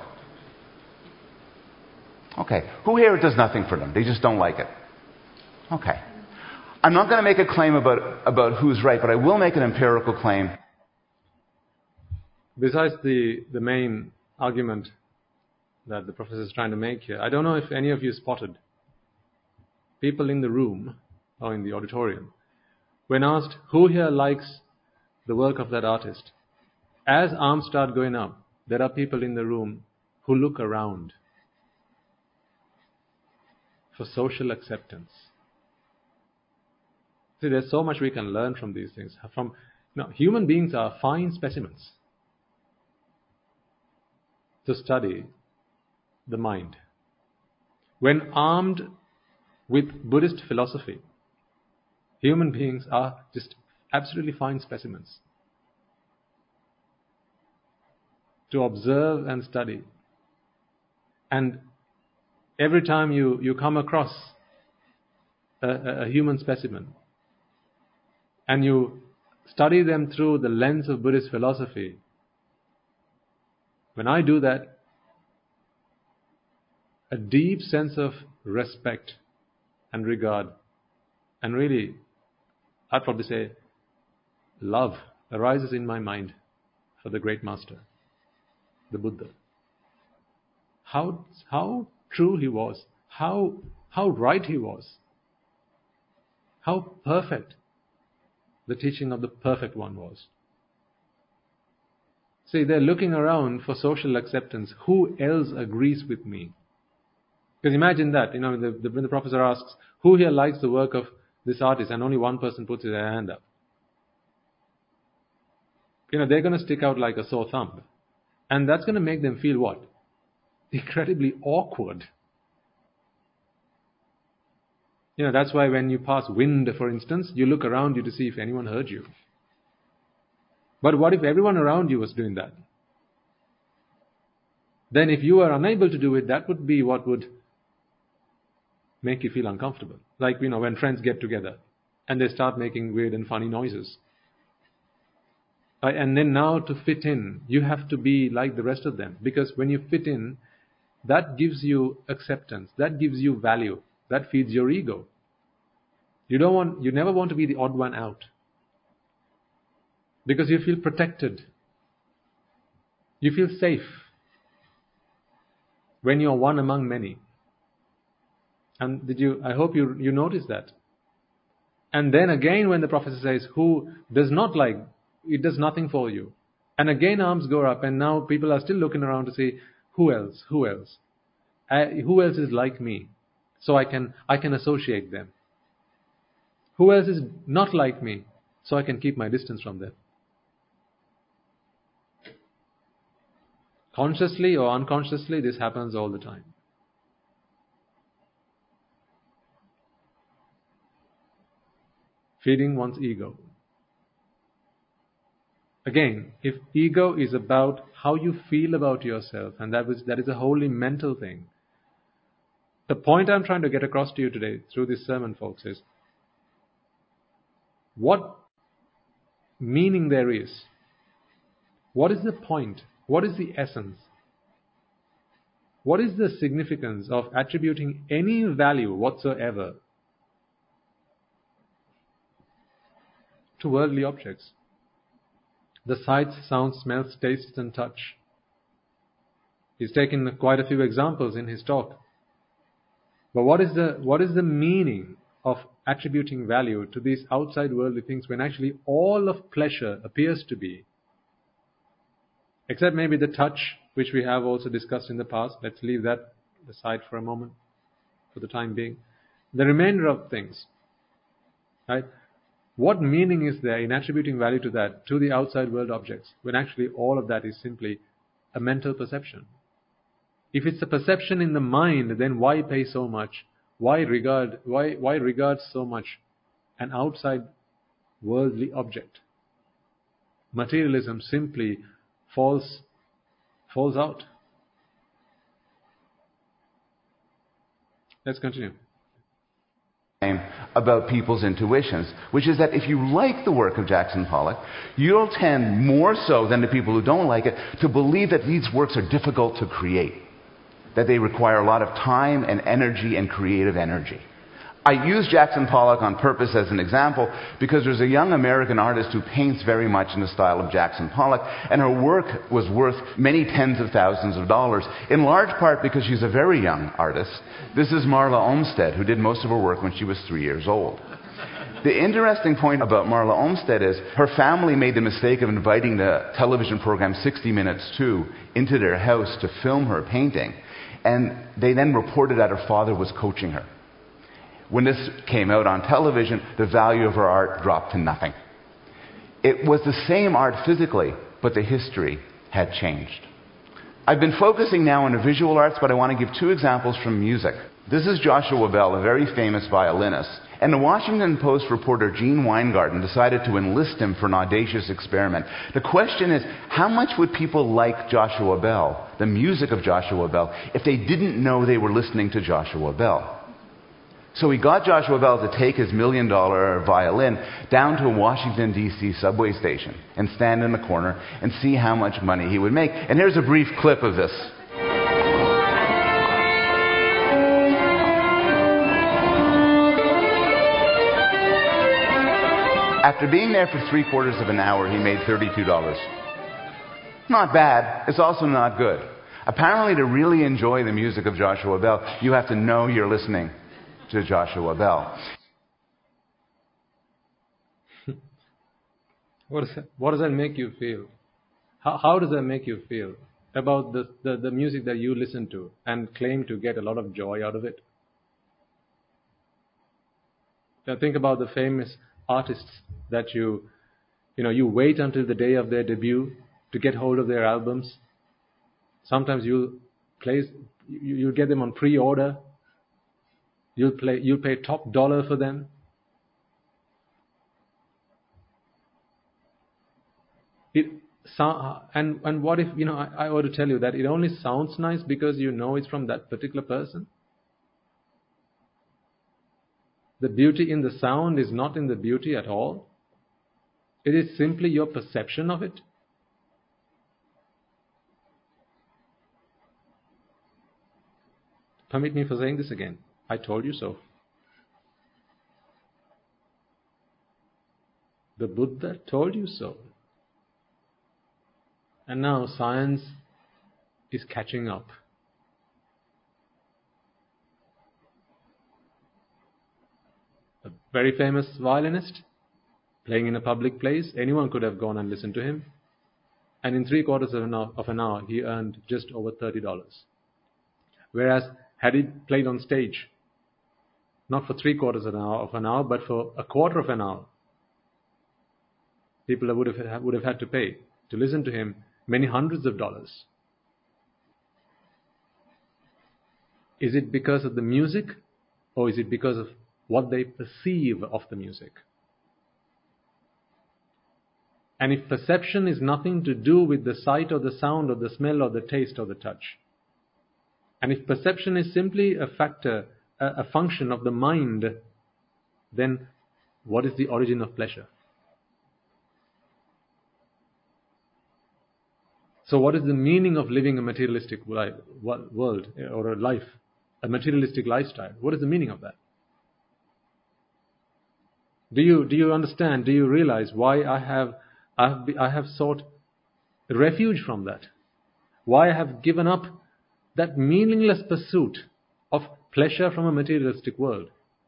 Okay. Who here does nothing for them? They just don't like it. Okay. I'm not going to make a claim about, about who's right, but I will make an empirical claim. Besides the, the main argument that the professor is trying to make here, I don't know if any of you spotted people in the room or in the auditorium. When asked who here likes the work of that artist, as arms start going up, there are people in the room who look around for social acceptance. See, there's so much we can learn from these things. From, you know, human beings are fine specimens to study the mind. When armed with Buddhist philosophy, human beings are just absolutely fine specimens to observe and study. And every time you, you come across a, a human specimen and you study them through the lens of Buddhist philosophy, when I do that, a deep sense of respect and regard, and really, I'd probably say, love arises in my mind for the great master, the Buddha. How, how true he was, how, how right he was, how perfect the teaching of the perfect one was. See, they're looking around for social acceptance. Who else agrees with me? Because imagine that, you know, the, the, when the professor asks, who here likes the work of this artist, and only one person puts their hand up. You know, they're going to stick out like a sore thumb. And that's going to make them feel what? Incredibly awkward. You know, that's why when you pass wind, for instance, you look around you to see if anyone heard you. But what if everyone around you was doing that? Then if you are unable to do it, that would be what would make you feel uncomfortable. Like, you know, when friends get together and they start making weird and funny noises. Right? And then now to fit in, you have to be like the rest of them. Because when you fit in, that gives you acceptance. That gives you value. That feeds your ego. You don't want, you never want to be the odd one out. Because you feel protected. You feel safe when you're one among many. And did you, I hope you, you notice that. And then again when the professor says, who does not like, it does nothing for you. And again arms go up, and now people are still looking around to see, who else, who else? I, who else is like me? So I can, I can associate them. Who else is not like me? So I can keep my distance from them. Consciously or unconsciously, this happens all the time. Feeding one's ego. Again, if ego is about how you feel about yourself, and that is, that is a wholly mental thing. The point I'm trying to get across to you today through this sermon, folks, is what meaning there is. What is the point? What is the essence? What is the significance of attributing any value whatsoever to worldly objects? The sights, sounds, smells, tastes and touch. He's taken quite a few examples in his talk. But what is the what is the meaning of attributing value to these outside worldly things when actually all of pleasure appears to be, except maybe the touch, which we have also discussed in the past. Let's leave that aside for a moment, for the time being. The remainder of things, right? What meaning is there in attributing value to that, to the outside world objects, when actually all of that is simply a mental perception? If it's a perception in the mind, then why pay so much? Why regard, why, why regard so much an outside worldly object? Materialism simply falls, falls out. Let's continue. About people's intuitions, which is that if you like the work of Jackson Pollock, you'll tend more so than the people who don't like it to believe that these works are difficult to create, that they require a lot of time and energy and creative energy. I use Jackson Pollock on purpose as an example because there's a young American artist who paints very much in the style of Jackson Pollock, and her work was worth many tens of thousands of dollars, in large part because she's a very young artist. This is Marla Olmsted, who did most of her work when she was three years old. The interesting point about Marla Olmsted is her family made the mistake of inviting the television program sixty minutes two into their house to film her painting, and they then reported that her father was coaching her. When this came out on television, the value of her art dropped to nothing. It was the same art physically, but the history had changed. I've been focusing now on the visual arts, but I want to give two examples from music. This is Joshua Bell, a very famous violinist. And the Washington Post reporter Gene Weingarten decided to enlist him for an audacious experiment. The question is, how much would people like Joshua Bell, the music of Joshua Bell, if they didn't know they were listening to Joshua Bell? So he got Joshua Bell to take his million dollar violin down to a Washington, D C subway station and stand in the corner and see how much money he would make. And here's a brief clip of this. After being there for three quarters of an hour, he made thirty-two dollars. Not bad. It's also not good. Apparently, to really enjoy the music of Joshua Bell, you have to know you're listening to Joshua Bell. What does that, what does that make you feel? How, how does that make you feel about the, the, the music that you listen to and claim to get a lot of joy out of it? Now think about the famous artists that you, you know, you wait until the day of their debut to get hold of their albums. Sometimes you'll place, you, you'll get them on pre-order. You'll play, you'll pay top dollar for them. It so, and and what if, you know, I, I were to tell you that it only sounds nice because you know it's from that particular person? The beauty in the sound is not in the beauty at all. It is simply your perception of it. Permit me for saying this again. I told you so. The Buddha told you so. And now science is catching up. A very famous violinist playing in a public place. Anyone could have gone and listened to him. And in three quarters of an hour, of an hour he earned just over thirty dollars. Whereas had he played on stage, not for three quarters of an hour, of an hour, but for a quarter of an hour, people would have, would have had to pay to listen to him many hundreds of dollars. Is it because of the music, or is it because of what they perceive of the music? And if perception is nothing to do with the sight or the sound or the smell or the taste or the touch, and if perception is simply a factor, a, a function of the mind, then what is the origin of pleasure? So what is the meaning of living a materialistic li- world or a life, a materialistic lifestyle? What is the meaning of that? Do you do you understand? Do you realize why I have I have, I have sought refuge from that? Why I have given up that meaningless pursuit of pleasure from a materialistic world?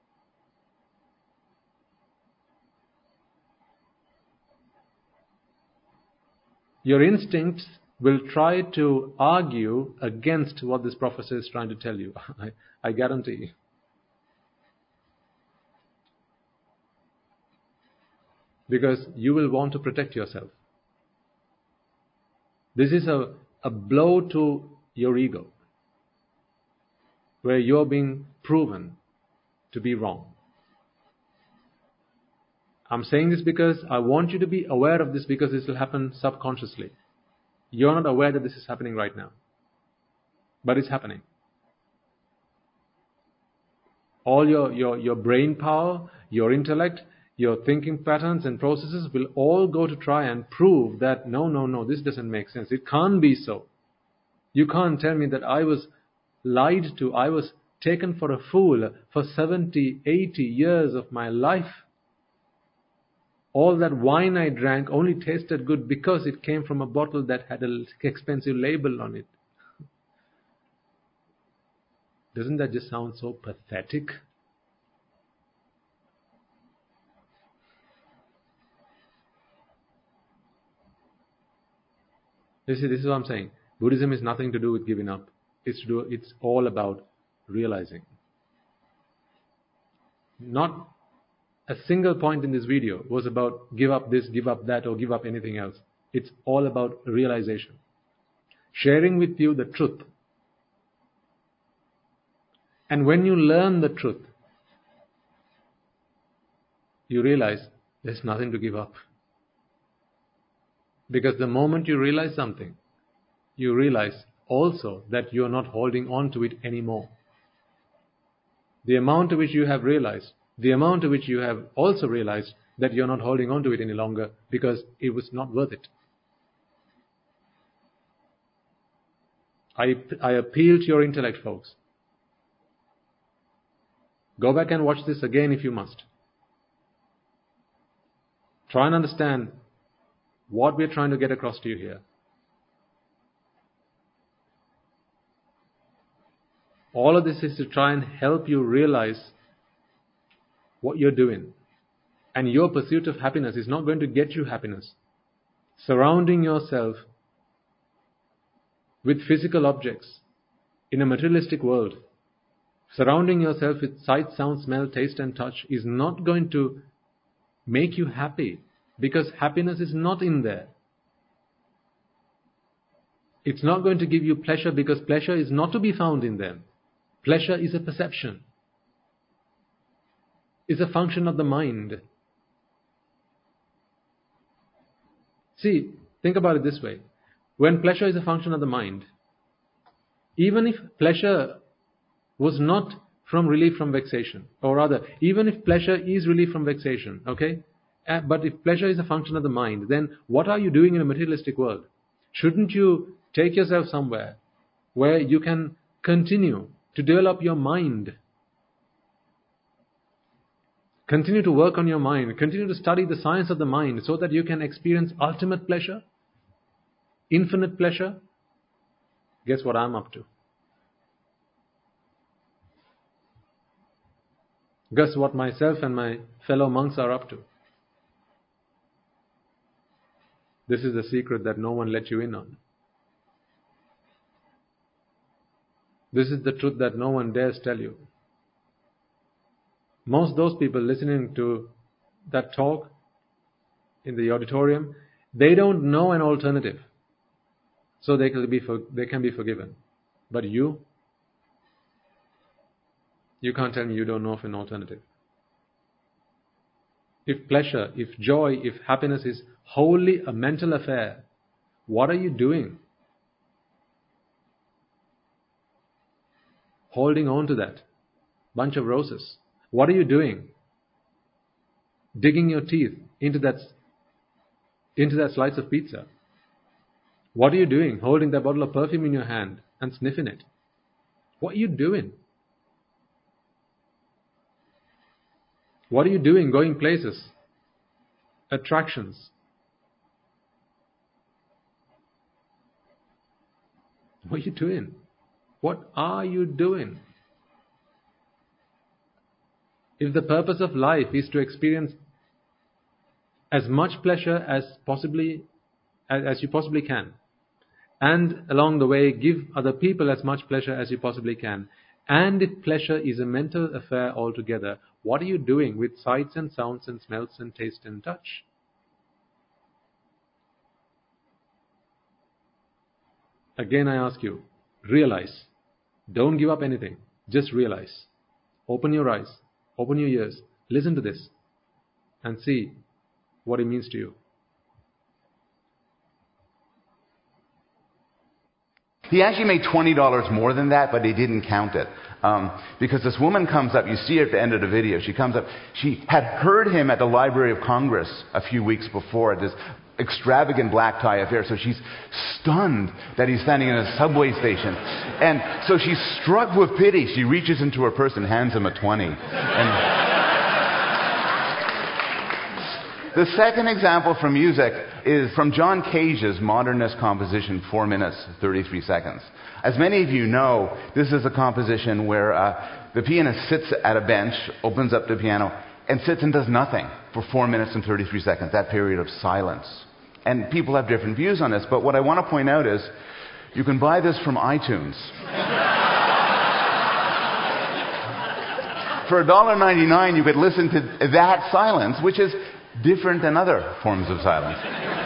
Your instincts will try to argue against what this professor is trying to tell you. I, I guarantee you. Because you will want to protect yourself. This is a, a blow to your ego, where you're being proven to be wrong. I'm saying this because I want you to be aware of this, because this will happen subconsciously. You're not aware that this is happening right now, but it's happening. All your, your, your brain power, your intellect, your thinking patterns and processes will all go to try and prove that no, no, no, this doesn't make sense. It can't be so. You can't tell me that I was lied to, I was taken for a fool for seventy, eighty years of my life. All that wine I drank only tasted good because it came from a bottle that had an expensive label on it. Doesn't that just sound so pathetic? You see, this is what I'm saying. Buddhism is nothing to do with giving up. It's to do, it's all about realizing. Not a single point in this video was about give up this, give up that, or give up anything else. It's all about realization. Sharing with you the truth. And when you learn the truth, you realize there's nothing to give up. Because the moment you realize something, you realize also that you are not holding on to it anymore. The amount to which you have realized, the amount to which you have also realized that you're not holding on to it any longer because it was not worth it. I, I appeal to your intellect, folks. Go back and watch this again if you must. Try and understand what we're trying to get across to you here. All of this is to try and help you realize what you're doing. And your pursuit of happiness is not going to get you happiness. Surrounding yourself with physical objects in a materialistic world, surrounding yourself with sight, sound, smell, taste and touch is not going to make you happy, because happiness is not in there. It's not going to give you pleasure, because pleasure is not to be found in them. Pleasure is a perception. It's a function of the mind. See, think about it this way. When pleasure is a function of the mind, even if pleasure was not from relief from vexation, or rather, even if pleasure is relief from vexation, okay? Uh, but if pleasure is a function of the mind, then what are you doing in a materialistic world? Shouldn't you take yourself somewhere where you can continue to develop your mind? Continue to work on your mind. Continue to study the science of the mind so that you can experience ultimate pleasure, infinite pleasure. Guess what I'm up to? Guess what myself and my fellow monks are up to? This is the secret that no one let you in on. This is the truth that no one dares tell you. Most those people listening to that talk in the auditorium, they don't know an alternative. So they can be for, they can be forgiven. But you, you can't tell me you don't know of an alternative. If pleasure, if joy, if happiness is wholly a mental affair, what are you doing? Holding on to that bunch of roses. What are you doing? Digging your teeth into that, into that slice of pizza. What are you doing? Holding that bottle of perfume in your hand and sniffing it. What are you doing? What are you doing going places? Attractions. What are you doing? What are you doing? If the purpose of life is to experience as much pleasure as possibly as, as you possibly can, and along the way give other people as much pleasure as you possibly can, and if pleasure is a mental affair altogether, what are you doing with sights and sounds and smells and taste and touch? Again I ask you, realize. Don't give up anything. Just realize. Open your eyes. Open your ears. Listen to this. And see what it means to you. He actually made twenty dollars more than that, but he didn't count it. Um, because this woman comes up, you see her at the end of the video, she comes up, she had heard him at the Library of Congress a few weeks before at this extravagant black tie affair, so she's stunned that he's standing in a subway station. And so she's struck with pity. She reaches into her purse and hands him a twenty. And the second example from music is from John Cage's modernist composition, four minutes, thirty-three seconds. As many of you know, this is a composition where uh, the pianist sits at a bench, opens up the piano, and sits and does nothing for four minutes and thirty-three seconds, that period of silence. And people have different views on this, but what I want to point out is, you can buy this from iTunes. For one dollar ninety-nine, you could listen to that silence, which is different than other forms of silence.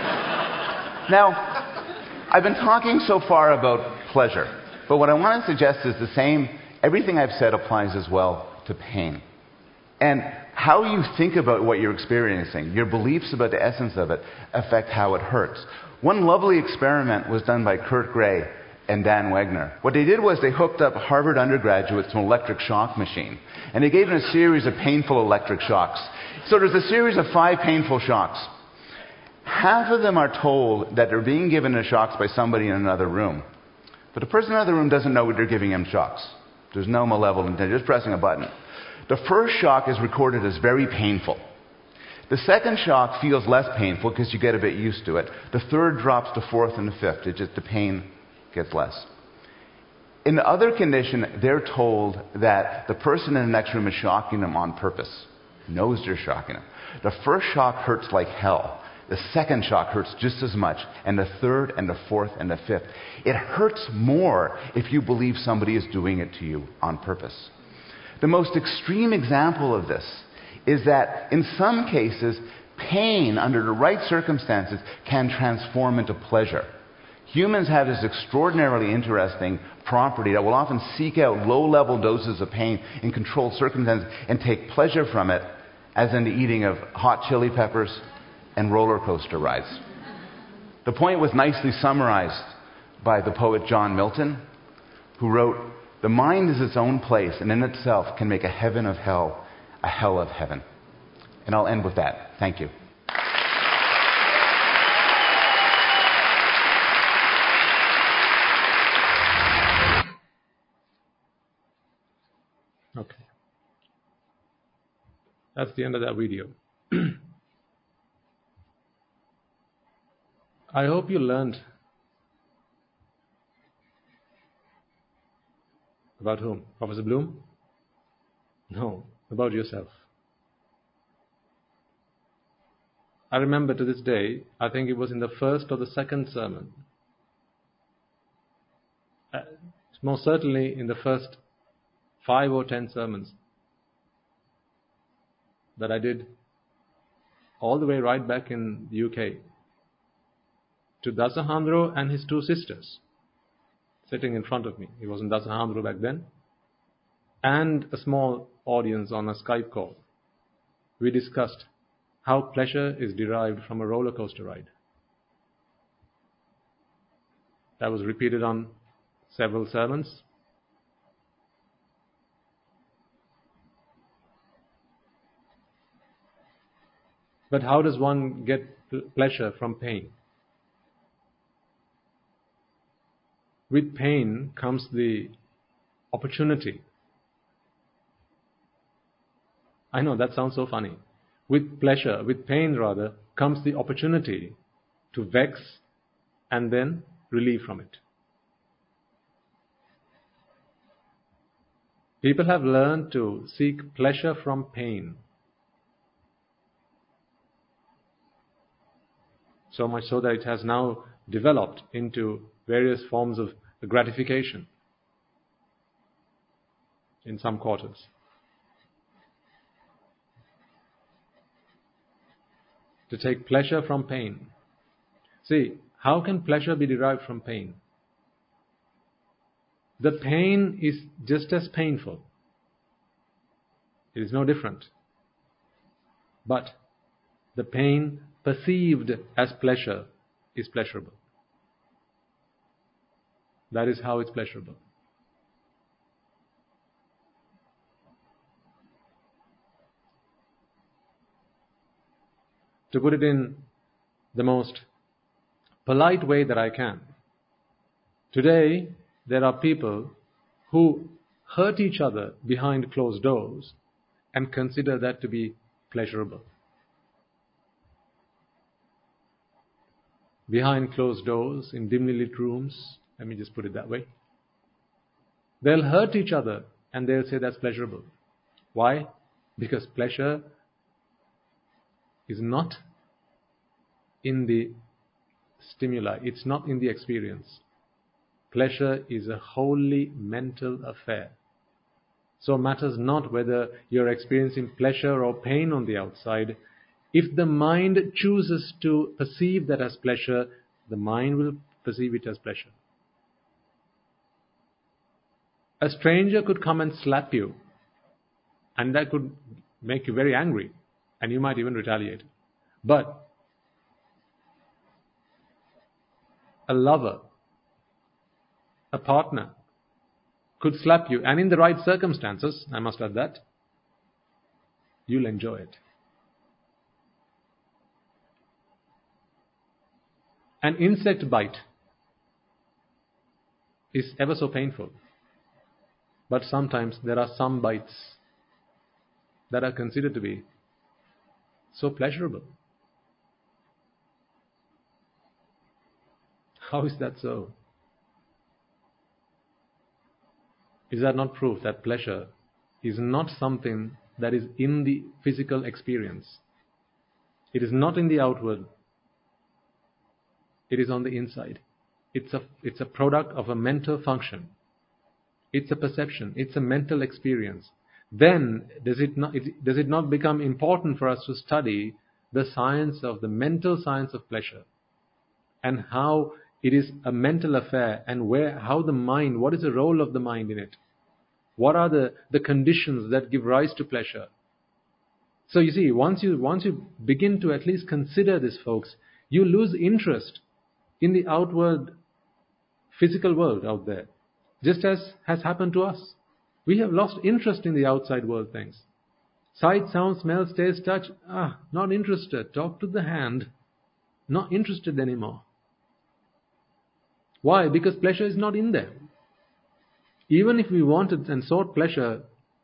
Now, I've been talking so far about pleasure, but what I want to suggest is the same, everything I've said applies as well to pain. And how you think about what you're experiencing, your beliefs about the essence of it, affect how it hurts. One lovely experiment was done by Kurt Gray and Dan Wegner. What they did was they hooked up Harvard undergraduates to an electric shock machine. And they gave them a series of painful electric shocks. So there's a series of five painful shocks. Half of them are told that they're being given the shocks by somebody in another room. But the person in another room doesn't know they're giving them shocks. There's no malevolent, they're just pressing a button. The first shock is recorded as very painful. The second shock feels less painful because you get a bit used to it. The third drops to fourth and the fifth. It just, the pain gets less. In the other condition, they're told that the person in the next room is shocking them on purpose. Knows they're shocking them. The first shock hurts like hell. The second shock hurts just as much. And the third and the fourth and the fifth. It hurts more if you believe somebody is doing it to you on purpose. The most extreme example of this is that in some cases, pain under the right circumstances can transform into pleasure. Humans have this extraordinarily interesting property that will often seek out low-level doses of pain in controlled circumstances and take pleasure from it, as in the eating of hot chili peppers and roller coaster rides. The point was nicely summarized by the poet John Milton, who wrote, "The mind is its own place, and in itself can make a heaven of hell, a hell of heaven." And I'll end with that. Thank you. Okay. That's the end of that video. I hope you learned about whom? Professor Bloom? No, about yourself. I remember to this day, I think it was in the first or the second sermon, uh, most certainly in the first five or ten sermons that I did all the way right back in the U K, to Dasahandro and his two sisters sitting in front of me. He was in Dasahandro back then, and a small audience on a Skype call. We discussed how pleasure is derived from a roller coaster ride. That was repeated on several sermons. But how does one get pleasure from pain? With pain comes the opportunity. I know that sounds so funny. With pleasure, with pain rather, comes the opportunity to vex and then relieve from it. People have learned to seek pleasure from pain. So much so that it has now developed into various forms of gratification in some quarters. To take pleasure from pain. See, how can pleasure be derived from pain? The pain is just as painful. It is no different. But the pain perceived as pleasure is pleasurable. That is how it's pleasurable. To put it in the most polite way that I can, today there are people who hurt each other behind closed doors and consider that to be pleasurable. Behind closed doors, in dimly lit rooms, let me just put it that way, they'll hurt each other and they'll say that's pleasurable. Why? Because pleasure is not in the stimuli, it's not in the experience. Pleasure is a wholly mental affair. So it matters not whether you're experiencing pleasure or pain on the outside. If the mind chooses to perceive that as pleasure, the mind will perceive it as pleasure. A stranger could come and slap you, and that could make you very angry, and you might even retaliate. But a lover, a partner, could slap you, and in the right circumstances, I must add that, you'll enjoy it. An insect bite is ever so painful, but sometimes there are some bites that are considered to be so pleasurable. How is that so? Is that not proof that pleasure is not something that is in the physical experience? It is not in the outward. It is on the inside. It's a, it's a product of a mental function. It's a perception. It's a mental experience. Then does it not, it, does it not become important for us to study the science of the mental science of pleasure, and how it is a mental affair, and where, how the mind, what is the role of the mind in it? What are the, the conditions that give rise to pleasure? So you see, once you, once you begin to at least consider this, folks, you lose interest in the outward physical world out there, just as has happened to us. We have lost interest in the outside world things. Sight, sound, smell, taste, touch, ah, not interested. Talk to the hand, not interested anymore. Why? Because pleasure is not in there. Even if we wanted and sought pleasure,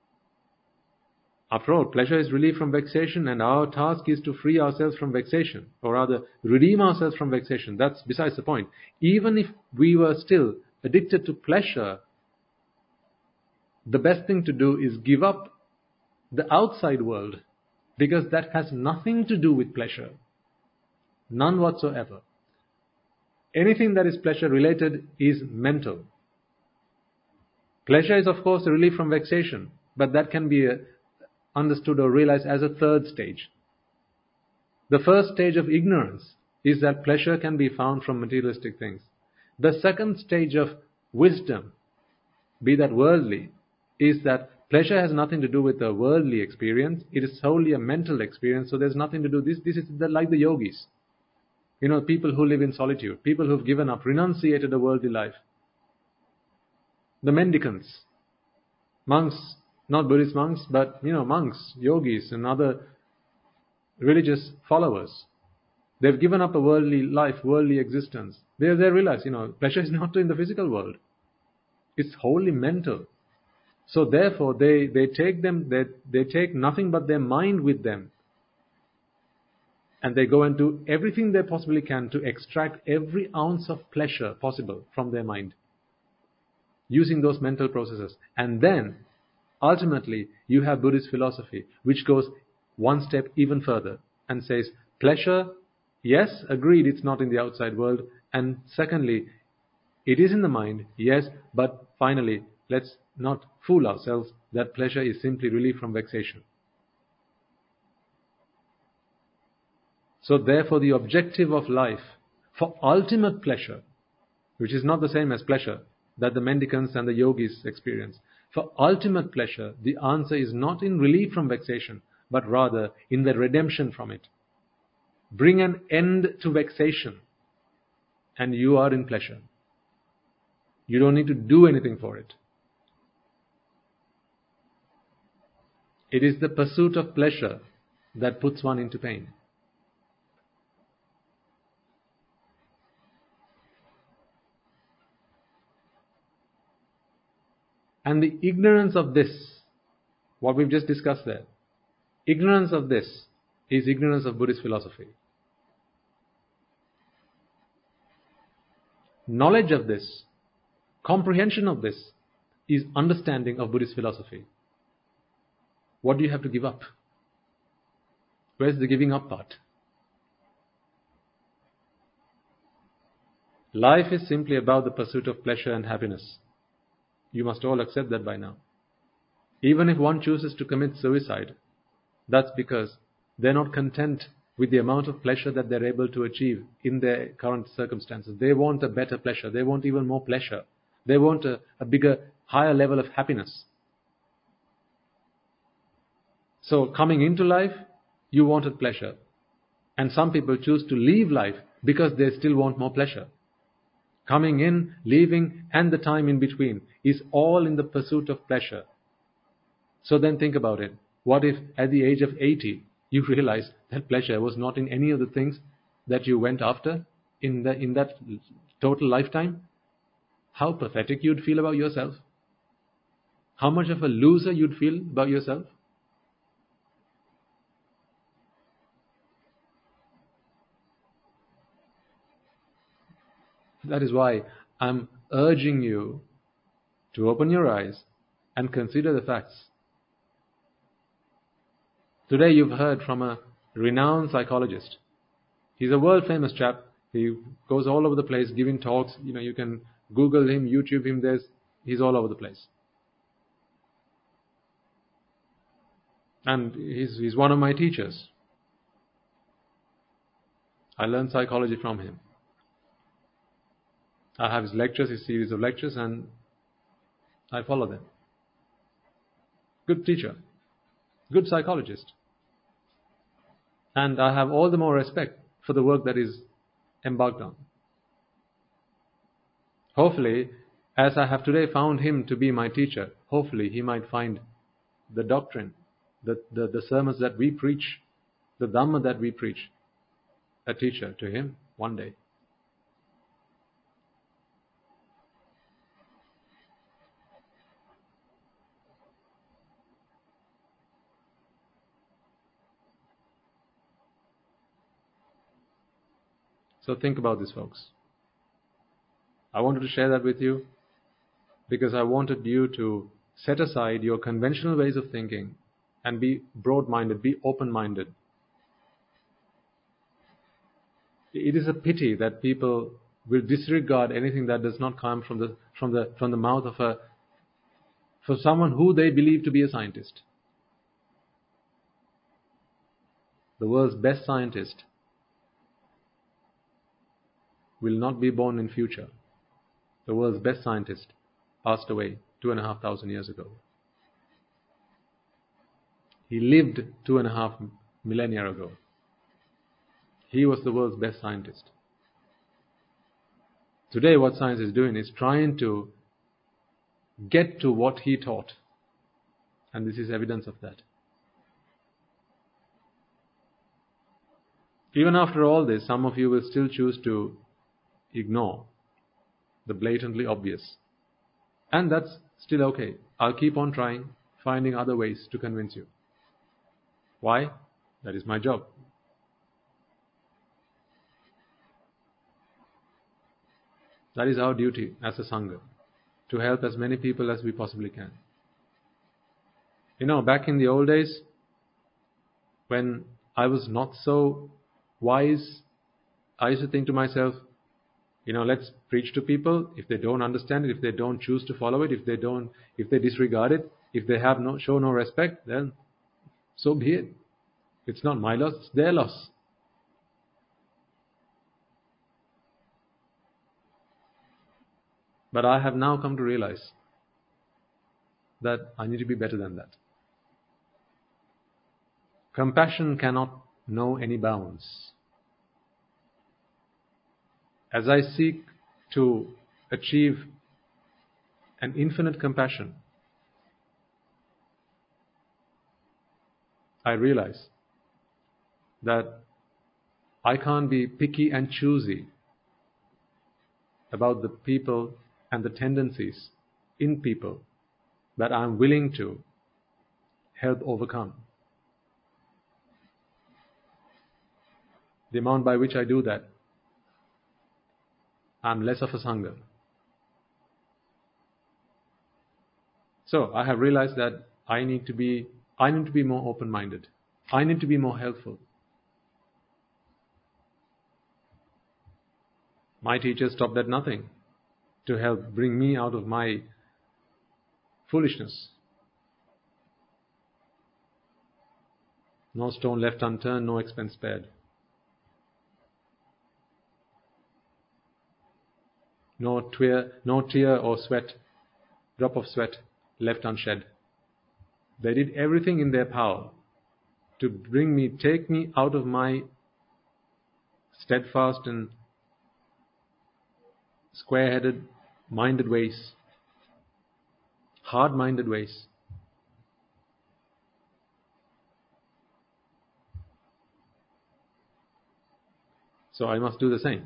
after all, pleasure is relief from vexation, and our task is to free ourselves from vexation, or rather, redeem ourselves from vexation. That's besides the point. Even if we were still addicted to pleasure, the best thing to do is give up the outside world, because that has nothing to do with pleasure. None whatsoever. Anything that is pleasure related is mental. Pleasure is, of course, a relief from vexation, but that can be understood or realized as a third stage. The first stage of ignorance is that pleasure can be found from materialistic things. The second stage of wisdom, be that worldly, is that pleasure has nothing to do with the worldly experience. It is solely a mental experience, so there's nothing to do. This, this is the, like the yogis. You know, people who live in solitude, people who've given up, renunciated a worldly life. The mendicants, monks, not Buddhist monks, but, you know, monks, yogis, and other religious followers. They've given up a worldly life, worldly existence. They, they realize, you know, pleasure is not in the physical world. It's wholly mental. So therefore, they, they take them, they, they take nothing but their mind with them. And they go and do everything they possibly can to extract every ounce of pleasure possible from their mind, using those mental processes. And then, ultimately, you have Buddhist philosophy, which goes one step even further and says, pleasure, yes, agreed, it's not in the outside world. And secondly, it is in the mind, yes, but finally, let's not fool ourselves that pleasure is simply relief from vexation. So therefore, the objective of life for ultimate pleasure, which is not the same as pleasure that the mendicants and the yogis experience, for ultimate pleasure, the answer is not in relief from vexation, but rather in the redemption from it. Bring an end to vexation, and you are in pleasure. You don't need to do anything for it. It is the pursuit of pleasure that puts one into pain. And the ignorance of this, what we've just discussed there, ignorance of this is ignorance of Buddhist philosophy. Knowledge of this, comprehension of this, is understanding of Buddhist philosophy. What do you have to give up? Where's the giving up part? Life is simply about the pursuit of pleasure and happiness. You must all accept that by now. Even if one chooses to commit suicide, that's because they're not content with the amount of pleasure that they're able to achieve in their current circumstances. They want a better pleasure. They want even more pleasure. They want a, a bigger, higher level of happiness. So coming into life, you wanted pleasure. And some people choose to leave life because they still want more pleasure. Coming in, leaving, and the time in between is all in the pursuit of pleasure. So then think about it. What if at the age of eighty, you realize that pleasure was not in any of the things that you went after in, the, in that total lifetime? How pathetic you'd feel about yourself. How much of a loser you'd feel about yourself. That is why I'm urging you to open your eyes and consider the facts. Today you've heard from a renowned psychologist. He's a world famous chap. He goes all over the place giving talks. You know, you can Google him, YouTube him. There's, he's all over the place. And he's, he's one of my teachers. I learned psychology from him. I have his lectures, his series of lectures, and I follow them. Good teacher. Good psychologist. And I have all the more respect for the work that is embarked on. Hopefully, as I have today found him to be my teacher, hopefully he might find the doctrine, the, the, the sermons that we preach, the Dhamma that we preach, a teacher to him one day. So think about this, folks. I wanted to share that with you because I wanted you to set aside your conventional ways of thinking and be broad-minded, be open-minded. It is a pity that people will disregard anything that does not come from the from the from the mouth of a for someone who they believe to be a scientist. The world's best scientist will not be born in future. The world's best scientist passed away two and a half thousand years ago. He lived two and a half millennia ago. He was the world's best scientist. Today what science is doing is trying to get to what he taught. And this is evidence of that. Even after all this, some of you will still choose to ignore the blatantly obvious. And that's still okay. I'll keep on trying, finding other ways to convince you. Why? That is my job. That is our duty as a Sangha, to help as many people as we possibly can. You know, back in the old days, when I was not so wise, I used to think to myself, you know, let's preach to people. If they don't understand it, if they don't choose to follow it, if they don't, if they disregard it, if they have no show no respect, then so be it. It's not my loss, it's their loss. But I have now come to realize that I need to be better than that. Compassion cannot know any bounds. As I seek to achieve an infinite compassion, I realize that I can't be picky and choosy about the people and the tendencies in people that I'm willing to help overcome. The amount by which I do that, I'm less of a Sangha. So I have realized that I need to be I need to be more open-minded. I need to be more helpful. My teachers stopped at nothing to help bring me out of my foolishness. No stone left unturned, no expense spared. No tear, no tear or sweat, drop of sweat left unshed. They did everything in their power to bring me, take me out of my steadfast and square-headed, minded ways, hard-minded ways. So I must do the same.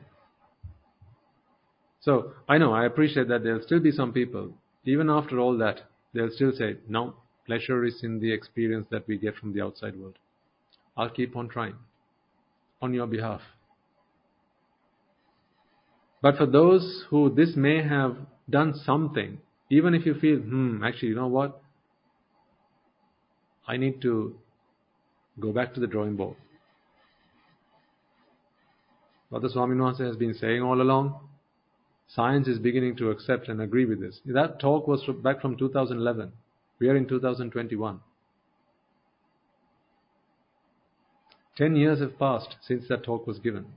So I know, I appreciate that there'll still be some people, even after all that, they'll still say, no, pleasure is in the experience that we get from the outside world. I'll keep on trying on your behalf. But for those who this may have done something, even if you feel, hmm, actually, you know what? I need to go back to the drawing board. What the Swami Nuance has been saying all along, science is beginning to accept and agree with this. That talk was back from two thousand eleven. We are in two thousand twenty-one. Ten years have passed since that talk was given.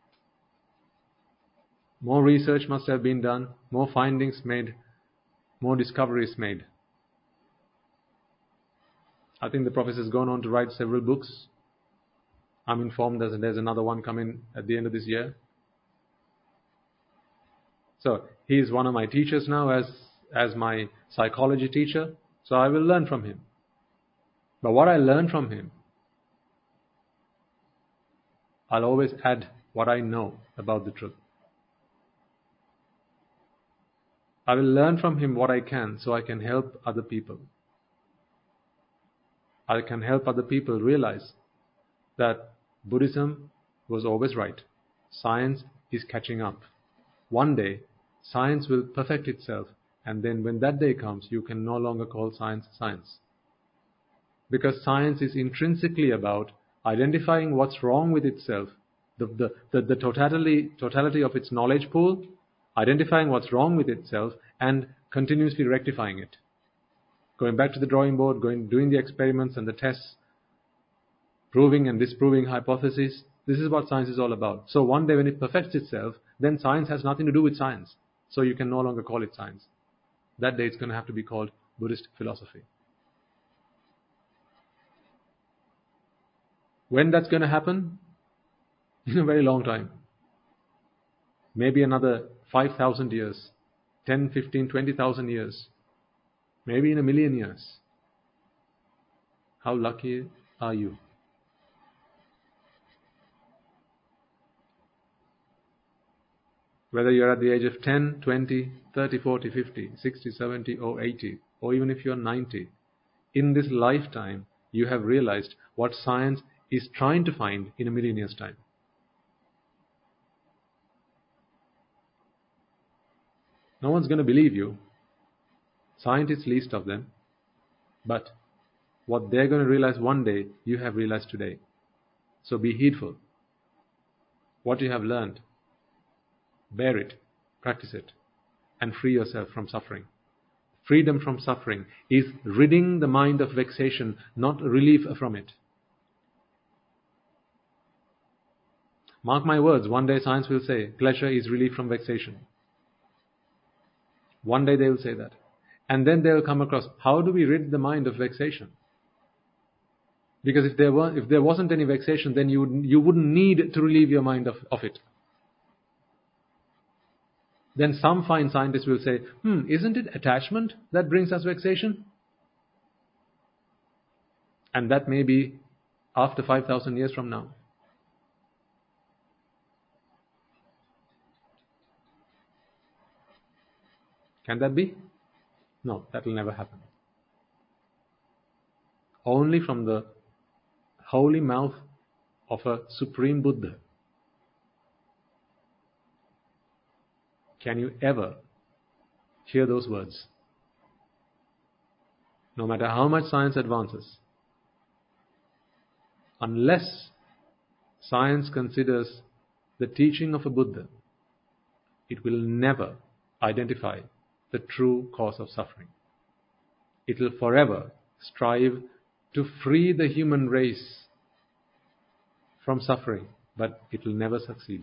More research must have been done, more findings made, more discoveries made. I think the professor has gone on to write several books. I'm informed that there's another one coming at the end of this year. So he's one of my teachers now as, as my psychology teacher. So I will learn from him. But what I learn from him, I'll always add what I know about the truth. I will learn from him what I can so I can help other people. I can help other people realize that Buddhism was always right. Science is catching up. One day, science will perfect itself, and then when that day comes, you can no longer call science science. Because science is intrinsically about identifying what's wrong with itself, the, the, the, the totality, totality of its knowledge pool, identifying what's wrong with itself, and continuously rectifying it. Going back to the drawing board, going, doing the experiments and the tests, proving and disproving hypotheses. This is what science is all about. So one day when it perfects itself, then science has nothing to do with science. So you can no longer call it science. That day it's going to have to be called Buddhist philosophy. When that's going to happen? In a very long time. Maybe another five thousand years, ten, fifteen, twenty thousand years. Maybe in a million years. How lucky are you? Whether you're at the age of ten, twenty, thirty, forty, fifty, sixty, seventy or eighty, or even if you're ninety, in this lifetime you have realized what science is trying to find in a million years' time. No one's going to believe you. Scientists least of them. But what they're going to realize one day, you have realized today. So be heedful. What you have learned, bear it, practice it, and free yourself from suffering. Freedom from suffering is ridding the mind of vexation, not relief from it. Mark my words, one day science will say, pleasure is relief from vexation. One day they will say that. And then they will come across, how do we rid the mind of vexation? Because if there were, if there wasn't any vexation, then you, would, you wouldn't need to relieve your mind of, of it. Then some fine scientists will say, hmm, isn't it attachment that brings us vexation? And that may be after five thousand years from now. Can that be? No, that will never happen. Only from the holy mouth of a Supreme Buddha can you ever hear those words. No matter how much science advances, unless science considers the teaching of a Buddha, it will never identify the true cause of suffering. It will forever strive to free the human race from suffering, but it will never succeed.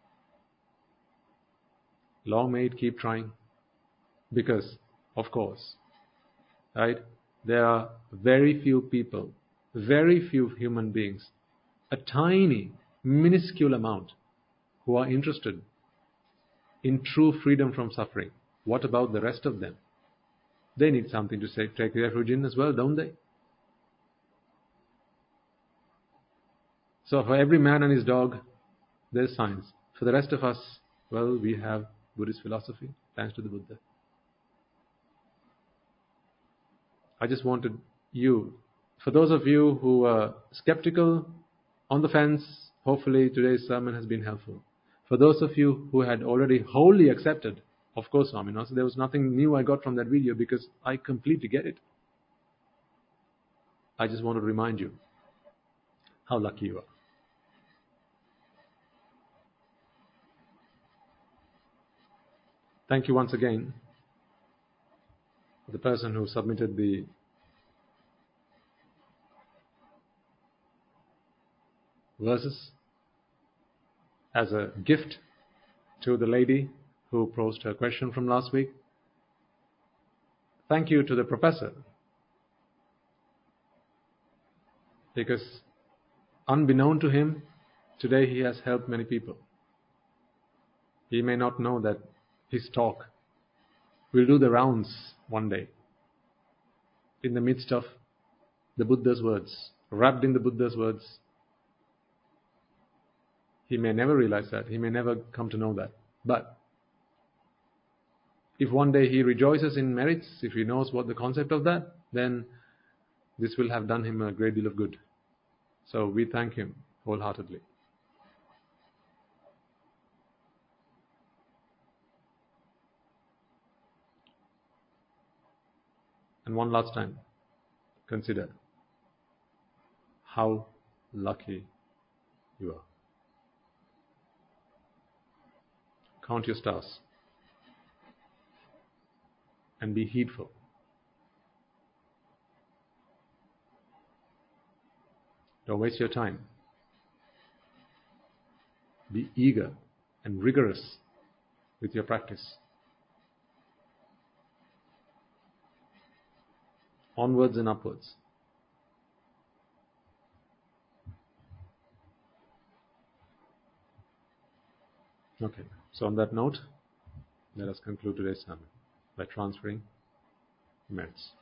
Long may it keep trying, because, of course, right, there are very few people, very few human beings, a tiny, minuscule amount, who are interested in true freedom from suffering. What about the rest of them? They need something to say, take refuge in as well, don't they? So for every man and his dog, there's science. For the rest of us, well, we have Buddhist philosophy, thanks to the Buddha. I just wanted you, for those of you who are skeptical, on the fence, hopefully today's sermon has been helpful. For those of you who had already wholly accepted, of course, Swami, no? So there was nothing new I got from that video because I completely get it. I just want to remind you how lucky you are. Thank you once again for the person who submitted the verses as a gift to the lady who posed her question from last week. Thank you to the professor, because unbeknown to him, today he has helped many people. He may not know that his talk will do the rounds one day in the midst of the Buddha's words, wrapped in the Buddha's words. He may never realize that. He may never come to know that. But if one day he rejoices in merits, if he knows what the concept of that, then this will have done him a great deal of good. So we thank him wholeheartedly. And one last time, consider how lucky you are. Count your stars and be heedful. Don't waste your time. Be eager and rigorous with your practice. Onwards and upwards. Okay, so on that note, let us conclude today's sermon by transferring merits.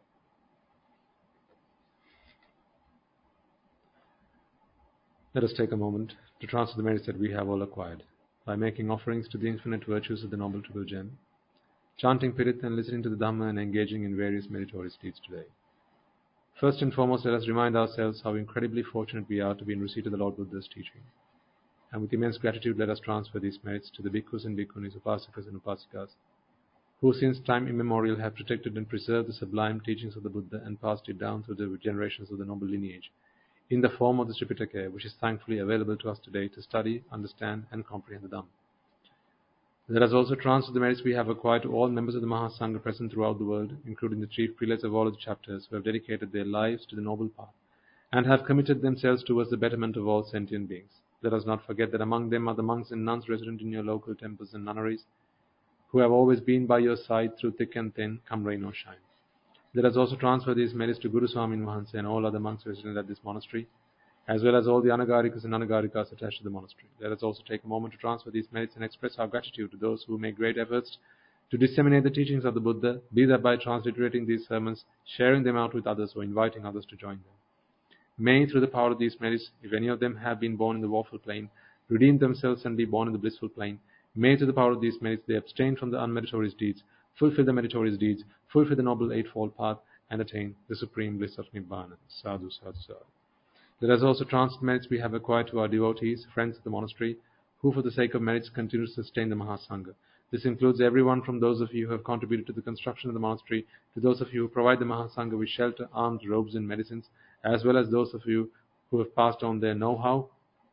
Let us take a moment to transfer the merits that we have all acquired by making offerings to the infinite virtues of the Noble Triple Gem, chanting Pirit and listening to the Dhamma and engaging in various meritorious deeds today. First and foremost, let us remind ourselves how incredibly fortunate we are to be in receipt of the Lord Buddha's teaching. And with immense gratitude, let us transfer these merits to the bhikkhus and bhikkhunis, upasakas and upasikas, who since time immemorial have protected and preserved the sublime teachings of the Buddha and passed it down through the generations of the noble lineage, in the form of the Tripitaka, which is thankfully available to us today to study, understand and comprehend the Dhamma. Let us also transfer the merits we have acquired to all members of the Mahasangha present throughout the world, including the chief prelates of all of the chapters who have dedicated their lives to the noble path and have committed themselves towards the betterment of all sentient beings. Let us not forget that among them are the monks and nuns resident in your local temples and nunneries, who have always been by your side through thick and thin, come rain or shine. Let us also transfer these merits to Guru Swami Mahansa and all other monks resident at this monastery, as well as all the Anagarikas and Anagarikas attached to the monastery. Let us also take a moment to transfer these merits and express our gratitude to those who make great efforts to disseminate the teachings of the Buddha, be that by transliterating these sermons, sharing them out with others, or inviting others to join them. May, through the power of these merits, if any of them have been born in the woeful plane, redeem themselves and be born in the blissful plane. May, through the power of these merits, they abstain from the unmeritorious deeds, fulfill the meritorious deeds, fulfill the noble eightfold path, and attain the supreme bliss of Nibbana. Sadhu, sadhu, sadhu. Let us also transfer merits we have acquired to our devotees, friends of the monastery, who for the sake of merits continue to sustain the Mahasangha. This includes everyone from those of you who have contributed to the construction of the monastery, to those of you who provide the Mahasangha with shelter, arms, robes and medicines, as well as those of you who have passed on their know-how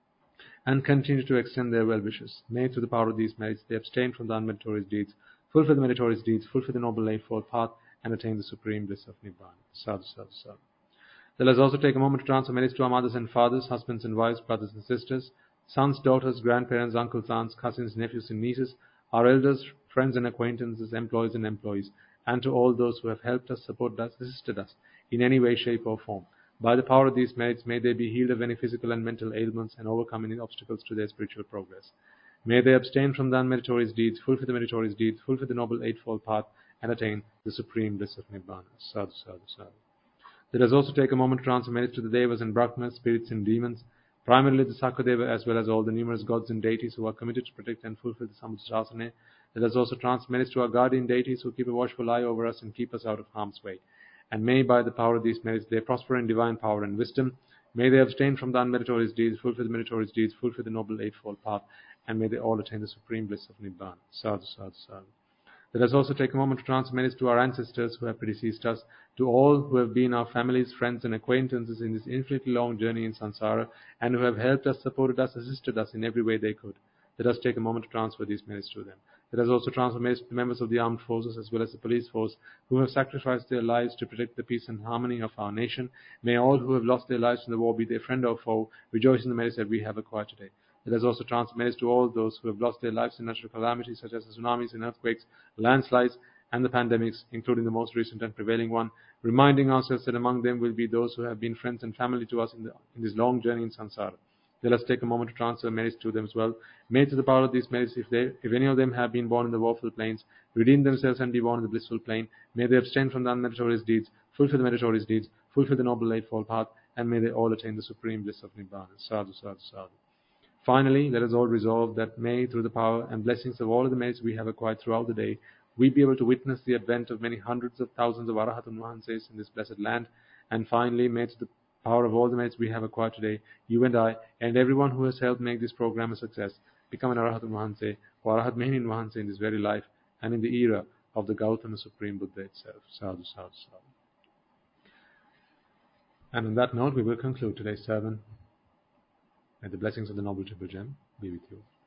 and continue to extend their well-wishes. May, through the power of these merits, they abstain from the unmeritorious deeds, fulfill the meritorious deeds, fulfill the noble eightfold path, and attain the supreme bliss of Nibbana. Sadhu, sadhu, sadhu. Let us also take a moment to transfer merits to our mothers and fathers, husbands and wives, brothers and sisters, sons, daughters, grandparents, uncles, aunts, cousins, nephews and nieces, our elders, friends and acquaintances, employees and employees, and to all those who have helped us, supported us, assisted us in any way, shape or form. By the power of these merits, may they be healed of any physical and mental ailments and overcome any obstacles to their spiritual progress. May they abstain from the unmeritorious deeds, fulfill the meritorious deeds, fulfill the noble eightfold path, and attain the supreme bliss of Nibbana. Sadhu, sadhu, sadhu. Let us also take a moment to transfer merits to the Devas and Brahmas, spirits and demons, primarily the Sakadeva, as well as all the numerous gods and deities who are committed to protect and fulfill the Samudshasana. Let us also transfer merits to our guardian deities who keep a watchful eye over us and keep us out of harm's way. and may by the power of these merits they prosper in divine power and wisdom. May they abstain from the unmeritorious deeds, fulfill the meritorious deeds, fulfill the noble eightfold path, and may they all attain the supreme bliss of Nibbana. Sadhu, sadhu, sadhu. Let us also take a moment to transfer merits to our ancestors who have predeceased us, to all who have been our families, friends, and acquaintances in this infinitely long journey in samsara, and who have helped us, supported us, assisted us in every way they could. Let us take a moment to transfer these merits to them. Let us also transfer merits to the members of the armed forces as well as the police force who have sacrificed their lives to protect the peace and harmony of our nation. May all who have lost their lives in the war, be they friend or foe, rejoice in the merits that we have acquired today. Let us also transfer merits to all those who have lost their lives in natural calamities such as the tsunamis and earthquakes, landslides, and the pandemics, including the most recent and prevailing one, reminding ourselves that among them will be those who have been friends and family to us in, the, in this long journey in samsara. Let us take a moment to transfer merits to them as well. May to the power of these merits, if they, if any of them have been born in the woeful plains, redeem themselves and be born in the blissful plain. May they abstain from the unmeritorious deeds, fulfill the meritorious deeds, fulfill the noble eightfold path, and may they all attain the supreme bliss of Nibbana. Sadhu, sadhu, sadhu. Finally, let us all resolve that may, through the power and blessings of all of the merits we have acquired throughout the day, we be able to witness the advent of many hundreds of thousands of Arahatun Vahanses in this blessed land. And finally, may to the power of all the merits we have acquired today, you and I, and everyone who has helped make this program a success, become an Arahatun Vahanse or Arahat Mehenin Vahanse in this very life and in the era of the Gautama Supreme Buddha itself. Sadhu, sadhu, sadhu. And on that note, we will conclude today's sermon. May the blessings of the Noble Triple Gem be with you.